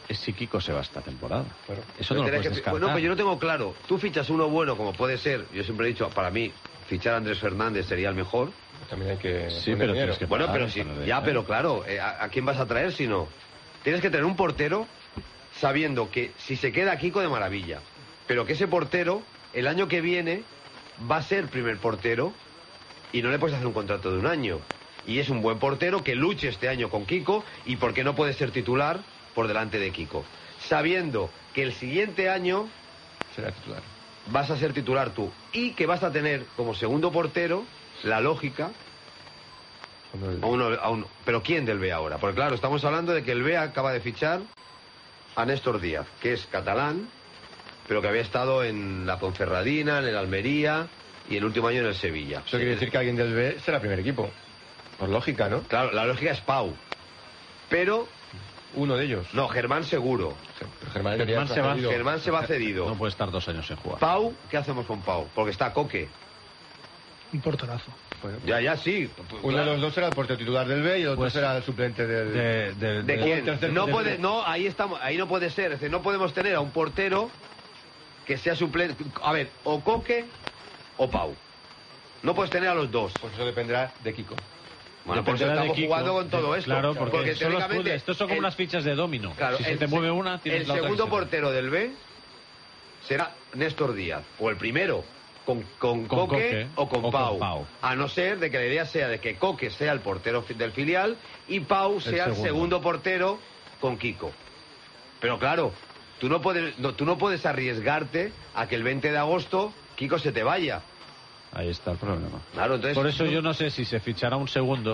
[SPEAKER 8] es si Kiko se va esta temporada.
[SPEAKER 7] Bueno,
[SPEAKER 8] Eso no lo puedes
[SPEAKER 1] que,
[SPEAKER 8] descartar.
[SPEAKER 1] Bueno, pues yo no tengo claro. Tú fichas uno bueno, como puede ser, yo siempre he dicho, para mí, fichar a Andrés Fernández sería el mejor.
[SPEAKER 7] También hay que...
[SPEAKER 8] Sí,
[SPEAKER 7] poner
[SPEAKER 8] pero
[SPEAKER 7] dinero.
[SPEAKER 8] tienes que
[SPEAKER 1] Bueno,
[SPEAKER 8] pagar,
[SPEAKER 1] pero sí,
[SPEAKER 8] eso no
[SPEAKER 1] ya,
[SPEAKER 8] de-
[SPEAKER 1] pero claro, eh, ¿a, a quién vas a traer si no? Tienes que tener un portero sabiendo que si se queda Kiko, de maravilla. Pero que ese portero, el año que viene, va a ser primer portero y no le puedes hacer un contrato de un año. Y es un buen portero que luche este año con Kiko y por qué no puede ser titular por delante de Kiko. Sabiendo que el siguiente año
[SPEAKER 7] Será titular.
[SPEAKER 1] vas a ser titular tú y que vas a tener como segundo portero la lógica
[SPEAKER 7] Cuando el-
[SPEAKER 1] a uno, a uno. Pero ¿quién del B ahora? Porque claro, estamos hablando de que el B acaba de fichar a Néstor Díaz, que es catalán, pero que había estado en la Ponferradina, en el Almería y el último año en el Sevilla.
[SPEAKER 7] Eso quiere decir que alguien del B será primer equipo. Por lógica, ¿no?
[SPEAKER 1] Claro, la lógica es Pau. Pero,
[SPEAKER 7] Uno de ellos.
[SPEAKER 1] no, Germán seguro.
[SPEAKER 7] Pero Germán,
[SPEAKER 8] Germán
[SPEAKER 7] debería
[SPEAKER 8] se
[SPEAKER 7] estar
[SPEAKER 8] va.
[SPEAKER 7] cedido.
[SPEAKER 1] Germán se va cedido.
[SPEAKER 8] No puede estar dos años sin jugar.
[SPEAKER 1] Pau, ¿qué hacemos con Pau? Porque está Coque.
[SPEAKER 6] Un porterazo.
[SPEAKER 7] Bueno,
[SPEAKER 1] Ya, ya, sí.
[SPEAKER 7] uno
[SPEAKER 1] Claro.
[SPEAKER 7] de los dos será el portero titular del B y el otro
[SPEAKER 8] Pues-
[SPEAKER 7] será el suplente del...
[SPEAKER 8] De, de-
[SPEAKER 1] ¿De
[SPEAKER 8] de-
[SPEAKER 1] quién?
[SPEAKER 7] tercer
[SPEAKER 1] No
[SPEAKER 7] portero.
[SPEAKER 1] puede, no, ahí estamos, ahí no puede ser. Es decir, no podemos tener a un portero que sea suplente. A ver, o Coque o Pau. No puedes tener a los dos.
[SPEAKER 7] Pues eso dependerá de Kiko.
[SPEAKER 1] Bueno, por eso
[SPEAKER 8] Dependerá de
[SPEAKER 1] estamos
[SPEAKER 8] Kiko.
[SPEAKER 1] jugando con todo esto.
[SPEAKER 8] Claro, porque, son los
[SPEAKER 1] teóricamente
[SPEAKER 8] puzzles. Estos son como
[SPEAKER 1] el-
[SPEAKER 8] unas fichas de dominó.
[SPEAKER 1] Claro,
[SPEAKER 8] si se
[SPEAKER 1] el
[SPEAKER 8] te
[SPEAKER 1] se-
[SPEAKER 8] mueve una, tienes
[SPEAKER 1] el
[SPEAKER 8] la otra.
[SPEAKER 1] segundo
[SPEAKER 8] que se te-
[SPEAKER 1] portero del B será Néstor Díaz. O el primero, con, con,
[SPEAKER 8] Con
[SPEAKER 1] Coque,
[SPEAKER 8] Coque
[SPEAKER 1] o con,
[SPEAKER 8] o con
[SPEAKER 1] Pau.
[SPEAKER 8] Pau.
[SPEAKER 1] A no ser de que la idea sea de que Coque sea el portero fi- del filial y Pau sea el
[SPEAKER 8] segundo.
[SPEAKER 1] segundo portero con Kiko. Pero claro, tú no puedes, no, tú no puedes arriesgarte a que el veinte de agosto Kiko se te vaya.
[SPEAKER 8] Ahí está el problema.
[SPEAKER 1] Claro, entonces.
[SPEAKER 8] Por eso yo no sé si se fichará un segundo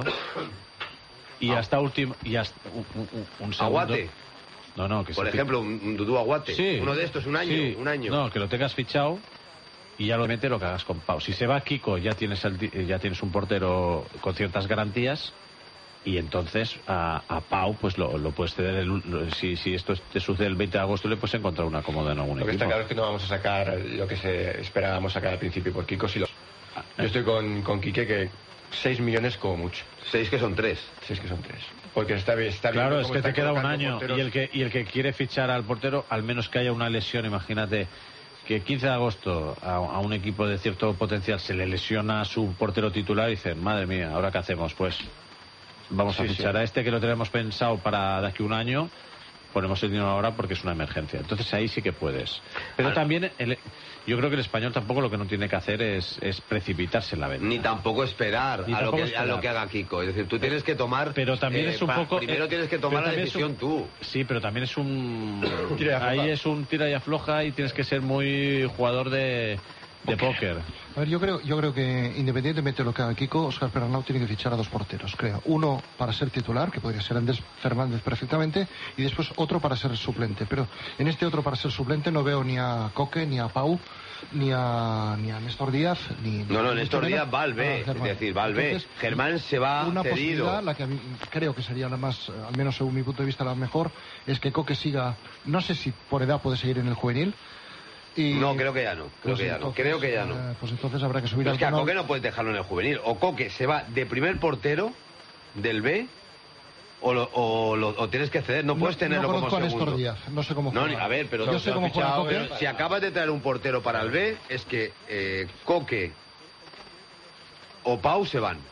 [SPEAKER 8] y
[SPEAKER 1] Ah.
[SPEAKER 8] hasta último y hasta un, un- un segundo.
[SPEAKER 1] Aguate.
[SPEAKER 8] No, no, que
[SPEAKER 1] Por
[SPEAKER 8] se fi-
[SPEAKER 1] ejemplo, un, un Dudú Aguate.
[SPEAKER 8] Sí.
[SPEAKER 1] Uno de estos, un año,
[SPEAKER 8] Sí.
[SPEAKER 1] un año.
[SPEAKER 8] No, que lo tengas fichado y ya lo mete lo que hagas con Pau. Si se va Kiko, ya tienes el ti- ya tienes un portero con ciertas garantías y entonces a, a Pau pues lo, lo puedes ceder el- lo- si, si esto te sucede el veinte de agosto le puedes encontrar una cómoda en algún
[SPEAKER 7] Lo que
[SPEAKER 8] equipo.
[SPEAKER 7] está claro es que no vamos a sacar lo que se esperábamos sacar al principio por Kiko. Si lo... Yo estoy con, con Quique que seis millones como mucho.
[SPEAKER 1] Seis que son tres.
[SPEAKER 7] Seis que son tres. Porque está bien. Está
[SPEAKER 8] Claro,
[SPEAKER 7] viendo
[SPEAKER 8] es
[SPEAKER 7] cómo
[SPEAKER 8] que te
[SPEAKER 7] están
[SPEAKER 8] queda un
[SPEAKER 7] colocando
[SPEAKER 8] año
[SPEAKER 7] porteros.
[SPEAKER 8] y el que y el que quiere fichar al portero, al menos que haya una lesión, imagínate que quince de agosto a, a un equipo de cierto potencial se le lesiona a su portero titular y dicen, madre mía, ¿ahora qué hacemos? Pues vamos a
[SPEAKER 7] Sí,
[SPEAKER 8] fichar
[SPEAKER 7] sí.
[SPEAKER 8] a este que lo tenemos pensado para de aquí a un año, ponemos el dinero ahora porque es una emergencia. Entonces ahí sí que puedes. Pero también el- yo creo que el español tampoco lo que no tiene que hacer es, es precipitarse en la venta.
[SPEAKER 1] Ni tampoco esperar,
[SPEAKER 8] Ni
[SPEAKER 1] a,
[SPEAKER 8] tampoco
[SPEAKER 1] lo que,
[SPEAKER 8] esperar.
[SPEAKER 1] a lo que haga Kiko. Es decir, tú tienes que tomar.
[SPEAKER 8] Pero también
[SPEAKER 1] eh,
[SPEAKER 8] es un
[SPEAKER 1] pa-
[SPEAKER 8] poco.
[SPEAKER 1] Primero
[SPEAKER 8] eh,
[SPEAKER 1] tienes que
[SPEAKER 8] pero
[SPEAKER 1] tomar la
[SPEAKER 8] también es
[SPEAKER 1] decisión
[SPEAKER 8] un-
[SPEAKER 1] tú.
[SPEAKER 8] Sí, pero también es un.
[SPEAKER 7] Tira y afloja.
[SPEAKER 8] Ahí es un tira y afloja y tienes que ser muy jugador de, de póker.
[SPEAKER 2] A ver, yo creo, yo creo que independientemente de lo que haga Kiko, Óscar Pernau tiene que fichar a dos porteros, creo. Uno para ser titular, que podría ser Andrés Fernández perfectamente, y después otro para ser suplente. Pero en este otro para ser suplente no veo ni a Coque, ni a Pau, ni a, ni a Néstor Díaz, ni...
[SPEAKER 1] No, no,
[SPEAKER 2] ni
[SPEAKER 1] Néstor
[SPEAKER 2] mucho menos
[SPEAKER 1] Díaz va al B.
[SPEAKER 2] a
[SPEAKER 1] Es
[SPEAKER 2] Germán.
[SPEAKER 1] decir, va al B.
[SPEAKER 2] Entonces,
[SPEAKER 1] Germán se va
[SPEAKER 2] una
[SPEAKER 1] cedido.
[SPEAKER 2] posibilidad, la que a mí creo que sería la más, eh, al menos según mi punto de vista, la mejor, es que Coque siga, no sé si por edad puede seguir en el juvenil. Y,
[SPEAKER 1] No, creo que ya no. Creo
[SPEAKER 2] pues
[SPEAKER 1] que ya no.
[SPEAKER 2] entonces,
[SPEAKER 1] Creo que ya no.
[SPEAKER 2] eh, pues entonces habrá que subir
[SPEAKER 1] Pero
[SPEAKER 2] al
[SPEAKER 1] es que a
[SPEAKER 2] canal.
[SPEAKER 1] Coque no puedes dejarlo en el juvenil. O Coque se va de primer portero del B o, lo- o, lo- o tienes que ceder. No, puedes tenerlo
[SPEAKER 2] no
[SPEAKER 1] como
[SPEAKER 2] conozco a
[SPEAKER 1] segundo.
[SPEAKER 2] Néstor Díaz, no sé cómo
[SPEAKER 1] No,
[SPEAKER 2] juega.
[SPEAKER 1] ni- a ver, pero
[SPEAKER 2] yo sé cómo juega
[SPEAKER 7] fichado,
[SPEAKER 2] Coque.
[SPEAKER 7] pero-
[SPEAKER 1] Si acabas de traer un portero para el B, es que eh, Coque o Pau se van.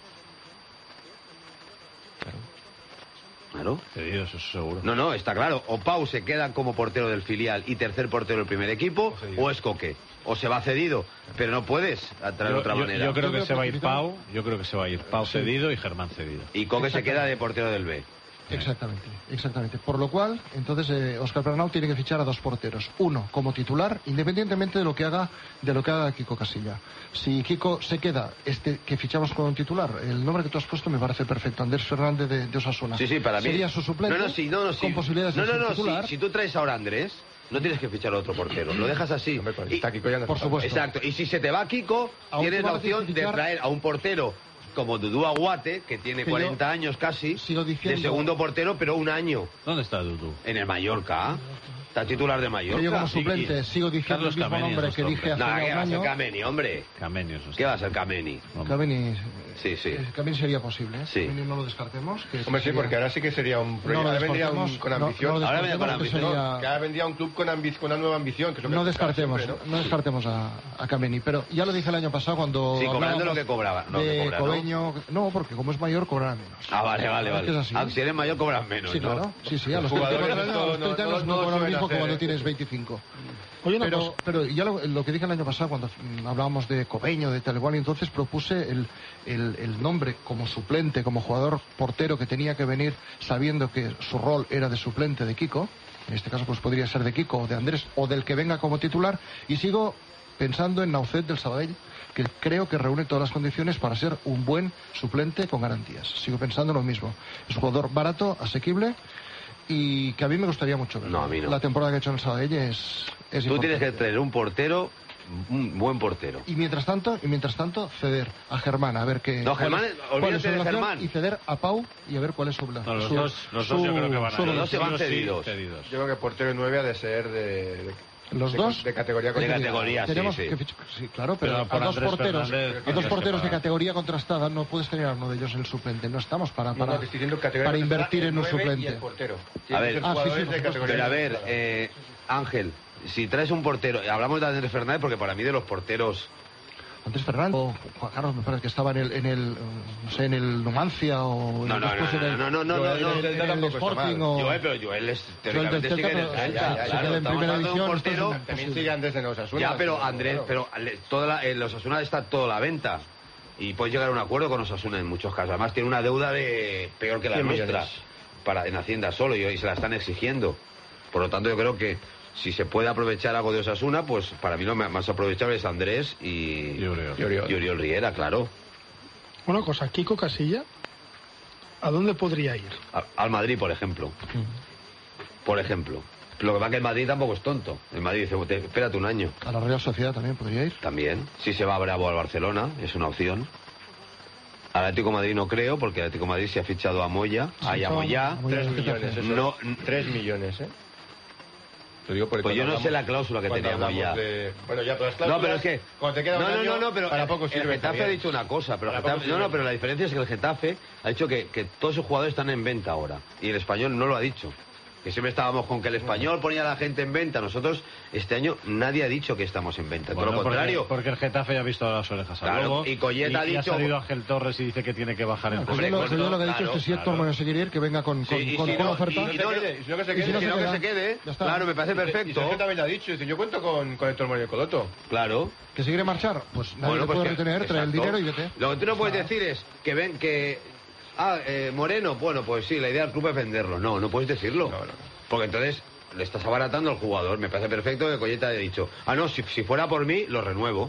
[SPEAKER 1] Claro.
[SPEAKER 8] Cedido, eso seguro.
[SPEAKER 1] No, no, está claro. O Pau se queda como portero del filial y tercer portero del primer equipo, o es Coque. O se va cedido. Pero no puedes traer
[SPEAKER 8] Yo,
[SPEAKER 1] otra
[SPEAKER 8] yo-
[SPEAKER 1] manera.
[SPEAKER 8] yo creo
[SPEAKER 2] Yo
[SPEAKER 8] que
[SPEAKER 2] creo
[SPEAKER 8] se va a ir
[SPEAKER 2] precipitado.
[SPEAKER 8] Pau, yo creo que se va a ir Pau
[SPEAKER 2] Sí.
[SPEAKER 8] cedido y Germán cedido.
[SPEAKER 1] Y Coque se queda de portero del B.
[SPEAKER 2] Exactamente, exactamente. Por lo cual, entonces, eh, Óscar Pernau tiene que fichar a dos porteros. Uno como titular, independientemente de lo que haga, de lo que haga Kiko Casilla. Si Kiko se queda, este que fichamos con titular, el nombre que tú has puesto me parece perfecto, Andrés Fernández de, de Osasuna.
[SPEAKER 1] Sí, sí, para mí.
[SPEAKER 2] Sería su suplente.
[SPEAKER 1] No, no, sí, no, no, sí.
[SPEAKER 2] Con posibilidades
[SPEAKER 1] no,
[SPEAKER 2] de
[SPEAKER 1] no,
[SPEAKER 2] ser
[SPEAKER 1] no,
[SPEAKER 2] titular.
[SPEAKER 1] sí, si tú traes ahora a Andrés, no tienes que fichar a otro portero. Lo dejas así.
[SPEAKER 7] Hombre, pues
[SPEAKER 1] Y-
[SPEAKER 7] está Kiko ya no
[SPEAKER 2] por
[SPEAKER 7] hace falta.
[SPEAKER 2] supuesto.
[SPEAKER 1] Exacto. Y si se te va Kiko,
[SPEAKER 2] A
[SPEAKER 1] tienes
[SPEAKER 2] última
[SPEAKER 1] la
[SPEAKER 2] hora tienes
[SPEAKER 1] opción
[SPEAKER 2] que
[SPEAKER 1] de
[SPEAKER 2] fichar-
[SPEAKER 1] traer a un portero como Dudú Aguate, que tiene
[SPEAKER 2] Que yo
[SPEAKER 1] cuarenta años casi,
[SPEAKER 2] sigo diciendo-
[SPEAKER 1] de segundo portero, pero un año
[SPEAKER 8] ¿Dónde está Dudu?
[SPEAKER 1] en el Mallorca. Está titular de Mallorca.
[SPEAKER 2] Que yo como suplente
[SPEAKER 8] Y- y
[SPEAKER 2] sigo diciendo
[SPEAKER 8] Carlos
[SPEAKER 2] el mismo
[SPEAKER 8] Kameni
[SPEAKER 2] nombre
[SPEAKER 8] es
[SPEAKER 2] que
[SPEAKER 8] nuestro
[SPEAKER 2] dije hace
[SPEAKER 1] No,
[SPEAKER 2] ya
[SPEAKER 1] ¿qué
[SPEAKER 2] un
[SPEAKER 1] va a ser
[SPEAKER 2] año.
[SPEAKER 1] Kameni, hombre?
[SPEAKER 8] Kameni es nuestro.
[SPEAKER 1] ¿Qué va a ser Kameni?
[SPEAKER 2] Kameni,
[SPEAKER 1] Sí, sí.
[SPEAKER 2] eh, Kameni sería posible, ¿eh?
[SPEAKER 1] Sí.
[SPEAKER 2] Kameni no lo descartemos. Que
[SPEAKER 7] Hombre, sí,
[SPEAKER 2] sería-
[SPEAKER 7] porque ahora sí que sería un
[SPEAKER 2] No
[SPEAKER 7] proyecto.
[SPEAKER 2] lo
[SPEAKER 7] ahora vendría un,
[SPEAKER 2] descartemos,
[SPEAKER 7] con
[SPEAKER 2] no-
[SPEAKER 7] ambición.
[SPEAKER 2] no lo
[SPEAKER 1] Ahora vendría con
[SPEAKER 2] descartemos, que
[SPEAKER 1] ambición.
[SPEAKER 2] sería-
[SPEAKER 7] Que ahora vendría un club con, ambi- con una nueva ambición. Que es lo que
[SPEAKER 2] No
[SPEAKER 7] buscaba
[SPEAKER 2] descartemos,
[SPEAKER 7] siempre,
[SPEAKER 2] no descartemos a, a Kameni, pero ya lo dije el año pasado cuando
[SPEAKER 1] Sí, cobrando
[SPEAKER 2] hablábamos
[SPEAKER 1] lo que cobraba. No,
[SPEAKER 2] de
[SPEAKER 1] que cobra, ¿no?
[SPEAKER 2] Cobeño, ¿no? porque como es mayor cobrará menos.
[SPEAKER 1] Ah, vale, vale,
[SPEAKER 2] Es que es
[SPEAKER 1] vale.
[SPEAKER 2] así.
[SPEAKER 1] Ah, si eres mayor cobras menos,
[SPEAKER 2] Sí,
[SPEAKER 1] ¿no?
[SPEAKER 2] claro. Sí, sí, a los
[SPEAKER 7] Los
[SPEAKER 2] treinta
[SPEAKER 7] jugadores
[SPEAKER 2] años,
[SPEAKER 7] esto
[SPEAKER 2] a los
[SPEAKER 7] no-
[SPEAKER 2] treinta
[SPEAKER 7] no-
[SPEAKER 2] años
[SPEAKER 7] no
[SPEAKER 2] no
[SPEAKER 7] lo
[SPEAKER 2] cobran lo
[SPEAKER 7] suelen
[SPEAKER 2] mismo que
[SPEAKER 7] hacer,
[SPEAKER 2] cuando
[SPEAKER 7] ¿eh?
[SPEAKER 2] tienes veinticinco.
[SPEAKER 6] Oye, una
[SPEAKER 2] Pero,
[SPEAKER 6] cosa.
[SPEAKER 2] pero ya lo, lo que dije el año pasado cuando mm, hablábamos de Cobeño, de tal igual, y entonces propuse el, el, el nombre como suplente, como jugador portero que tenía que venir sabiendo que su rol era de suplente de Kiko. En este caso pues podría ser de Kiko o de Andrés o del que venga como titular. Y sigo pensando en Naucet del Sabadell, que creo que reúne todas las condiciones para ser un buen suplente con garantías. Sigo pensando lo mismo. Es un jugador barato, asequible y que a mí me gustaría mucho ver.
[SPEAKER 1] No, a mí no.
[SPEAKER 2] La temporada que ha hecho en el Sabadell es, es
[SPEAKER 1] Tú tienes
[SPEAKER 2] importante.
[SPEAKER 1] que tener un portero, un buen portero.
[SPEAKER 2] Y mientras tanto, y mientras tanto, ceder a Germán a ver qué.
[SPEAKER 1] No,
[SPEAKER 2] cuál
[SPEAKER 1] Germán,
[SPEAKER 2] es-
[SPEAKER 1] olvídate
[SPEAKER 2] cuál es su
[SPEAKER 1] de
[SPEAKER 2] relación,
[SPEAKER 1] Germán.
[SPEAKER 2] Y ceder a Pau y a ver cuál es su.
[SPEAKER 8] No, los
[SPEAKER 2] su-
[SPEAKER 8] dos, los dos
[SPEAKER 2] su-
[SPEAKER 8] yo creo que van a
[SPEAKER 2] su-
[SPEAKER 1] Los dos se van
[SPEAKER 8] sí o sí
[SPEAKER 1] cedidos.
[SPEAKER 8] cedidos.
[SPEAKER 7] Yo creo que portero nueve ha de ser de. de-
[SPEAKER 2] Los
[SPEAKER 7] de-
[SPEAKER 2] dos
[SPEAKER 7] De categoría
[SPEAKER 1] de
[SPEAKER 7] contrastada.
[SPEAKER 1] categoría.
[SPEAKER 2] Tenemos
[SPEAKER 1] sí, sí.
[SPEAKER 2] que fichar- sí, claro, pero,
[SPEAKER 8] Pero
[SPEAKER 2] a
[SPEAKER 8] por
[SPEAKER 2] dos
[SPEAKER 8] Andrés
[SPEAKER 2] porteros,
[SPEAKER 8] Fernández
[SPEAKER 2] a dos
[SPEAKER 8] tienes que
[SPEAKER 2] porteros de
[SPEAKER 8] pagar.
[SPEAKER 2] categoría contrastada no puedes tener a uno de ellos en el suplente. No estamos para,
[SPEAKER 7] No,
[SPEAKER 2] para,
[SPEAKER 7] no, te estoy diciendo categoría
[SPEAKER 2] para
[SPEAKER 7] contrastada,
[SPEAKER 2] invertir
[SPEAKER 7] el
[SPEAKER 2] en un
[SPEAKER 7] nueve y
[SPEAKER 2] suplente.
[SPEAKER 7] el portero.
[SPEAKER 1] A
[SPEAKER 7] Tienen
[SPEAKER 1] ver.
[SPEAKER 7] que ser
[SPEAKER 2] Ah, sí,
[SPEAKER 7] jugadores
[SPEAKER 2] sí,
[SPEAKER 7] de
[SPEAKER 2] por supuesto.
[SPEAKER 7] categoría
[SPEAKER 1] Pero a ver,
[SPEAKER 7] contrastada.
[SPEAKER 1] eh, Ángel, si traes un portero, hablamos de Andrés Fernández porque para mí de los porteros...
[SPEAKER 2] Andrés Fernández o Juan Carlos, me parece que estaba en el, en el, no sé, en el Numancia o
[SPEAKER 1] No, no,
[SPEAKER 2] después
[SPEAKER 1] no,
[SPEAKER 2] en el,
[SPEAKER 1] no, no, no, no,
[SPEAKER 2] en
[SPEAKER 1] no,
[SPEAKER 2] el-
[SPEAKER 7] el
[SPEAKER 2] en
[SPEAKER 7] Celta
[SPEAKER 2] el
[SPEAKER 7] tampoco está
[SPEAKER 2] Sporting
[SPEAKER 7] mal.
[SPEAKER 2] o...
[SPEAKER 1] Joel, pero Joel es,
[SPEAKER 2] Joel del
[SPEAKER 1] teóricamente
[SPEAKER 2] Celta,
[SPEAKER 1] sigue en el
[SPEAKER 2] pero-
[SPEAKER 1] Celta,
[SPEAKER 7] ya, ya, ya,
[SPEAKER 1] claro,
[SPEAKER 2] se queda en
[SPEAKER 1] estamos
[SPEAKER 2] primera
[SPEAKER 1] hablando de un
[SPEAKER 2] división, esto es
[SPEAKER 1] portero...
[SPEAKER 2] un-
[SPEAKER 7] También sigue Andrés en Osasuna.
[SPEAKER 1] Ya, pero
[SPEAKER 7] sí,
[SPEAKER 1] Andrés,
[SPEAKER 7] claro.
[SPEAKER 1] pero le- toda la, en los Osasuna está toda la venta. Y puedes llegar a un acuerdo con Osasuna en muchos casos. Además tiene una deuda de peor que la
[SPEAKER 7] cien
[SPEAKER 1] nuestra
[SPEAKER 7] millones.
[SPEAKER 1] para en Hacienda solo y hoy se la están exigiendo. Por lo tanto, yo creo que si se puede aprovechar algo de Osasuna, pues para mí lo más aprovechable es Andrés y,
[SPEAKER 8] Y Oriol.
[SPEAKER 7] Y Oriol.
[SPEAKER 1] y Oriol Riera, claro.
[SPEAKER 6] Una cosa, Kiko Casilla, ¿a dónde podría ir?
[SPEAKER 1] A- al Madrid, por ejemplo. Por ejemplo. Lo que pasa es que el Madrid tampoco es tonto. El Madrid dice, "Te- espérate un año.
[SPEAKER 2] A la Real Sociedad también podría ir.
[SPEAKER 1] También. Si se va Bravo al Barcelona, es una opción. Al Atlético de Madrid no creo, porque el Atlético de Madrid se ha fichado a Moya. Ay, a Moya.
[SPEAKER 2] A Moya.
[SPEAKER 7] Tres millones, eso.
[SPEAKER 1] No,
[SPEAKER 7] Tres millones, ¿eh? Te digo porque
[SPEAKER 1] Pues yo
[SPEAKER 7] cuando
[SPEAKER 1] no sé
[SPEAKER 7] hablamos-
[SPEAKER 1] la cláusula que
[SPEAKER 7] cuando
[SPEAKER 1] tenía
[SPEAKER 7] hablamos
[SPEAKER 1] Moya.
[SPEAKER 7] de- Bueno, ya, pero las
[SPEAKER 1] No,
[SPEAKER 7] cláusulas,
[SPEAKER 1] pero es que.
[SPEAKER 7] Cuando te queda
[SPEAKER 1] no,
[SPEAKER 7] un
[SPEAKER 1] no,
[SPEAKER 7] año,
[SPEAKER 1] no, no, pero
[SPEAKER 7] para
[SPEAKER 1] el-
[SPEAKER 7] poco
[SPEAKER 1] el
[SPEAKER 7] sirve
[SPEAKER 1] Getafe
[SPEAKER 7] también.
[SPEAKER 1] ha dicho una cosa, pero el
[SPEAKER 7] Para poco
[SPEAKER 1] Getafe- no, no,
[SPEAKER 7] sirve.
[SPEAKER 1] pero la diferencia es que el Getafe ha dicho que, que todos sus jugadores están en venta ahora. Y el Español no lo ha dicho. Que siempre estábamos con que el Español ponía a la gente en venta. Nosotros, este año, nadie ha dicho que estamos en venta.
[SPEAKER 8] Bueno,
[SPEAKER 1] Todo lo contrario.
[SPEAKER 8] Porque, porque el Getafe ya ha visto las orejas al
[SPEAKER 1] Claro,
[SPEAKER 8] lobo.
[SPEAKER 1] y Collet ha
[SPEAKER 8] y ha
[SPEAKER 1] dicho-
[SPEAKER 8] salido Ángel Torres y dice que tiene que bajar el
[SPEAKER 2] Pues
[SPEAKER 8] precio.
[SPEAKER 2] yo lo,
[SPEAKER 1] Hombre,
[SPEAKER 2] yo lo que he dicho
[SPEAKER 1] claro,
[SPEAKER 2] es que si Héctor
[SPEAKER 8] claro.
[SPEAKER 2] Bueno se quiere ir, que venga con, con,
[SPEAKER 1] Sí, y
[SPEAKER 2] con,
[SPEAKER 1] si
[SPEAKER 2] con
[SPEAKER 1] no-
[SPEAKER 2] oferta.
[SPEAKER 1] y- y no-
[SPEAKER 7] Y si no que se
[SPEAKER 1] y
[SPEAKER 7] quede,
[SPEAKER 1] si no,
[SPEAKER 2] se
[SPEAKER 1] que
[SPEAKER 2] queda,
[SPEAKER 1] se quede.
[SPEAKER 2] ya está.
[SPEAKER 1] Claro, me parece
[SPEAKER 7] Y
[SPEAKER 1] perfecto.
[SPEAKER 7] Sergio también lo ha dicho, dice, yo cuento con, con Héctor Moreno Coloto.
[SPEAKER 1] Claro.
[SPEAKER 2] ¿Que se quiere marchar? Pues nadie
[SPEAKER 1] Bueno,
[SPEAKER 2] le
[SPEAKER 1] pues
[SPEAKER 2] puede
[SPEAKER 1] que-
[SPEAKER 2] retener, trae el
[SPEAKER 1] exacto.
[SPEAKER 2] dinero y vete.
[SPEAKER 1] Lo que tú no puedes decir es que ven que. Ah, eh, Moreno, bueno, pues sí, la idea del club es venderlo. No, no puedes decirlo.
[SPEAKER 7] No, no.
[SPEAKER 1] Porque entonces le estás abaratando al jugador. Me parece perfecto que Colleta haya dicho, ah, no, si, si fuera por mí, lo renuevo.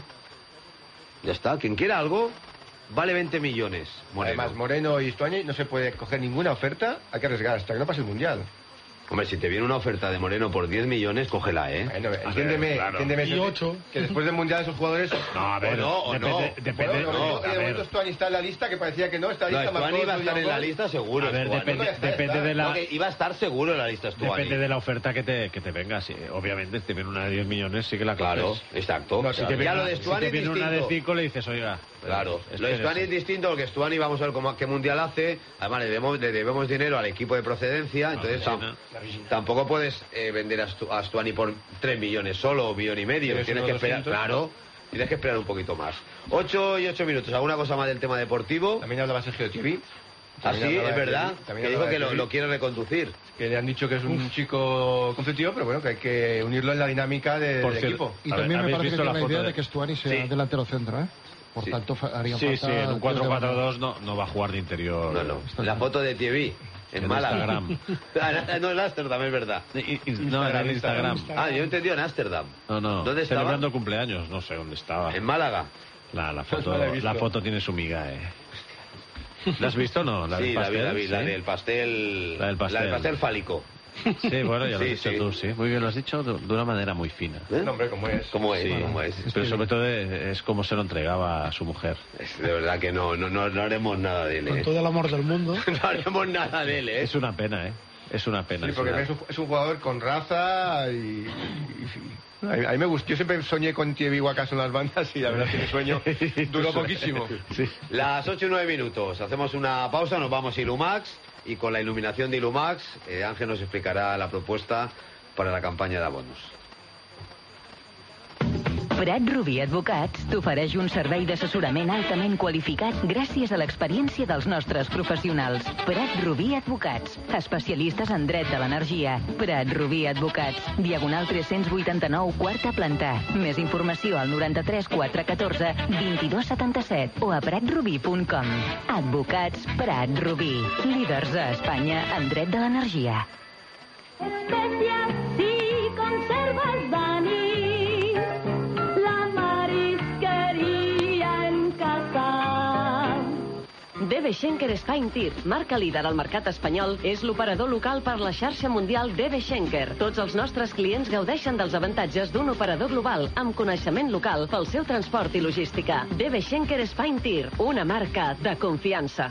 [SPEAKER 1] Ya está. Quien quiera algo, vale veinte millones. Moreno.
[SPEAKER 7] Además, Moreno y Stuani no se puede coger ninguna oferta, hay que arriesgar hasta que no pase el Mundial.
[SPEAKER 1] Hombre, si te viene una oferta de Moreno por diez millones, cógela, ¿eh?
[SPEAKER 7] Bueno, entiéndeme,
[SPEAKER 8] claro.
[SPEAKER 7] entiéndeme.
[SPEAKER 6] Y
[SPEAKER 7] Sergio,
[SPEAKER 6] ocho.
[SPEAKER 7] Que después del Mundial esos jugadores...
[SPEAKER 8] No, a ver,
[SPEAKER 1] O no, o
[SPEAKER 8] depende,
[SPEAKER 1] no.
[SPEAKER 8] depende,
[SPEAKER 7] Bueno,
[SPEAKER 1] no,
[SPEAKER 7] no,
[SPEAKER 1] a
[SPEAKER 7] de
[SPEAKER 1] ver.
[SPEAKER 7] momento Stuani está en la lista, que parecía que no, esta
[SPEAKER 1] No,
[SPEAKER 7] lista marcó
[SPEAKER 1] Stuani iba a
[SPEAKER 7] su
[SPEAKER 1] estar en la
[SPEAKER 7] gol.
[SPEAKER 1] lista seguro.
[SPEAKER 8] a ver,
[SPEAKER 1] Stuani.
[SPEAKER 8] depende,
[SPEAKER 7] Está,
[SPEAKER 8] depende
[SPEAKER 7] está.
[SPEAKER 8] de la...
[SPEAKER 1] No, que iba a estar seguro en la lista Stuani.
[SPEAKER 8] Depende de la oferta que te, que te venga. Sí, obviamente, si te viene una de diez millones, sí que la
[SPEAKER 1] Claro,
[SPEAKER 8] coges.
[SPEAKER 1] exacto.
[SPEAKER 7] No, si te
[SPEAKER 1] ya
[SPEAKER 8] viene
[SPEAKER 1] lo
[SPEAKER 8] una-
[SPEAKER 1] de
[SPEAKER 8] si
[SPEAKER 1] Stuani
[SPEAKER 8] te
[SPEAKER 1] es
[SPEAKER 8] viene una de
[SPEAKER 1] distinto.
[SPEAKER 8] cinco, le dices, oiga...
[SPEAKER 1] Claro,
[SPEAKER 8] pues,
[SPEAKER 1] lo de
[SPEAKER 8] espérese.
[SPEAKER 1] Stuani es distinto porque Stuani vamos a ver cómo, qué mundial hace. Además, le debemos, le debemos dinero al equipo de procedencia. Entonces,
[SPEAKER 8] Argentina.
[SPEAKER 1] tam- tampoco puedes eh, vender a, Stu- a Stuani por tres millones solo o millón y medio.
[SPEAKER 7] Tienes
[SPEAKER 1] Tienes que
[SPEAKER 7] unos
[SPEAKER 1] esperar,
[SPEAKER 7] doscientos.
[SPEAKER 1] claro. Tienes que esperar un poquito más. Ocho y ocho minutos. ¿Alguna cosa más del tema deportivo?
[SPEAKER 7] También hablaba Sergio de T V.
[SPEAKER 1] Ah, sí,
[SPEAKER 7] También hablaba
[SPEAKER 1] es
[SPEAKER 7] de
[SPEAKER 1] verdad.
[SPEAKER 7] T V, también
[SPEAKER 1] Que dijo
[SPEAKER 7] hablaba
[SPEAKER 1] que
[SPEAKER 7] de
[SPEAKER 1] lo,
[SPEAKER 7] T V,
[SPEAKER 1] lo quiere reconducir.
[SPEAKER 7] que le han dicho que es un chico conflictivo, pero bueno, que hay que unirlo en la dinámica de-
[SPEAKER 8] Por
[SPEAKER 7] del
[SPEAKER 8] cierto,
[SPEAKER 7] equipo.
[SPEAKER 2] Y
[SPEAKER 8] A ver,
[SPEAKER 2] también me
[SPEAKER 8] ¿habéis
[SPEAKER 2] parece que
[SPEAKER 8] visto
[SPEAKER 2] tiene
[SPEAKER 8] la
[SPEAKER 2] la idea
[SPEAKER 8] foto
[SPEAKER 2] de
[SPEAKER 8] de-
[SPEAKER 2] que Stuani sea
[SPEAKER 1] Sí.
[SPEAKER 2] delantero centro, ¿eh? Por
[SPEAKER 1] Sí.
[SPEAKER 2] tanto, fa- haría
[SPEAKER 8] Sí,
[SPEAKER 2] falta
[SPEAKER 8] sí, en un
[SPEAKER 2] tíos
[SPEAKER 8] cuatro
[SPEAKER 2] de
[SPEAKER 8] cuatro
[SPEAKER 2] banda.
[SPEAKER 8] dos no, no va a jugar de interior.
[SPEAKER 1] No, no.
[SPEAKER 2] Está
[SPEAKER 1] La
[SPEAKER 2] bien.
[SPEAKER 1] foto de T V en
[SPEAKER 8] En
[SPEAKER 1] Málaga.
[SPEAKER 8] Instagram.
[SPEAKER 1] Ah, no, en Ámsterdam, es verdad.
[SPEAKER 8] Y- y- no, en el Instagram.
[SPEAKER 1] Ah, yo he entendido en Ámsterdam.
[SPEAKER 8] No, no.
[SPEAKER 1] ¿Dónde estaba?
[SPEAKER 8] Celebrando cumpleaños, no sé dónde estaba.
[SPEAKER 1] En Málaga.
[SPEAKER 8] La, la, foto,
[SPEAKER 7] No la he visto.
[SPEAKER 8] la foto tiene su miga, eh. ¿La has visto o no? ¿La
[SPEAKER 1] Sí,
[SPEAKER 8] del
[SPEAKER 1] la vi,
[SPEAKER 8] pastel?
[SPEAKER 1] la vi, la
[SPEAKER 8] ¿Sí?
[SPEAKER 1] del pastel.
[SPEAKER 8] La del pastel.
[SPEAKER 1] fálico.
[SPEAKER 8] Sí, bueno, ya lo
[SPEAKER 1] Sí,
[SPEAKER 8] has dicho
[SPEAKER 1] sí.
[SPEAKER 8] tú, sí. Muy bien, lo has dicho de, de una manera muy fina.
[SPEAKER 1] ¿Eh?
[SPEAKER 7] No, hombre, ¿cómo es?
[SPEAKER 1] ¿Cómo es?
[SPEAKER 8] Sí,
[SPEAKER 1] ¿Cómo es?
[SPEAKER 8] pero sobre todo es, es como se lo entregaba a su mujer.
[SPEAKER 1] Es de verdad que no, no, no, no haremos nada de él,
[SPEAKER 6] Con
[SPEAKER 1] ¿eh?
[SPEAKER 6] todo el amor del mundo.
[SPEAKER 1] No haremos nada de él, ¿eh?
[SPEAKER 8] Es una pena, ¿eh? Es una pena.
[SPEAKER 7] Sí, porque
[SPEAKER 8] una...
[SPEAKER 7] es, un, es un jugador con raza y... y, y a, mí, a mí me gustó. Yo siempre soñé con Tievigo acaso en las bandas y la verdad es que mi sueño duró poquísimo.
[SPEAKER 8] Sí.
[SPEAKER 1] Las ocho y nueve minutos. Hacemos una pausa, nos vamos a Ilumax y con la iluminación de Ilumax, eh, Ángel nos explicará la propuesta para la campanya d'abonos.
[SPEAKER 5] Prat Rubí Advocats t'ofereix un servei d'assessorament altament qualificat gràcies a l'experiència dels nostres professionals. Prat Rubí Advocats, especialistes en dret de l'energia. Prat Rubí Advocats, diagonal tres-cents vuitanta-nou, quarta planta. Més informació al noranta-tres quatre catorze vint-i-dos setanta-set o a prat rubí punt com. Advocats Prat Rubí, líders a Espanya en dret de l'energia.
[SPEAKER 4] Especias si conservas Dani.
[SPEAKER 3] D B Schenker Spine Tir, marca líder al mercat espanyol, és l'operador local per la xarxa mundial D B Schenker. Tots els nostres clients gaudeixen dels avantatges d'un operador global amb coneixement local pel seu transport i logística. D B Schenker Spine Tir, una marca de confiança.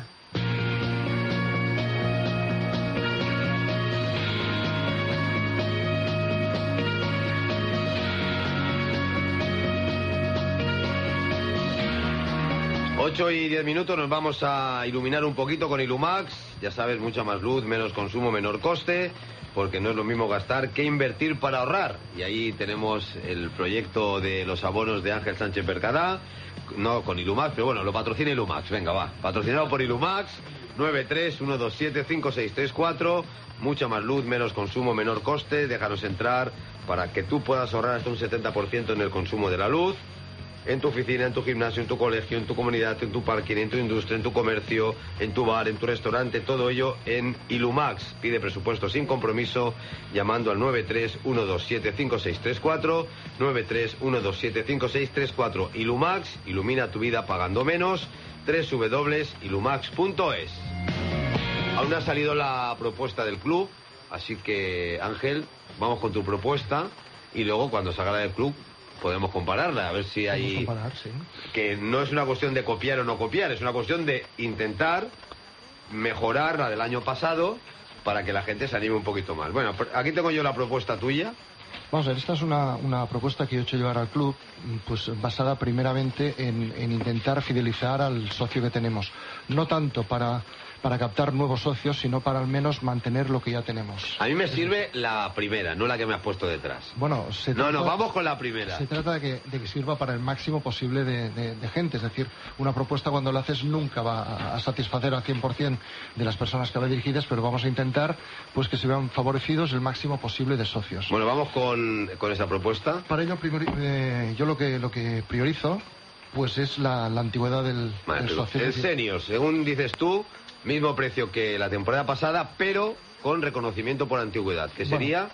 [SPEAKER 1] ocho y diez minutos, nos vamos a iluminar un poquito con Ilumax. Ya sabes, mucha más luz, menos consumo, menor coste, porque no es lo mismo gastar que invertir para ahorrar. Y ahí tenemos el proyecto de los abonos de Ángel Sánchez Mercadá, no con Ilumax, pero bueno, lo patrocina Ilumax. Venga, va, patrocinado por Ilumax, nueve tres uno dos siete cinco seis tres cuatro. Mucha más luz, menos consumo, menor coste. Déjanos entrar para que tú puedas ahorrar hasta un setenta por ciento en el consumo de la luz. En tu oficina, en tu gimnasio, en tu colegio, en tu comunidad, en tu parking, en tu industria, en tu comercio, en tu bar, en tu restaurante, todo ello en Ilumax. Pide presupuesto sin compromiso llamando al nueve tres uno dos siete cinco seis tres cuatro, nueve tres uno dos siete cinco seis tres cuatro. Ilumax, ilumina tu vida pagando menos, doble u doble u doble punto ilumax punto es. Aún no ha salido la propuesta del club, así que Ángel, vamos con tu propuesta y luego cuando salga la del club podemos compararla, a ver si hay...
[SPEAKER 2] comparar, sí.
[SPEAKER 1] Que no es una cuestión de copiar o no copiar, es una cuestión de intentar mejorar la del año pasado para que la gente se anime un poquito más. Bueno, aquí tengo yo la propuesta tuya.
[SPEAKER 2] Vamos a ver, esta es una, una propuesta que yo he hecho llevar al club, pues basada primeramente en, en intentar fidelizar al socio que tenemos. No tanto para, para captar nuevos socios, sino para al menos mantener lo que ya tenemos.
[SPEAKER 1] A mí me sirve la primera, no la que me has puesto detrás.
[SPEAKER 2] Bueno, se
[SPEAKER 1] No,
[SPEAKER 2] trata,
[SPEAKER 1] no, vamos con la primera.
[SPEAKER 2] Se trata de que, de que sirva para el máximo posible de, de, de gente. Es decir, una propuesta cuando la haces nunca va a, a satisfacer al cien por cien de las personas que va dirigidas, pero vamos a intentar pues que se vean favorecidos el máximo posible de socios.
[SPEAKER 1] Bueno, vamos con, con esa propuesta.
[SPEAKER 2] Para ello, primori- eh, yo lo que, lo que priorizo pues es la, la antigüedad del,
[SPEAKER 1] Vale,
[SPEAKER 2] del socio.
[SPEAKER 1] el
[SPEAKER 2] Es decir,
[SPEAKER 1] senior, según dices tú, mismo precio que la temporada pasada, pero con reconocimiento por antigüedad, que
[SPEAKER 2] Bueno.
[SPEAKER 1] sería...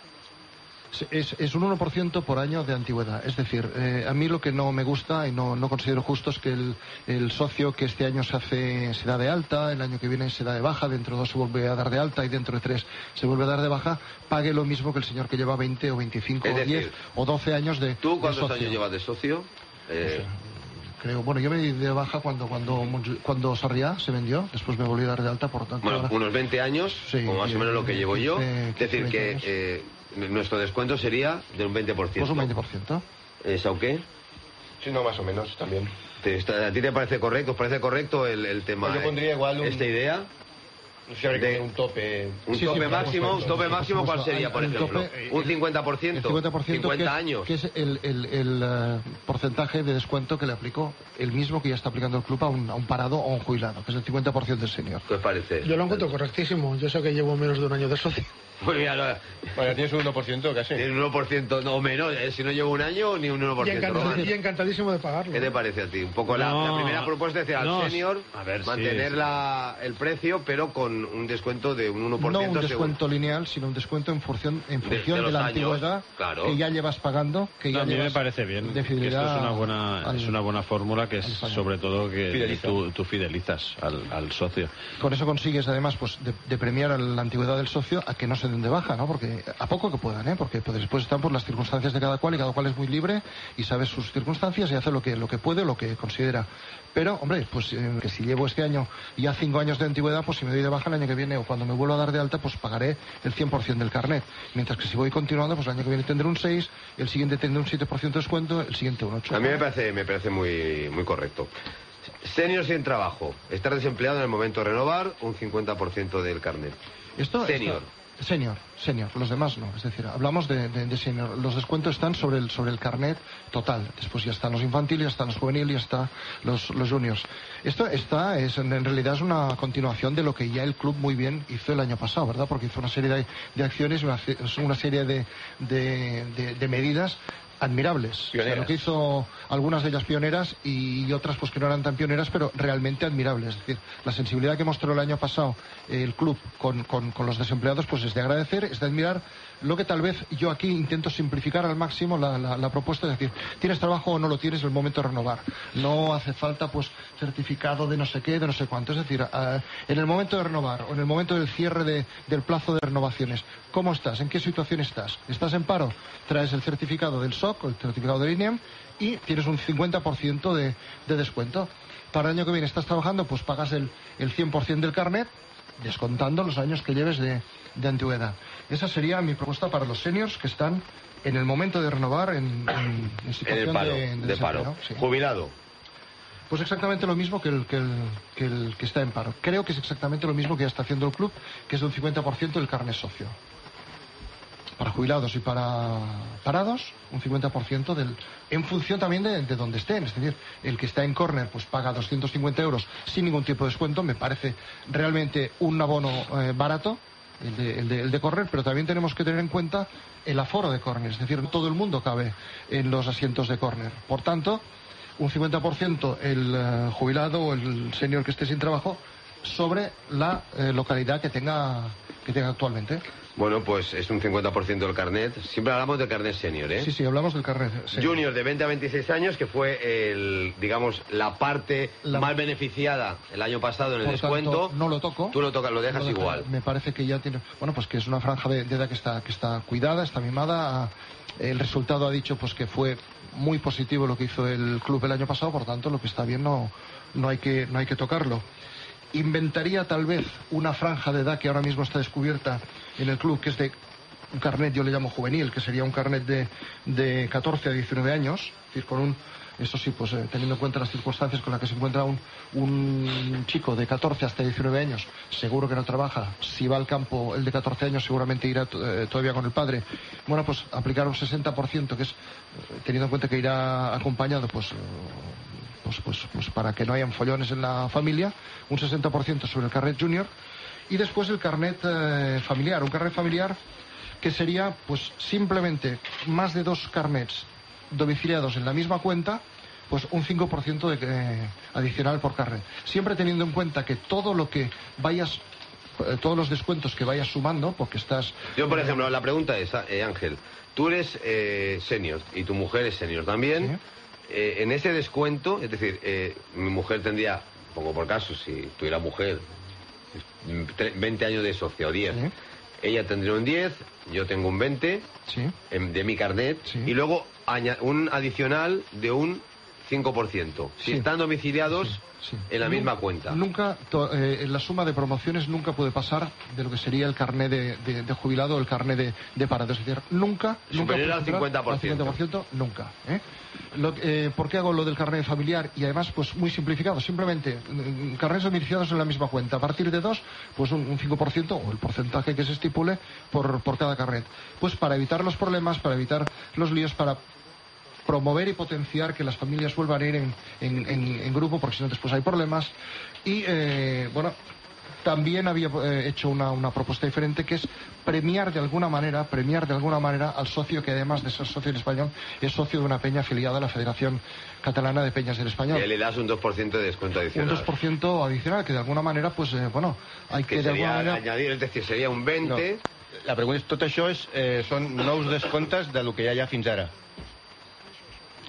[SPEAKER 2] Es, es un uno por ciento por año de antigüedad. Es decir, eh, a mí lo que no me gusta y no, no considero justo es que el, el socio que este año se hace se da de alta, el año que viene se da de baja, dentro de dos se vuelve a dar de alta y dentro de tres se vuelve a dar de baja, pague lo mismo que el señor que lleva veinte o veinticinco
[SPEAKER 1] Es
[SPEAKER 2] o
[SPEAKER 1] decir,
[SPEAKER 2] diez o doce años de,
[SPEAKER 1] ¿Tú
[SPEAKER 2] de
[SPEAKER 1] cuántos
[SPEAKER 2] socio.
[SPEAKER 1] años llevas de socio? Eh,
[SPEAKER 2] Creo, bueno, yo me di de baja cuando cuando cuando Sarriá se vendió, después me volví a dar de alta, por tanto...
[SPEAKER 1] bueno,
[SPEAKER 2] ahora-
[SPEAKER 1] unos veinte años,
[SPEAKER 2] Sí,
[SPEAKER 1] como más o
[SPEAKER 2] eh,
[SPEAKER 1] menos lo que llevo yo.
[SPEAKER 2] quince,
[SPEAKER 1] Es decir,
[SPEAKER 2] veinte
[SPEAKER 1] que
[SPEAKER 2] años.
[SPEAKER 1] eh, nuestro descuento sería de un veinte por ciento.
[SPEAKER 2] Pues un veinte por ciento.
[SPEAKER 1] Eh, ¿Sao qué?
[SPEAKER 7] Sí, no, más o menos también.
[SPEAKER 1] ¿Te- está- ¿A ti te parece correcto? ¿Os parece correcto el, el tema?
[SPEAKER 7] Pues yo pondría igual un-
[SPEAKER 1] Esta idea.
[SPEAKER 7] No sé si habría que
[SPEAKER 1] De-
[SPEAKER 7] poner un tope.
[SPEAKER 1] Un
[SPEAKER 2] Sí, sí,
[SPEAKER 1] tope
[SPEAKER 2] por
[SPEAKER 1] máximo, un
[SPEAKER 2] supuesto,
[SPEAKER 1] tope
[SPEAKER 2] por
[SPEAKER 1] máximo, ¿cuál
[SPEAKER 2] supuesto.
[SPEAKER 1] sería, por
[SPEAKER 2] Hay un
[SPEAKER 1] ejemplo?
[SPEAKER 2] tope, eh,
[SPEAKER 1] Un cincuenta por ciento.
[SPEAKER 2] El cincuenta por ciento
[SPEAKER 1] cincuenta
[SPEAKER 2] que es,
[SPEAKER 1] años.
[SPEAKER 2] que es el, el, el, eh, porcentaje de descuento que le aplicó el mismo que ya está aplicando el club a un, a un parado o a un jubilado, que es el cincuenta por ciento del senior.
[SPEAKER 1] ¿Qué os parece?
[SPEAKER 6] Yo lo encuentro correctísimo. Yo sé que llevo menos de un año de socio.
[SPEAKER 1] Pues mira, no,
[SPEAKER 7] Bueno, tienes un uno por ciento casi.
[SPEAKER 1] tiene un uno por ciento no menos, eh, si no llevo un año ni un uno por
[SPEAKER 6] Y,
[SPEAKER 1] ciento.
[SPEAKER 6] encantad-
[SPEAKER 1] Román.
[SPEAKER 6] y encantadísimo de pagarlo.
[SPEAKER 1] ¿Qué te parece a ti? Un poco la,
[SPEAKER 8] No,
[SPEAKER 1] la primera propuesta es decir, al
[SPEAKER 8] no,
[SPEAKER 1] senior
[SPEAKER 8] a ver, sí,
[SPEAKER 1] mantener
[SPEAKER 8] sí.
[SPEAKER 1] la, el precio, pero con un descuento de un uno por
[SPEAKER 2] No
[SPEAKER 1] ciento
[SPEAKER 2] un
[SPEAKER 1] según-
[SPEAKER 2] descuento lineal, sino un descuento en función, en
[SPEAKER 1] De-
[SPEAKER 2] función
[SPEAKER 1] de
[SPEAKER 2] de,
[SPEAKER 1] los
[SPEAKER 2] la
[SPEAKER 1] años,
[SPEAKER 2] antigüedad
[SPEAKER 1] claro.
[SPEAKER 2] que ya llevas pagando, que
[SPEAKER 8] No,
[SPEAKER 2] ya
[SPEAKER 8] a mí me
[SPEAKER 2] llevas
[SPEAKER 8] parece bien.
[SPEAKER 2] de
[SPEAKER 8] que
[SPEAKER 2] fidelidad
[SPEAKER 8] esto es una buena,
[SPEAKER 2] al-
[SPEAKER 8] es una buena fórmula que es
[SPEAKER 2] al español.
[SPEAKER 8] sobre todo que
[SPEAKER 7] Fideliza.
[SPEAKER 8] tú, tú fidelizas al, al socio.
[SPEAKER 2] Con eso consigues además pues de, de premiar a la antigüedad del socio a que no se se den de baja, ¿no? Porque a poco que puedan, ¿eh? Porque pues, después están por las circunstancias de cada cual y cada cual es muy libre y sabe sus circunstancias y hace lo que, lo que puede o lo que considera. Pero, hombre, pues eh, que si llevo este año ya cinco años de antigüedad, pues si me doy de baja el año que viene o cuando me vuelvo a dar de alta, pues pagaré el cien por ciento del carnet. Mientras que si voy continuando, pues el año que viene tendré un seis, el siguiente tendré un siete por ciento de descuento, el siguiente un ocho.
[SPEAKER 1] A mí me parece, me parece muy, muy correcto. Senior sin trabajo, estar desempleado en el momento de renovar, un cincuenta por ciento del carnet.
[SPEAKER 2] Esto
[SPEAKER 1] Senior.
[SPEAKER 2] Esto, senior, senior, los demás no. Es decir, hablamos de, de, de senior. Los descuentos están sobre el, sobre el carnet total. Después ya están los infantiles, ya están los juveniles, ya están los, los juniors. Esto está, es, en realidad es una continuación de lo que ya el club muy bien hizo el año pasado, ¿verdad? Porque hizo una serie de, de acciones, una, una serie de, de, de, de medidas admirables. O sea, lo que hizo algunas de ellas pioneras y otras pues que no eran tan pioneras, pero realmente admirables. Es decir, la sensibilidad que mostró el año pasado el club con, con, con los desempleados pues es de agradecer, es de admirar. Lo que tal vez yo aquí intento simplificar al máximo la, la, la propuesta, es decir, tienes trabajo o no lo tienes, es el momento de renovar. No hace falta pues certificado de no sé qué, de no sé cuánto. Es decir, uh, en el momento de renovar o en el momento del cierre de, del plazo de renovaciones, ¿cómo estás? ¿En qué situación estás? ¿Estás en paro? Traes el certificado del S O C o el certificado del I N E M y tienes un cincuenta por ciento de, de descuento. Para el año que viene estás trabajando, pues pagas el, el cien por ciento del carnet, descontando los años que lleves de, de antigüedad. Esa sería mi propuesta para los seniors que están en el momento de renovar en, en, en situación
[SPEAKER 1] en el paro,
[SPEAKER 2] de, de,
[SPEAKER 1] de paro. Sí. Jubilado.
[SPEAKER 2] Pues exactamente lo mismo que el, que, el, que el que está en paro. Creo que es exactamente lo mismo que ya está haciendo el club, que es de un cincuenta por ciento del carnet socio. Para jubilados y para parados, un cincuenta por ciento del, en función también de, de donde estén. Es decir, el que está en córner pues paga doscientos cincuenta euros sin ningún tipo de descuento. Me parece realmente un abono eh, barato, el de, el, de, el de córner, pero también tenemos que tener en cuenta el aforo de córner. Es decir, todo el mundo cabe en los asientos de córner. Por tanto, un cincuenta por ciento el eh, jubilado o el senior que esté sin trabajo sobre la eh, localidad que tenga, que tenga actualmente.
[SPEAKER 1] Bueno, pues es un cincuenta por ciento del carnet. Siempre hablamos del carnet senior, ¿eh?
[SPEAKER 2] Sí, sí, hablamos del carnet senior.
[SPEAKER 1] Junior de veinte a veintiséis años, que fue, el, digamos, la parte la... más beneficiada el año pasado en el
[SPEAKER 2] Por
[SPEAKER 1] descuento.
[SPEAKER 2] Tanto, no lo toco.
[SPEAKER 1] Tú lo tocas, lo dejas
[SPEAKER 2] lo dejo,
[SPEAKER 1] igual.
[SPEAKER 2] Me parece que ya tiene... Bueno, pues que es una franja de, de edad que está, que está cuidada, está mimada. El resultado ha dicho pues que fue muy positivo lo que hizo el club el año pasado, por tanto, lo que está bien no, no, hay, que, no hay que tocarlo. Inventaría tal vez una franja de edad que ahora mismo está descubierta en el club, que es de un carnet, yo le llamo juvenil, que sería un carnet de, de catorce a diecinueve años, es decir, con un, eso sí, pues eh, teniendo en cuenta las circunstancias con las que se encuentra un, un chico de catorce hasta diecinueve años, seguro que no trabaja. Si va al campo el de catorce años, seguramente irá eh, todavía con el padre. Bueno, pues aplicar un sesenta por ciento, que es, eh, teniendo en cuenta que irá acompañado, pues... Eh, Pues, pues, pues para que no hayan follones en la familia, un sesenta por ciento sobre el carnet junior y después el carnet eh, familiar, un carnet familiar que sería pues simplemente más de dos carnets domiciliados en la misma cuenta, pues un cinco por ciento de, eh, adicional por carnet. Siempre teniendo en cuenta que todo lo que vayas, eh, todos los descuentos que vayas sumando, porque estás...
[SPEAKER 1] Yo, por ejemplo, la pregunta es, eh, Ángel, tú eres eh, senior y tu mujer es senior también. ¿Sí? Eh, en ese descuento, es decir, eh, mi mujer tendría, pongo por caso, si tuviera mujer, veinte años de socia o diez, ¿sí? Ella tendría un diez, yo tengo un veinte,
[SPEAKER 2] ¿sí?
[SPEAKER 1] en, de mi carnet,
[SPEAKER 2] ¿sí?
[SPEAKER 1] Y luego un adicional de un cinco por ciento, si sí. Están domiciliados sí, sí. En la nunca, misma cuenta.
[SPEAKER 2] Nunca, to, eh, la suma de promociones nunca puede pasar de lo que sería el carnet de, de, de jubilado o el carnet de, de parado. Es decir, nunca...
[SPEAKER 1] Superior
[SPEAKER 2] nunca
[SPEAKER 1] al cincuenta por ciento.
[SPEAKER 2] Al cincuenta por ciento, nunca. ¿eh? Lo, eh, ¿Por qué hago lo del carnet familiar? Y además, pues muy simplificado. Simplemente, carnets domiciliados en la misma cuenta. A partir de dos, pues un, un cinco por ciento o el porcentaje que se estipule por, por cada carnet. Pues para evitar los problemas, para evitar los líos, para promover y potenciar que las familias vuelvan a ir en, en, en, en grupo, porque si no después hay problemas. Y, eh, bueno, también había eh, hecho una, una propuesta diferente, que es premiar de alguna manera, premiar de alguna manera al socio que, además de ser socio en español, es socio de una peña afiliada a la Federación Catalana de Peñas del Español.
[SPEAKER 1] Y le das un dos por ciento de descuento adicional.
[SPEAKER 2] Un dos por ciento adicional, que de alguna manera, pues, eh, bueno, hay que,
[SPEAKER 1] que
[SPEAKER 2] de
[SPEAKER 1] alguna
[SPEAKER 2] manera...
[SPEAKER 1] añadir, es decir, sería un veinte...
[SPEAKER 7] No. La pregunta és, tot això és, eh, són nous descomptes de lo que hi ha ja fins ara.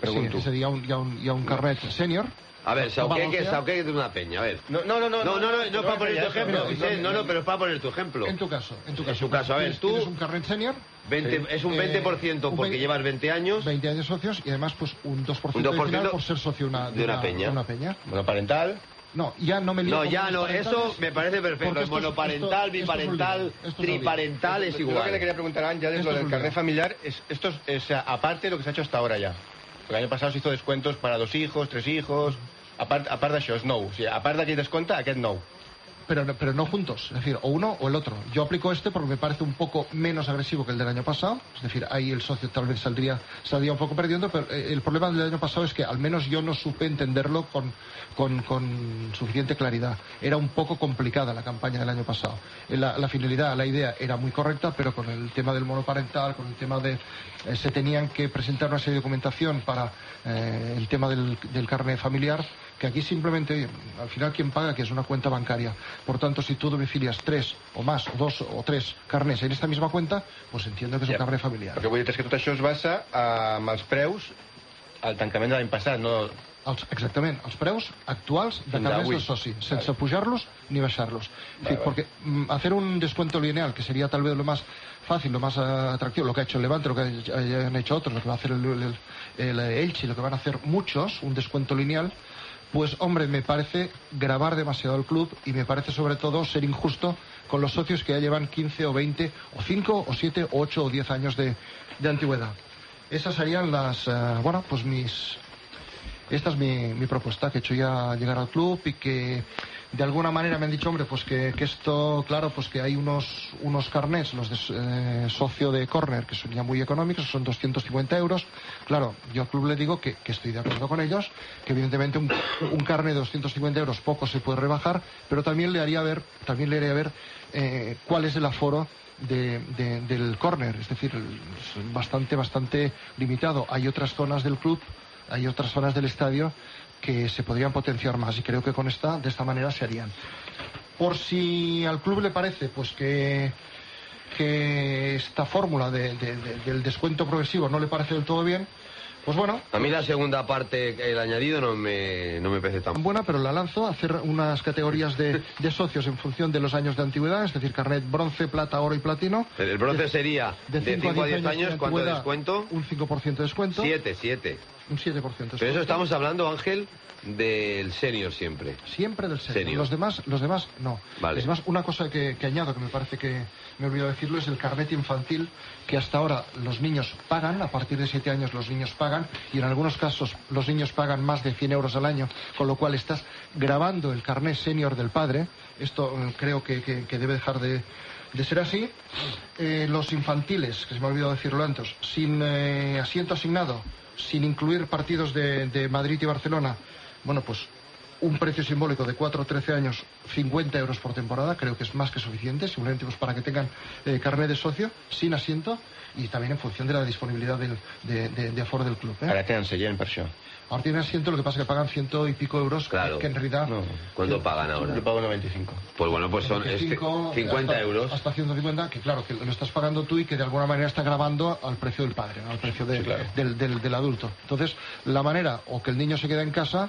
[SPEAKER 7] Pregunto.
[SPEAKER 2] Sí, ese día hi ha un, hi ha un carnet sènior.
[SPEAKER 1] A ver, Sauqué, que Sauqué es de una peña, a ver.
[SPEAKER 7] No, no, no, no.
[SPEAKER 1] No, no, no, no es para poner tu
[SPEAKER 7] eso,
[SPEAKER 1] ejemplo,
[SPEAKER 7] no,
[SPEAKER 1] Vicente, no, no, pero es para poner tu ejemplo.
[SPEAKER 2] En tu caso, en tu
[SPEAKER 1] En
[SPEAKER 2] caso.
[SPEAKER 1] su caso, a ver,
[SPEAKER 2] Tienes-
[SPEAKER 1] tú-
[SPEAKER 2] Tienes un carnet sènior.
[SPEAKER 1] veinte, es un veinte por ciento
[SPEAKER 2] Eh, un
[SPEAKER 1] porque
[SPEAKER 2] veinte
[SPEAKER 1] llevas veinte años.
[SPEAKER 2] veinte años socios y además pues un dos por ciento
[SPEAKER 1] Un dos por ciento
[SPEAKER 2] adicional por ser socio una-
[SPEAKER 1] de una peña.
[SPEAKER 2] de una peña.
[SPEAKER 7] Monoparental.
[SPEAKER 2] No, ya no me lío
[SPEAKER 1] No,
[SPEAKER 2] con
[SPEAKER 1] ya no,
[SPEAKER 2] monoparentales,
[SPEAKER 1] eso me parece perfecto.
[SPEAKER 2] porque esto es-
[SPEAKER 1] Monoparental,
[SPEAKER 2] esto- esto es un
[SPEAKER 1] biparental,
[SPEAKER 2] lío, esto es un lío.
[SPEAKER 1] triparental es
[SPEAKER 7] Yo lo que le
[SPEAKER 1] igual.
[SPEAKER 7] quería preguntar a Ángel es
[SPEAKER 2] Esto
[SPEAKER 7] lo
[SPEAKER 2] es
[SPEAKER 7] del
[SPEAKER 2] un
[SPEAKER 7] carnet
[SPEAKER 2] lío.
[SPEAKER 7] familiar. Es, esto es, es, eh, aparte de lo que se ha hecho hasta ahora ya. Porque el año pasado se hizo descuentos para dos hijos, tres hijos. A part, a part d'això, és nou. O sigui, a part d'aquell descompte, aquest nou.
[SPEAKER 2] Pero, pero no juntos, es decir, o uno o el otro. Yo aplico este porque me parece un poco menos agresivo que el del año pasado, es decir, ahí el socio tal vez saldría, saldría un poco perdiendo, pero eh, el problema del año pasado es que al menos yo no supe entenderlo con, con, con suficiente claridad. Era un poco complicada la campaña del año pasado. Eh, La, la finalidad, la idea era muy correcta, pero con el tema del monoparental, con el tema de... eh, se tenían que presentar una serie de documentación para eh, el tema del, del carnet familiar, que aquí simplemente, oye, al final quien paga, que es una cuenta bancaria. Por tanto, si tú domicilias tres o más, o dos o tres carnets en esta misma cuenta, pues entiendo que és un carnet familiar.
[SPEAKER 7] El que vull dir és que tot això es basa amb els preus al tancament de l'any passat, no...
[SPEAKER 2] Els, exactament, els preus actuals de
[SPEAKER 7] Fins
[SPEAKER 2] carnets
[SPEAKER 7] avui.
[SPEAKER 2] del soci, sense pujar-los ni baixar-los. Es decir, porque mm, hacer un descuento lineal, que sería tal vez lo más fácil, lo más uh, atractivo, lo que ha hecho el Levante, lo que hayan hecho otros, lo que va a hacer el, el, el Elche, lo que van a hacer muchos, un descuento lineal, pues hombre, me parece gravar demasiado al club y me parece sobre todo ser injusto con los socios que ya llevan quince o veinte o cinco o siete o ocho o diez años de, de antigüedad. Esas serían las, uh, bueno, pues mis... Esta es mi, mi propuesta, que he hecho ya llegar al club y que de alguna manera me han dicho, hombre, pues que, que esto, claro, pues que hay unos, unos carnets, los de eh, socio de Corner, que son ya muy económicos, son doscientos cincuenta euros. Claro, yo al club le digo que, que estoy de acuerdo con ellos, que evidentemente un, un carnet de doscientos cincuenta euros poco se puede rebajar, pero también le haría ver, también le haría ver eh, cuál es el aforo de, de, del Corner, es decir, es bastante, bastante limitado. Hay otras zonas del club, hay otras zonas del estadio que se podrían potenciar más y creo que con esta, de esta manera se harían. Por si al club le parece pues que, que esta fórmula de, de, de, del descuento progresivo no le parece del todo bien, pues bueno.
[SPEAKER 1] A mí la segunda parte, el añadido, no me, no me parece tan
[SPEAKER 2] buena, pero la lanzo a hacer unas categorías de, de socios en función de los años de antigüedad, es decir, carnet bronce, plata, oro y platino.
[SPEAKER 1] El bronce
[SPEAKER 2] de,
[SPEAKER 1] sería de cinco a diez años, ¿cuánto de descuento?
[SPEAKER 2] Un cinco por ciento de descuento.
[SPEAKER 1] siete, siete.
[SPEAKER 2] Un siete por ciento de descuento.
[SPEAKER 1] Pero eso estamos hablando, Ángel, del senior siempre.
[SPEAKER 2] Siempre del senior.
[SPEAKER 1] Senior.
[SPEAKER 2] Los demás, los demás no.
[SPEAKER 1] Vale.
[SPEAKER 2] Es más, una cosa que, que añado, que me parece que me he olvidado decirlo, es el carnet infantil, que hasta ahora los niños pagan, a partir de siete años los niños pagan, y en algunos casos los niños pagan más de cien euros al año, con lo cual estás grabando el carnet senior del padre. Esto eh, creo que, que, que debe dejar de, de ser así. Eh, los infantiles, que se me ha olvidado decirlo antes, sin eh, asiento asignado, sin incluir partidos de, de Madrid y Barcelona, bueno, pues un precio simbólico de cuatro o trece años, cincuenta euros por temporada, creo que es más que suficiente, simplemente pues para que tengan eh, carnet de socio, sin asiento, y también en función de la disponibilidad del, de, de, de aforo del club. ¿eh?
[SPEAKER 7] Ara tenen seient per això.
[SPEAKER 2] Ahora tienen asiento, lo que pasa es que pagan ciento y pico euros,
[SPEAKER 1] Claro.
[SPEAKER 2] que en realidad...
[SPEAKER 7] No.
[SPEAKER 1] ¿Cuánto
[SPEAKER 2] que-
[SPEAKER 1] pagan ahora?
[SPEAKER 7] Yo pago noventa y cinco.
[SPEAKER 1] Pues bueno, pues son este,
[SPEAKER 2] veinticinco,
[SPEAKER 1] cincuenta
[SPEAKER 2] hasta,
[SPEAKER 1] euros.
[SPEAKER 2] Hasta ciento cincuenta, que claro, que lo estás pagando tú y que de alguna manera está grabando al precio del padre, ¿no? Al precio de-
[SPEAKER 7] Sí, claro.
[SPEAKER 2] del, del, del adulto. Entonces, la manera, o que el niño se quede en casa,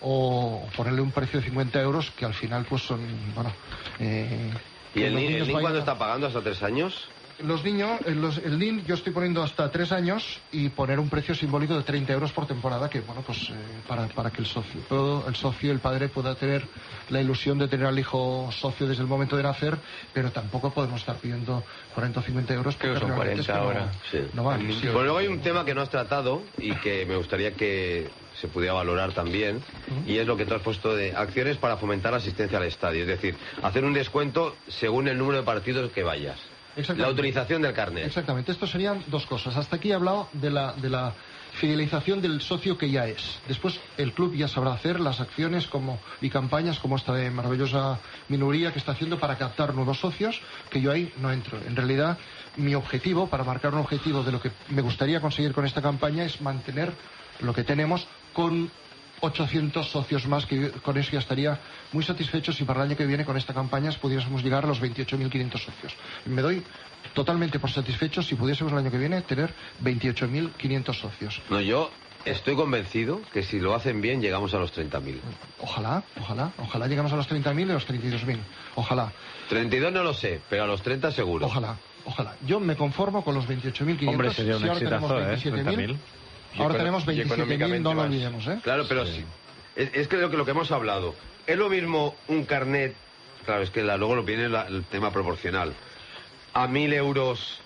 [SPEAKER 2] o ponerle un precio de cincuenta euros, que al final pues son, bueno... Eh,
[SPEAKER 1] ¿Y
[SPEAKER 2] que
[SPEAKER 1] el
[SPEAKER 2] los
[SPEAKER 1] N I
[SPEAKER 2] niños
[SPEAKER 1] el N I
[SPEAKER 2] vayan
[SPEAKER 1] cuándo
[SPEAKER 2] a-
[SPEAKER 1] está pagando? ¿Hasta tres años?
[SPEAKER 2] Los niños, eh, los- el N I N yo estoy poniendo hasta tres años y poner un precio simbólico de treinta euros por temporada, que bueno, pues eh, para, para que el socio, todo el socio, el padre pueda tener la ilusión de tener al hijo socio desde el momento de nacer, pero tampoco podemos estar pidiendo cuarenta o cincuenta euros.
[SPEAKER 7] Creo que
[SPEAKER 2] porque
[SPEAKER 7] son
[SPEAKER 2] realmente es
[SPEAKER 7] cuarenta
[SPEAKER 2] que no-
[SPEAKER 7] ahora.
[SPEAKER 1] Sí.
[SPEAKER 2] No van.
[SPEAKER 1] Pues luego hay un tema que no has tratado y que me gustaría que se pudiera valorar también, y es lo que tú has puesto de acciones para fomentar la asistencia al estadio. Es decir, hacer un descuento según el número de partidos que vayas.
[SPEAKER 2] Exactamente.
[SPEAKER 1] La autorización del carnet.
[SPEAKER 2] Exactamente, esto serían dos cosas. Hasta aquí he hablado de la, de la fidelización del socio que ya es. Después el club ya sabrá hacer las acciones como, y campañas como esta de maravillosa minoría que está haciendo para captar nuevos socios, que yo ahí no entro. En realidad, mi objetivo, para marcar un objetivo de lo que me gustaría conseguir con esta campaña, es mantener lo que tenemos con ochocientos socios más, que con eso ya estaría muy satisfecho si para el año que viene con esta campaña pudiésemos llegar a los veintiocho mil quinientos socios. Me doy totalmente por satisfecho si pudiésemos el año que viene tener veintiocho mil quinientos socios.
[SPEAKER 1] No, yo estoy convencido que si lo hacen bien llegamos a los treinta mil.
[SPEAKER 2] Ojalá, ojalá, ojalá llegamos a los treinta mil y a los treinta y dos mil. Ojalá.
[SPEAKER 1] treinta y dos no lo sé, pero a los treinta seguro.
[SPEAKER 2] Ojalá, ojalá. Yo me conformo con los veintiocho mil quinientos.
[SPEAKER 8] Hombre, sería un
[SPEAKER 2] si ahora
[SPEAKER 8] exitazo,
[SPEAKER 2] tenemos
[SPEAKER 8] ¿eh?
[SPEAKER 2] veintisiete mil.
[SPEAKER 8] treinta mil.
[SPEAKER 2] Ahora tenemos veintisiete mil, no lo
[SPEAKER 7] más.
[SPEAKER 2] olvidemos, ¿eh?
[SPEAKER 1] Claro, pero sí. Es, es que lo que lo que hemos hablado. Es lo mismo un carnet. Claro, es que la, luego lo viene la, el tema proporcional. A mil euros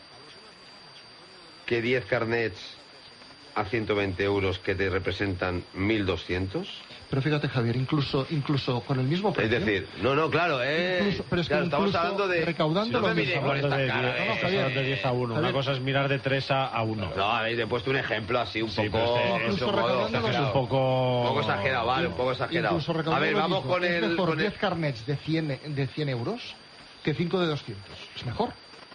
[SPEAKER 1] que diez carnets a ciento veinte euros que te representan mil doscientos.
[SPEAKER 2] Pero fíjate, Javier, incluso incluso con el mismo precio.
[SPEAKER 1] Es decir, no, no, claro, eh,
[SPEAKER 2] Incluso- pero es que
[SPEAKER 1] claro, estamos
[SPEAKER 2] incluso
[SPEAKER 1] hablando de
[SPEAKER 2] recaudando
[SPEAKER 1] no me
[SPEAKER 2] lo
[SPEAKER 1] miréis
[SPEAKER 2] mismo.
[SPEAKER 1] con esta
[SPEAKER 8] de
[SPEAKER 1] cara,
[SPEAKER 8] diez,
[SPEAKER 1] eh.
[SPEAKER 2] no, Javier.
[SPEAKER 8] de diez a uno. Una
[SPEAKER 2] Javier.
[SPEAKER 8] cosa es mirar de tres a uno.
[SPEAKER 1] No, habéis he puesto un ejemplo así un
[SPEAKER 8] Sí,
[SPEAKER 1] poco,
[SPEAKER 8] pero este-
[SPEAKER 1] grosso
[SPEAKER 2] incluso
[SPEAKER 1] modo,
[SPEAKER 2] recaudando lo
[SPEAKER 1] exagerado.
[SPEAKER 8] Es un poco...
[SPEAKER 1] Un poco exagerado, vale, un poco exagerado.
[SPEAKER 2] Incluso
[SPEAKER 1] A
[SPEAKER 2] recaudando
[SPEAKER 1] ver,
[SPEAKER 2] lo
[SPEAKER 1] vamos
[SPEAKER 2] mismo.
[SPEAKER 1] con
[SPEAKER 2] Es
[SPEAKER 1] el,
[SPEAKER 2] mejor
[SPEAKER 1] con el-
[SPEAKER 2] diez carnets de cien, de cien euros que cinco de doscientos. Es mejor.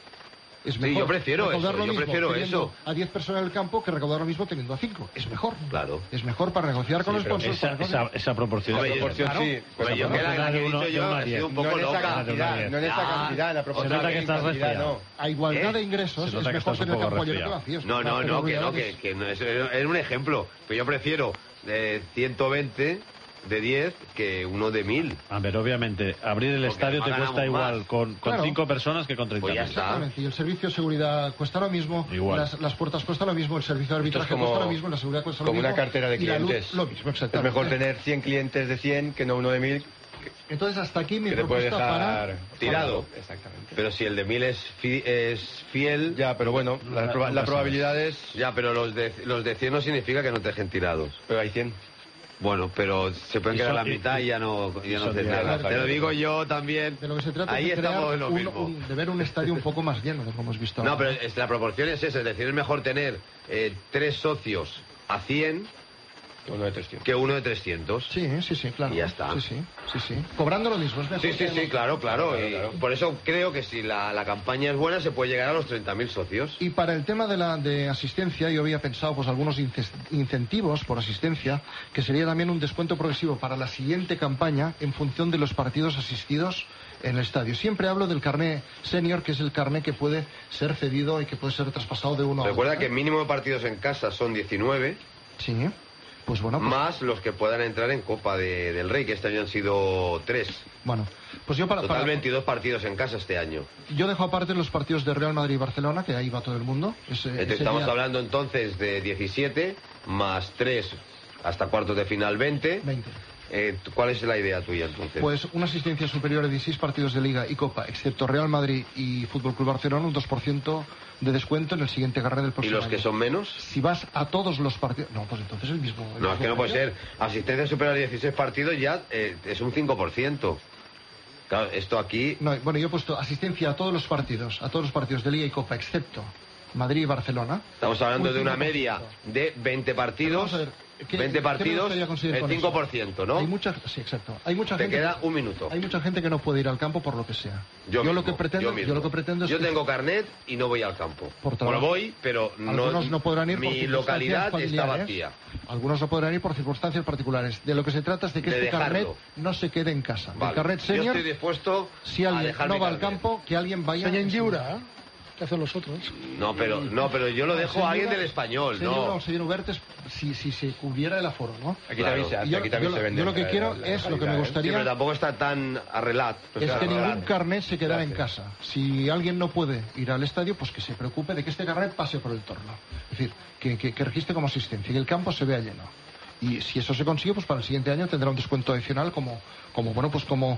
[SPEAKER 2] Es
[SPEAKER 1] Sí,
[SPEAKER 2] mejor
[SPEAKER 1] yo prefiero
[SPEAKER 2] recaudar
[SPEAKER 1] eso,
[SPEAKER 2] lo
[SPEAKER 1] yo
[SPEAKER 2] mismo
[SPEAKER 1] prefiero
[SPEAKER 2] teniendo
[SPEAKER 1] eso.
[SPEAKER 2] a diez personas en el campo que recaudar lo mismo teniendo a cinco. Es mejor.
[SPEAKER 1] Claro.
[SPEAKER 2] Es mejor para negociar con los
[SPEAKER 8] Pero
[SPEAKER 2] sponsors.
[SPEAKER 8] esa,
[SPEAKER 2] para
[SPEAKER 8] esa,
[SPEAKER 2] cosas-
[SPEAKER 8] esa proporción.
[SPEAKER 1] Hombre,
[SPEAKER 8] es-
[SPEAKER 7] proporción
[SPEAKER 8] claro.
[SPEAKER 7] sí.
[SPEAKER 1] Pues
[SPEAKER 7] Pues
[SPEAKER 1] yo que la, la que he
[SPEAKER 8] uno-
[SPEAKER 1] dicho
[SPEAKER 8] de
[SPEAKER 1] yo
[SPEAKER 8] uno a
[SPEAKER 1] ha sido
[SPEAKER 8] diez.
[SPEAKER 1] un
[SPEAKER 7] No
[SPEAKER 1] poco
[SPEAKER 7] en esa
[SPEAKER 1] loca.
[SPEAKER 7] cantidad, no en esa
[SPEAKER 1] Ya.
[SPEAKER 7] cantidad, en la proporción
[SPEAKER 8] nota
[SPEAKER 7] de
[SPEAKER 8] que estás
[SPEAKER 7] cantidad,
[SPEAKER 8] resfriado.
[SPEAKER 7] no.
[SPEAKER 2] A igualdad
[SPEAKER 1] ¿Eh?
[SPEAKER 2] de ingresos
[SPEAKER 8] Se
[SPEAKER 2] es
[SPEAKER 8] nota que
[SPEAKER 2] mejor
[SPEAKER 8] estás un
[SPEAKER 2] tener
[SPEAKER 8] poco
[SPEAKER 2] campo lleno que
[SPEAKER 8] resfriado.
[SPEAKER 2] vacíos.
[SPEAKER 1] No, no, no, que no, que, que no es, es un ejemplo. Pero yo prefiero de ciento veinte de diez que uno de mil.
[SPEAKER 8] A ver, obviamente, abrir el
[SPEAKER 1] Porque
[SPEAKER 8] estadio te
[SPEAKER 1] además
[SPEAKER 8] cuesta
[SPEAKER 1] ganamos
[SPEAKER 8] igual
[SPEAKER 1] más.
[SPEAKER 8] con, con
[SPEAKER 2] Claro.
[SPEAKER 8] cinco personas que con treinta
[SPEAKER 1] Pues ya
[SPEAKER 8] mil.
[SPEAKER 1] está.
[SPEAKER 2] Exactamente, y el servicio de seguridad cuesta lo mismo,
[SPEAKER 8] Igual.
[SPEAKER 2] las, las puertas cuesta lo mismo, el servicio de
[SPEAKER 7] Esto es
[SPEAKER 2] arbitraje
[SPEAKER 7] como-
[SPEAKER 2] cuesta lo mismo, la seguridad cuesta lo
[SPEAKER 7] Como
[SPEAKER 2] mismo.
[SPEAKER 7] una cartera de
[SPEAKER 2] y la luz,
[SPEAKER 7] clientes.
[SPEAKER 2] lo mismo,
[SPEAKER 7] Es
[SPEAKER 2] exactamente.
[SPEAKER 7] mejor tener cien clientes de cien que no uno de mil
[SPEAKER 2] Entonces, hasta aquí mi
[SPEAKER 7] que te puede
[SPEAKER 2] propuesta
[SPEAKER 7] dejar
[SPEAKER 2] para...
[SPEAKER 1] tirado.
[SPEAKER 7] Exactamente.
[SPEAKER 1] Pero si el de mil es, fi- es fiel, ya,
[SPEAKER 7] Ya, pero bueno, la, proba- la probabilidad es...
[SPEAKER 1] pero los de, los de cien no significa que no te dejen tirados.
[SPEAKER 7] Pero hay cien.
[SPEAKER 1] Bueno, pero se pueden
[SPEAKER 8] Y
[SPEAKER 1] quedar
[SPEAKER 8] son-
[SPEAKER 1] la mitad y ya no,
[SPEAKER 8] y
[SPEAKER 1] ya no
[SPEAKER 8] son
[SPEAKER 1] se
[SPEAKER 8] diez,
[SPEAKER 1] nada.
[SPEAKER 2] Javier.
[SPEAKER 1] Te lo digo yo también.
[SPEAKER 2] De lo que se trata
[SPEAKER 1] Ahí
[SPEAKER 2] es de, crear
[SPEAKER 1] estamos en lo
[SPEAKER 2] un-
[SPEAKER 1] mismo.
[SPEAKER 2] un- de ver un estadio un poco más lleno de como hemos visto
[SPEAKER 1] No,
[SPEAKER 2] ahora.
[SPEAKER 1] pero es- la proporción es esa, es decir, es mejor tener eh, tres socios a cien
[SPEAKER 7] Uno de trescientos.
[SPEAKER 1] que uno de trescientos.
[SPEAKER 2] Sí, sí, sí, claro.
[SPEAKER 1] Y ya está.
[SPEAKER 2] Sí, sí, sí, sí. Cobrando lo mismo, es mejor.
[SPEAKER 1] Sí, sí,
[SPEAKER 2] que
[SPEAKER 1] sí,
[SPEAKER 2] los-
[SPEAKER 1] claro, claro.
[SPEAKER 7] Claro,
[SPEAKER 1] y
[SPEAKER 7] claro.
[SPEAKER 1] por eso creo que si la, la campaña es buena se puede llegar a los treinta mil socios.
[SPEAKER 2] Y para el tema de la de asistencia, yo había pensado pues algunos inces- incentivos por asistencia, que sería también un descuento progresivo para la siguiente campaña en función de los partidos asistidos en el estadio. Siempre hablo del carné senior, que es el carné que puede ser cedido y que puede ser traspasado de uno a otro.
[SPEAKER 1] Recuerda que
[SPEAKER 2] ¿eh?
[SPEAKER 1] el mínimo de partidos en casa son diecinueve,
[SPEAKER 2] Sí, pues bueno, pues,
[SPEAKER 1] más los que puedan entrar en Copa de- del Rey, que este año han sido tres.
[SPEAKER 2] bueno, pues yo para,
[SPEAKER 1] Total
[SPEAKER 2] para-
[SPEAKER 1] veintidós partidos en casa este año.
[SPEAKER 2] yo dejo aparte los partidos de Real Madrid y Barcelona, que ahí va todo el mundo. Ese-
[SPEAKER 1] Entonces,
[SPEAKER 2] ese
[SPEAKER 1] estamos
[SPEAKER 2] día-
[SPEAKER 1] hablando entonces de diecisiete más tres hasta cuartos de final veinte.
[SPEAKER 2] veinte.
[SPEAKER 1] Eh, ¿Cuál es la idea tuya entonces?
[SPEAKER 2] Pues una asistencia superior a dieciséis partidos de Liga y Copa, excepto Real Madrid y Fútbol Club Barcelona, un dos por ciento de descuento en el siguiente carnet del
[SPEAKER 1] ¿Y
[SPEAKER 2] próximo
[SPEAKER 1] los que
[SPEAKER 2] año.
[SPEAKER 1] son menos?
[SPEAKER 2] Si vas a todos los partidos... No, pues entonces el mismo... el
[SPEAKER 1] No, es
[SPEAKER 2] mismo
[SPEAKER 1] que no puede
[SPEAKER 2] precio.
[SPEAKER 1] ser. Asistencia superior a dieciséis partidos ya eh, es un cinco por ciento. Claro, esto aquí...
[SPEAKER 2] No, bueno, yo he puesto asistencia a todos los partidos, a todos los partidos de Liga y Copa, excepto Madrid y Barcelona.
[SPEAKER 1] Estamos hablando
[SPEAKER 2] un
[SPEAKER 1] de una
[SPEAKER 2] cinco por ciento.
[SPEAKER 1] media de veinte
[SPEAKER 2] Pero
[SPEAKER 1] partidos.
[SPEAKER 2] vamos a ver, ¿qué-
[SPEAKER 1] veinte
[SPEAKER 2] qué me
[SPEAKER 1] partidos,
[SPEAKER 2] gustaría conseguir
[SPEAKER 1] el
[SPEAKER 2] con
[SPEAKER 1] cinco
[SPEAKER 2] eso?
[SPEAKER 1] por ciento, ¿no?
[SPEAKER 2] Hay mucha, sí, exacto. Hay mucha
[SPEAKER 1] Te
[SPEAKER 2] gente,
[SPEAKER 1] queda un minuto.
[SPEAKER 2] hay mucha gente que no puede ir al campo por lo que sea.
[SPEAKER 1] Yo,
[SPEAKER 2] lo
[SPEAKER 1] mismo,
[SPEAKER 2] que pretendo,
[SPEAKER 1] yo, mismo.
[SPEAKER 2] yo lo que pretendo es
[SPEAKER 1] Yo
[SPEAKER 2] que
[SPEAKER 1] tengo carnet y no voy al campo.
[SPEAKER 2] Por
[SPEAKER 1] Bueno,
[SPEAKER 2] trabajo.
[SPEAKER 1] voy, pero no,
[SPEAKER 2] algunos no podrán ir por
[SPEAKER 1] mi
[SPEAKER 2] circunstancias
[SPEAKER 1] localidad está
[SPEAKER 2] familiares.
[SPEAKER 1] vacía.
[SPEAKER 2] Algunos no podrán ir por circunstancias particulares. De lo que se trata es de que
[SPEAKER 1] De
[SPEAKER 2] este carnet
[SPEAKER 1] dejarlo.
[SPEAKER 2] no se quede en casa.
[SPEAKER 1] Vale.
[SPEAKER 2] El carnet
[SPEAKER 1] Yo
[SPEAKER 2] senior,
[SPEAKER 1] estoy dispuesto
[SPEAKER 2] si
[SPEAKER 1] a
[SPEAKER 2] alguien
[SPEAKER 1] dejar
[SPEAKER 2] no
[SPEAKER 1] mi
[SPEAKER 2] va al
[SPEAKER 1] carnet.
[SPEAKER 2] campo, que alguien vaya...
[SPEAKER 6] Señor
[SPEAKER 2] en su-
[SPEAKER 6] Lliure, ¿eh? ¿Qué hacen los otros?
[SPEAKER 1] No, pero no, pero yo lo dejo a alguien del español,
[SPEAKER 2] señor,
[SPEAKER 1] no.
[SPEAKER 2] señor Hubertes, si, si se cubriera el aforo, ¿no?
[SPEAKER 7] Aquí
[SPEAKER 1] Claro.
[SPEAKER 7] también se hace,
[SPEAKER 2] Yo-
[SPEAKER 7] aquí también
[SPEAKER 2] yo
[SPEAKER 7] se
[SPEAKER 2] lo-
[SPEAKER 7] vende.
[SPEAKER 2] yo lo que
[SPEAKER 7] la-
[SPEAKER 2] quiero
[SPEAKER 7] la-
[SPEAKER 2] es
[SPEAKER 7] la
[SPEAKER 2] lo que me
[SPEAKER 7] calidad, ¿eh?
[SPEAKER 1] Sí,
[SPEAKER 2] gustaría-
[SPEAKER 1] pero tampoco está tan arreglado.
[SPEAKER 2] Es que ningún
[SPEAKER 1] Arreglado.
[SPEAKER 2] carnet se quedará en
[SPEAKER 7] Gracias.
[SPEAKER 2] casa. Si alguien no puede ir al estadio, pues que se preocupe de que este carnet pase por el torno. Es decir, que, que, que registre como asistencia y que el campo se vea lleno. Y si eso se consigue, pues para el siguiente año tendrá un descuento adicional como, como bueno, pues como,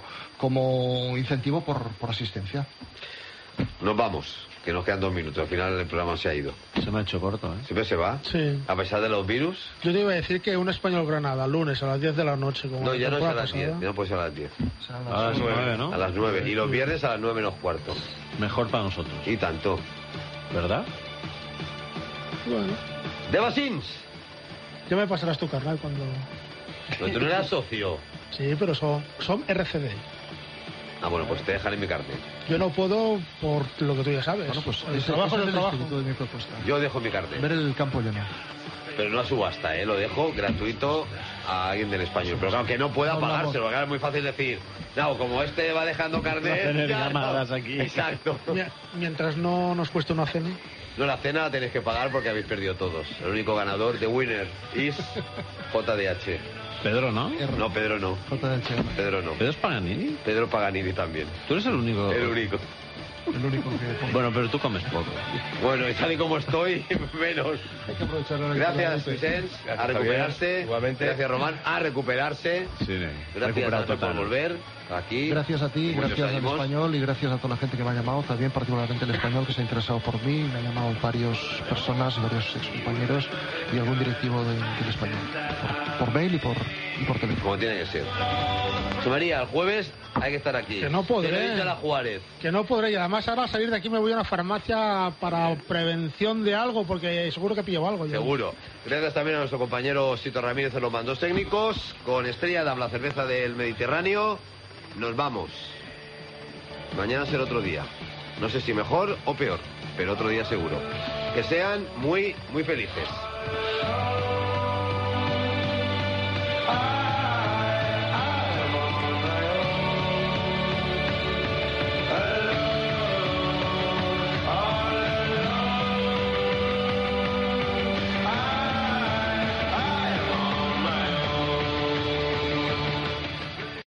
[SPEAKER 2] como incentivo por, por asistencia.
[SPEAKER 1] Nos vamos, que nos quedan dos minutos. Al final el programa se ha ido.
[SPEAKER 8] Se me ha hecho corto, ¿eh?
[SPEAKER 1] Siempre se va.
[SPEAKER 6] Sí.
[SPEAKER 1] A pesar de los virus.
[SPEAKER 6] Yo te iba a decir que un Español-Granada, lunes a las diez de la noche. Como
[SPEAKER 1] No,
[SPEAKER 6] la
[SPEAKER 1] ya no es a
[SPEAKER 6] temporada
[SPEAKER 1] las diez.
[SPEAKER 6] pasada.
[SPEAKER 1] Ya no puede ser a las diez.
[SPEAKER 2] Serán las-
[SPEAKER 8] A las nueve, ¿no?
[SPEAKER 1] A las nueve. Y los viernes a las nueve menos cuarto.
[SPEAKER 8] Mejor para nosotros,
[SPEAKER 1] Y tanto.
[SPEAKER 8] ¿verdad?
[SPEAKER 6] Bueno,
[SPEAKER 1] Devasins.
[SPEAKER 6] ya me pasarás tu carnet cuando...
[SPEAKER 1] Pero tú no eras socio.
[SPEAKER 6] Sí, pero son, son R C D.
[SPEAKER 1] Ah, bueno, pues te dejaré mi carnet.
[SPEAKER 6] Yo no puedo por lo que tú ya sabes.
[SPEAKER 2] Bueno, pues
[SPEAKER 6] el
[SPEAKER 2] ese-
[SPEAKER 6] trabajo
[SPEAKER 2] ese
[SPEAKER 6] es
[SPEAKER 2] es
[SPEAKER 6] el
[SPEAKER 2] el
[SPEAKER 6] trabajo.
[SPEAKER 2] espíritu de mi propuesta.
[SPEAKER 1] Yo dejo mi carnet.
[SPEAKER 2] Ver el campo lleno.
[SPEAKER 1] Pero no a subasta, ¿eh? Lo dejo gratuito a alguien del español. Pero claro, que no pueda
[SPEAKER 2] No hablamos.
[SPEAKER 1] pagárselo. Claro, es muy fácil decir, no, como este va dejando carnet...
[SPEAKER 8] Va a tener
[SPEAKER 1] ya no".
[SPEAKER 8] llamadas aquí.
[SPEAKER 1] Exacto.
[SPEAKER 6] Mira, mientras no nos cueste una cena.
[SPEAKER 1] No, la cena la tenéis que pagar porque habéis perdido todos. El único ganador de Winner is J D H.
[SPEAKER 8] Pedro, ¿no?
[SPEAKER 1] No, Pedro no.
[SPEAKER 2] J D H.
[SPEAKER 1] Pedro no.
[SPEAKER 8] ¿Pedro es Paganini?
[SPEAKER 1] Pedro Paganini también.
[SPEAKER 8] Tú eres el único.
[SPEAKER 1] El único.
[SPEAKER 2] El único que...
[SPEAKER 8] Bueno, pero tú comes poco.
[SPEAKER 1] Bueno, y tal y como estoy, menos.
[SPEAKER 2] Hay que aprovechar ahora.
[SPEAKER 1] Gracias, Vicens. A recuperarse.
[SPEAKER 7] Javier. Igualmente.
[SPEAKER 1] Gracias, Román. A recuperarse.
[SPEAKER 8] Sí,
[SPEAKER 1] Gracias, Ángel, por volver aquí.
[SPEAKER 2] Gracias a ti,
[SPEAKER 1] Muchos
[SPEAKER 2] gracias al
[SPEAKER 1] ánimos.
[SPEAKER 2] Español y gracias a toda la gente que me ha llamado, también particularmente el Español que se ha interesado por mí. Me han llamado varias personas, varios excompañeros y algún directivo de- del Español. Por, por mail y por, y por teléfono.
[SPEAKER 1] Como tiene que ser. José María, el jueves hay que estar aquí.
[SPEAKER 6] Que no podré.
[SPEAKER 1] Te lo he dicho a la Juárez.
[SPEAKER 6] Que no podré, y además ahora al salir de aquí me voy a una farmacia para prevención de algo, porque seguro que pillo algo. yo.
[SPEAKER 1] Seguro. Gracias también a nuestro compañero Sito Ramírez en los mandos técnicos. Con Estrella Damm, la cerveza del Mediterráneo. Nos vamos. Mañana será otro día. No sé si mejor o peor, pero otro día seguro. Que sean muy, muy felices.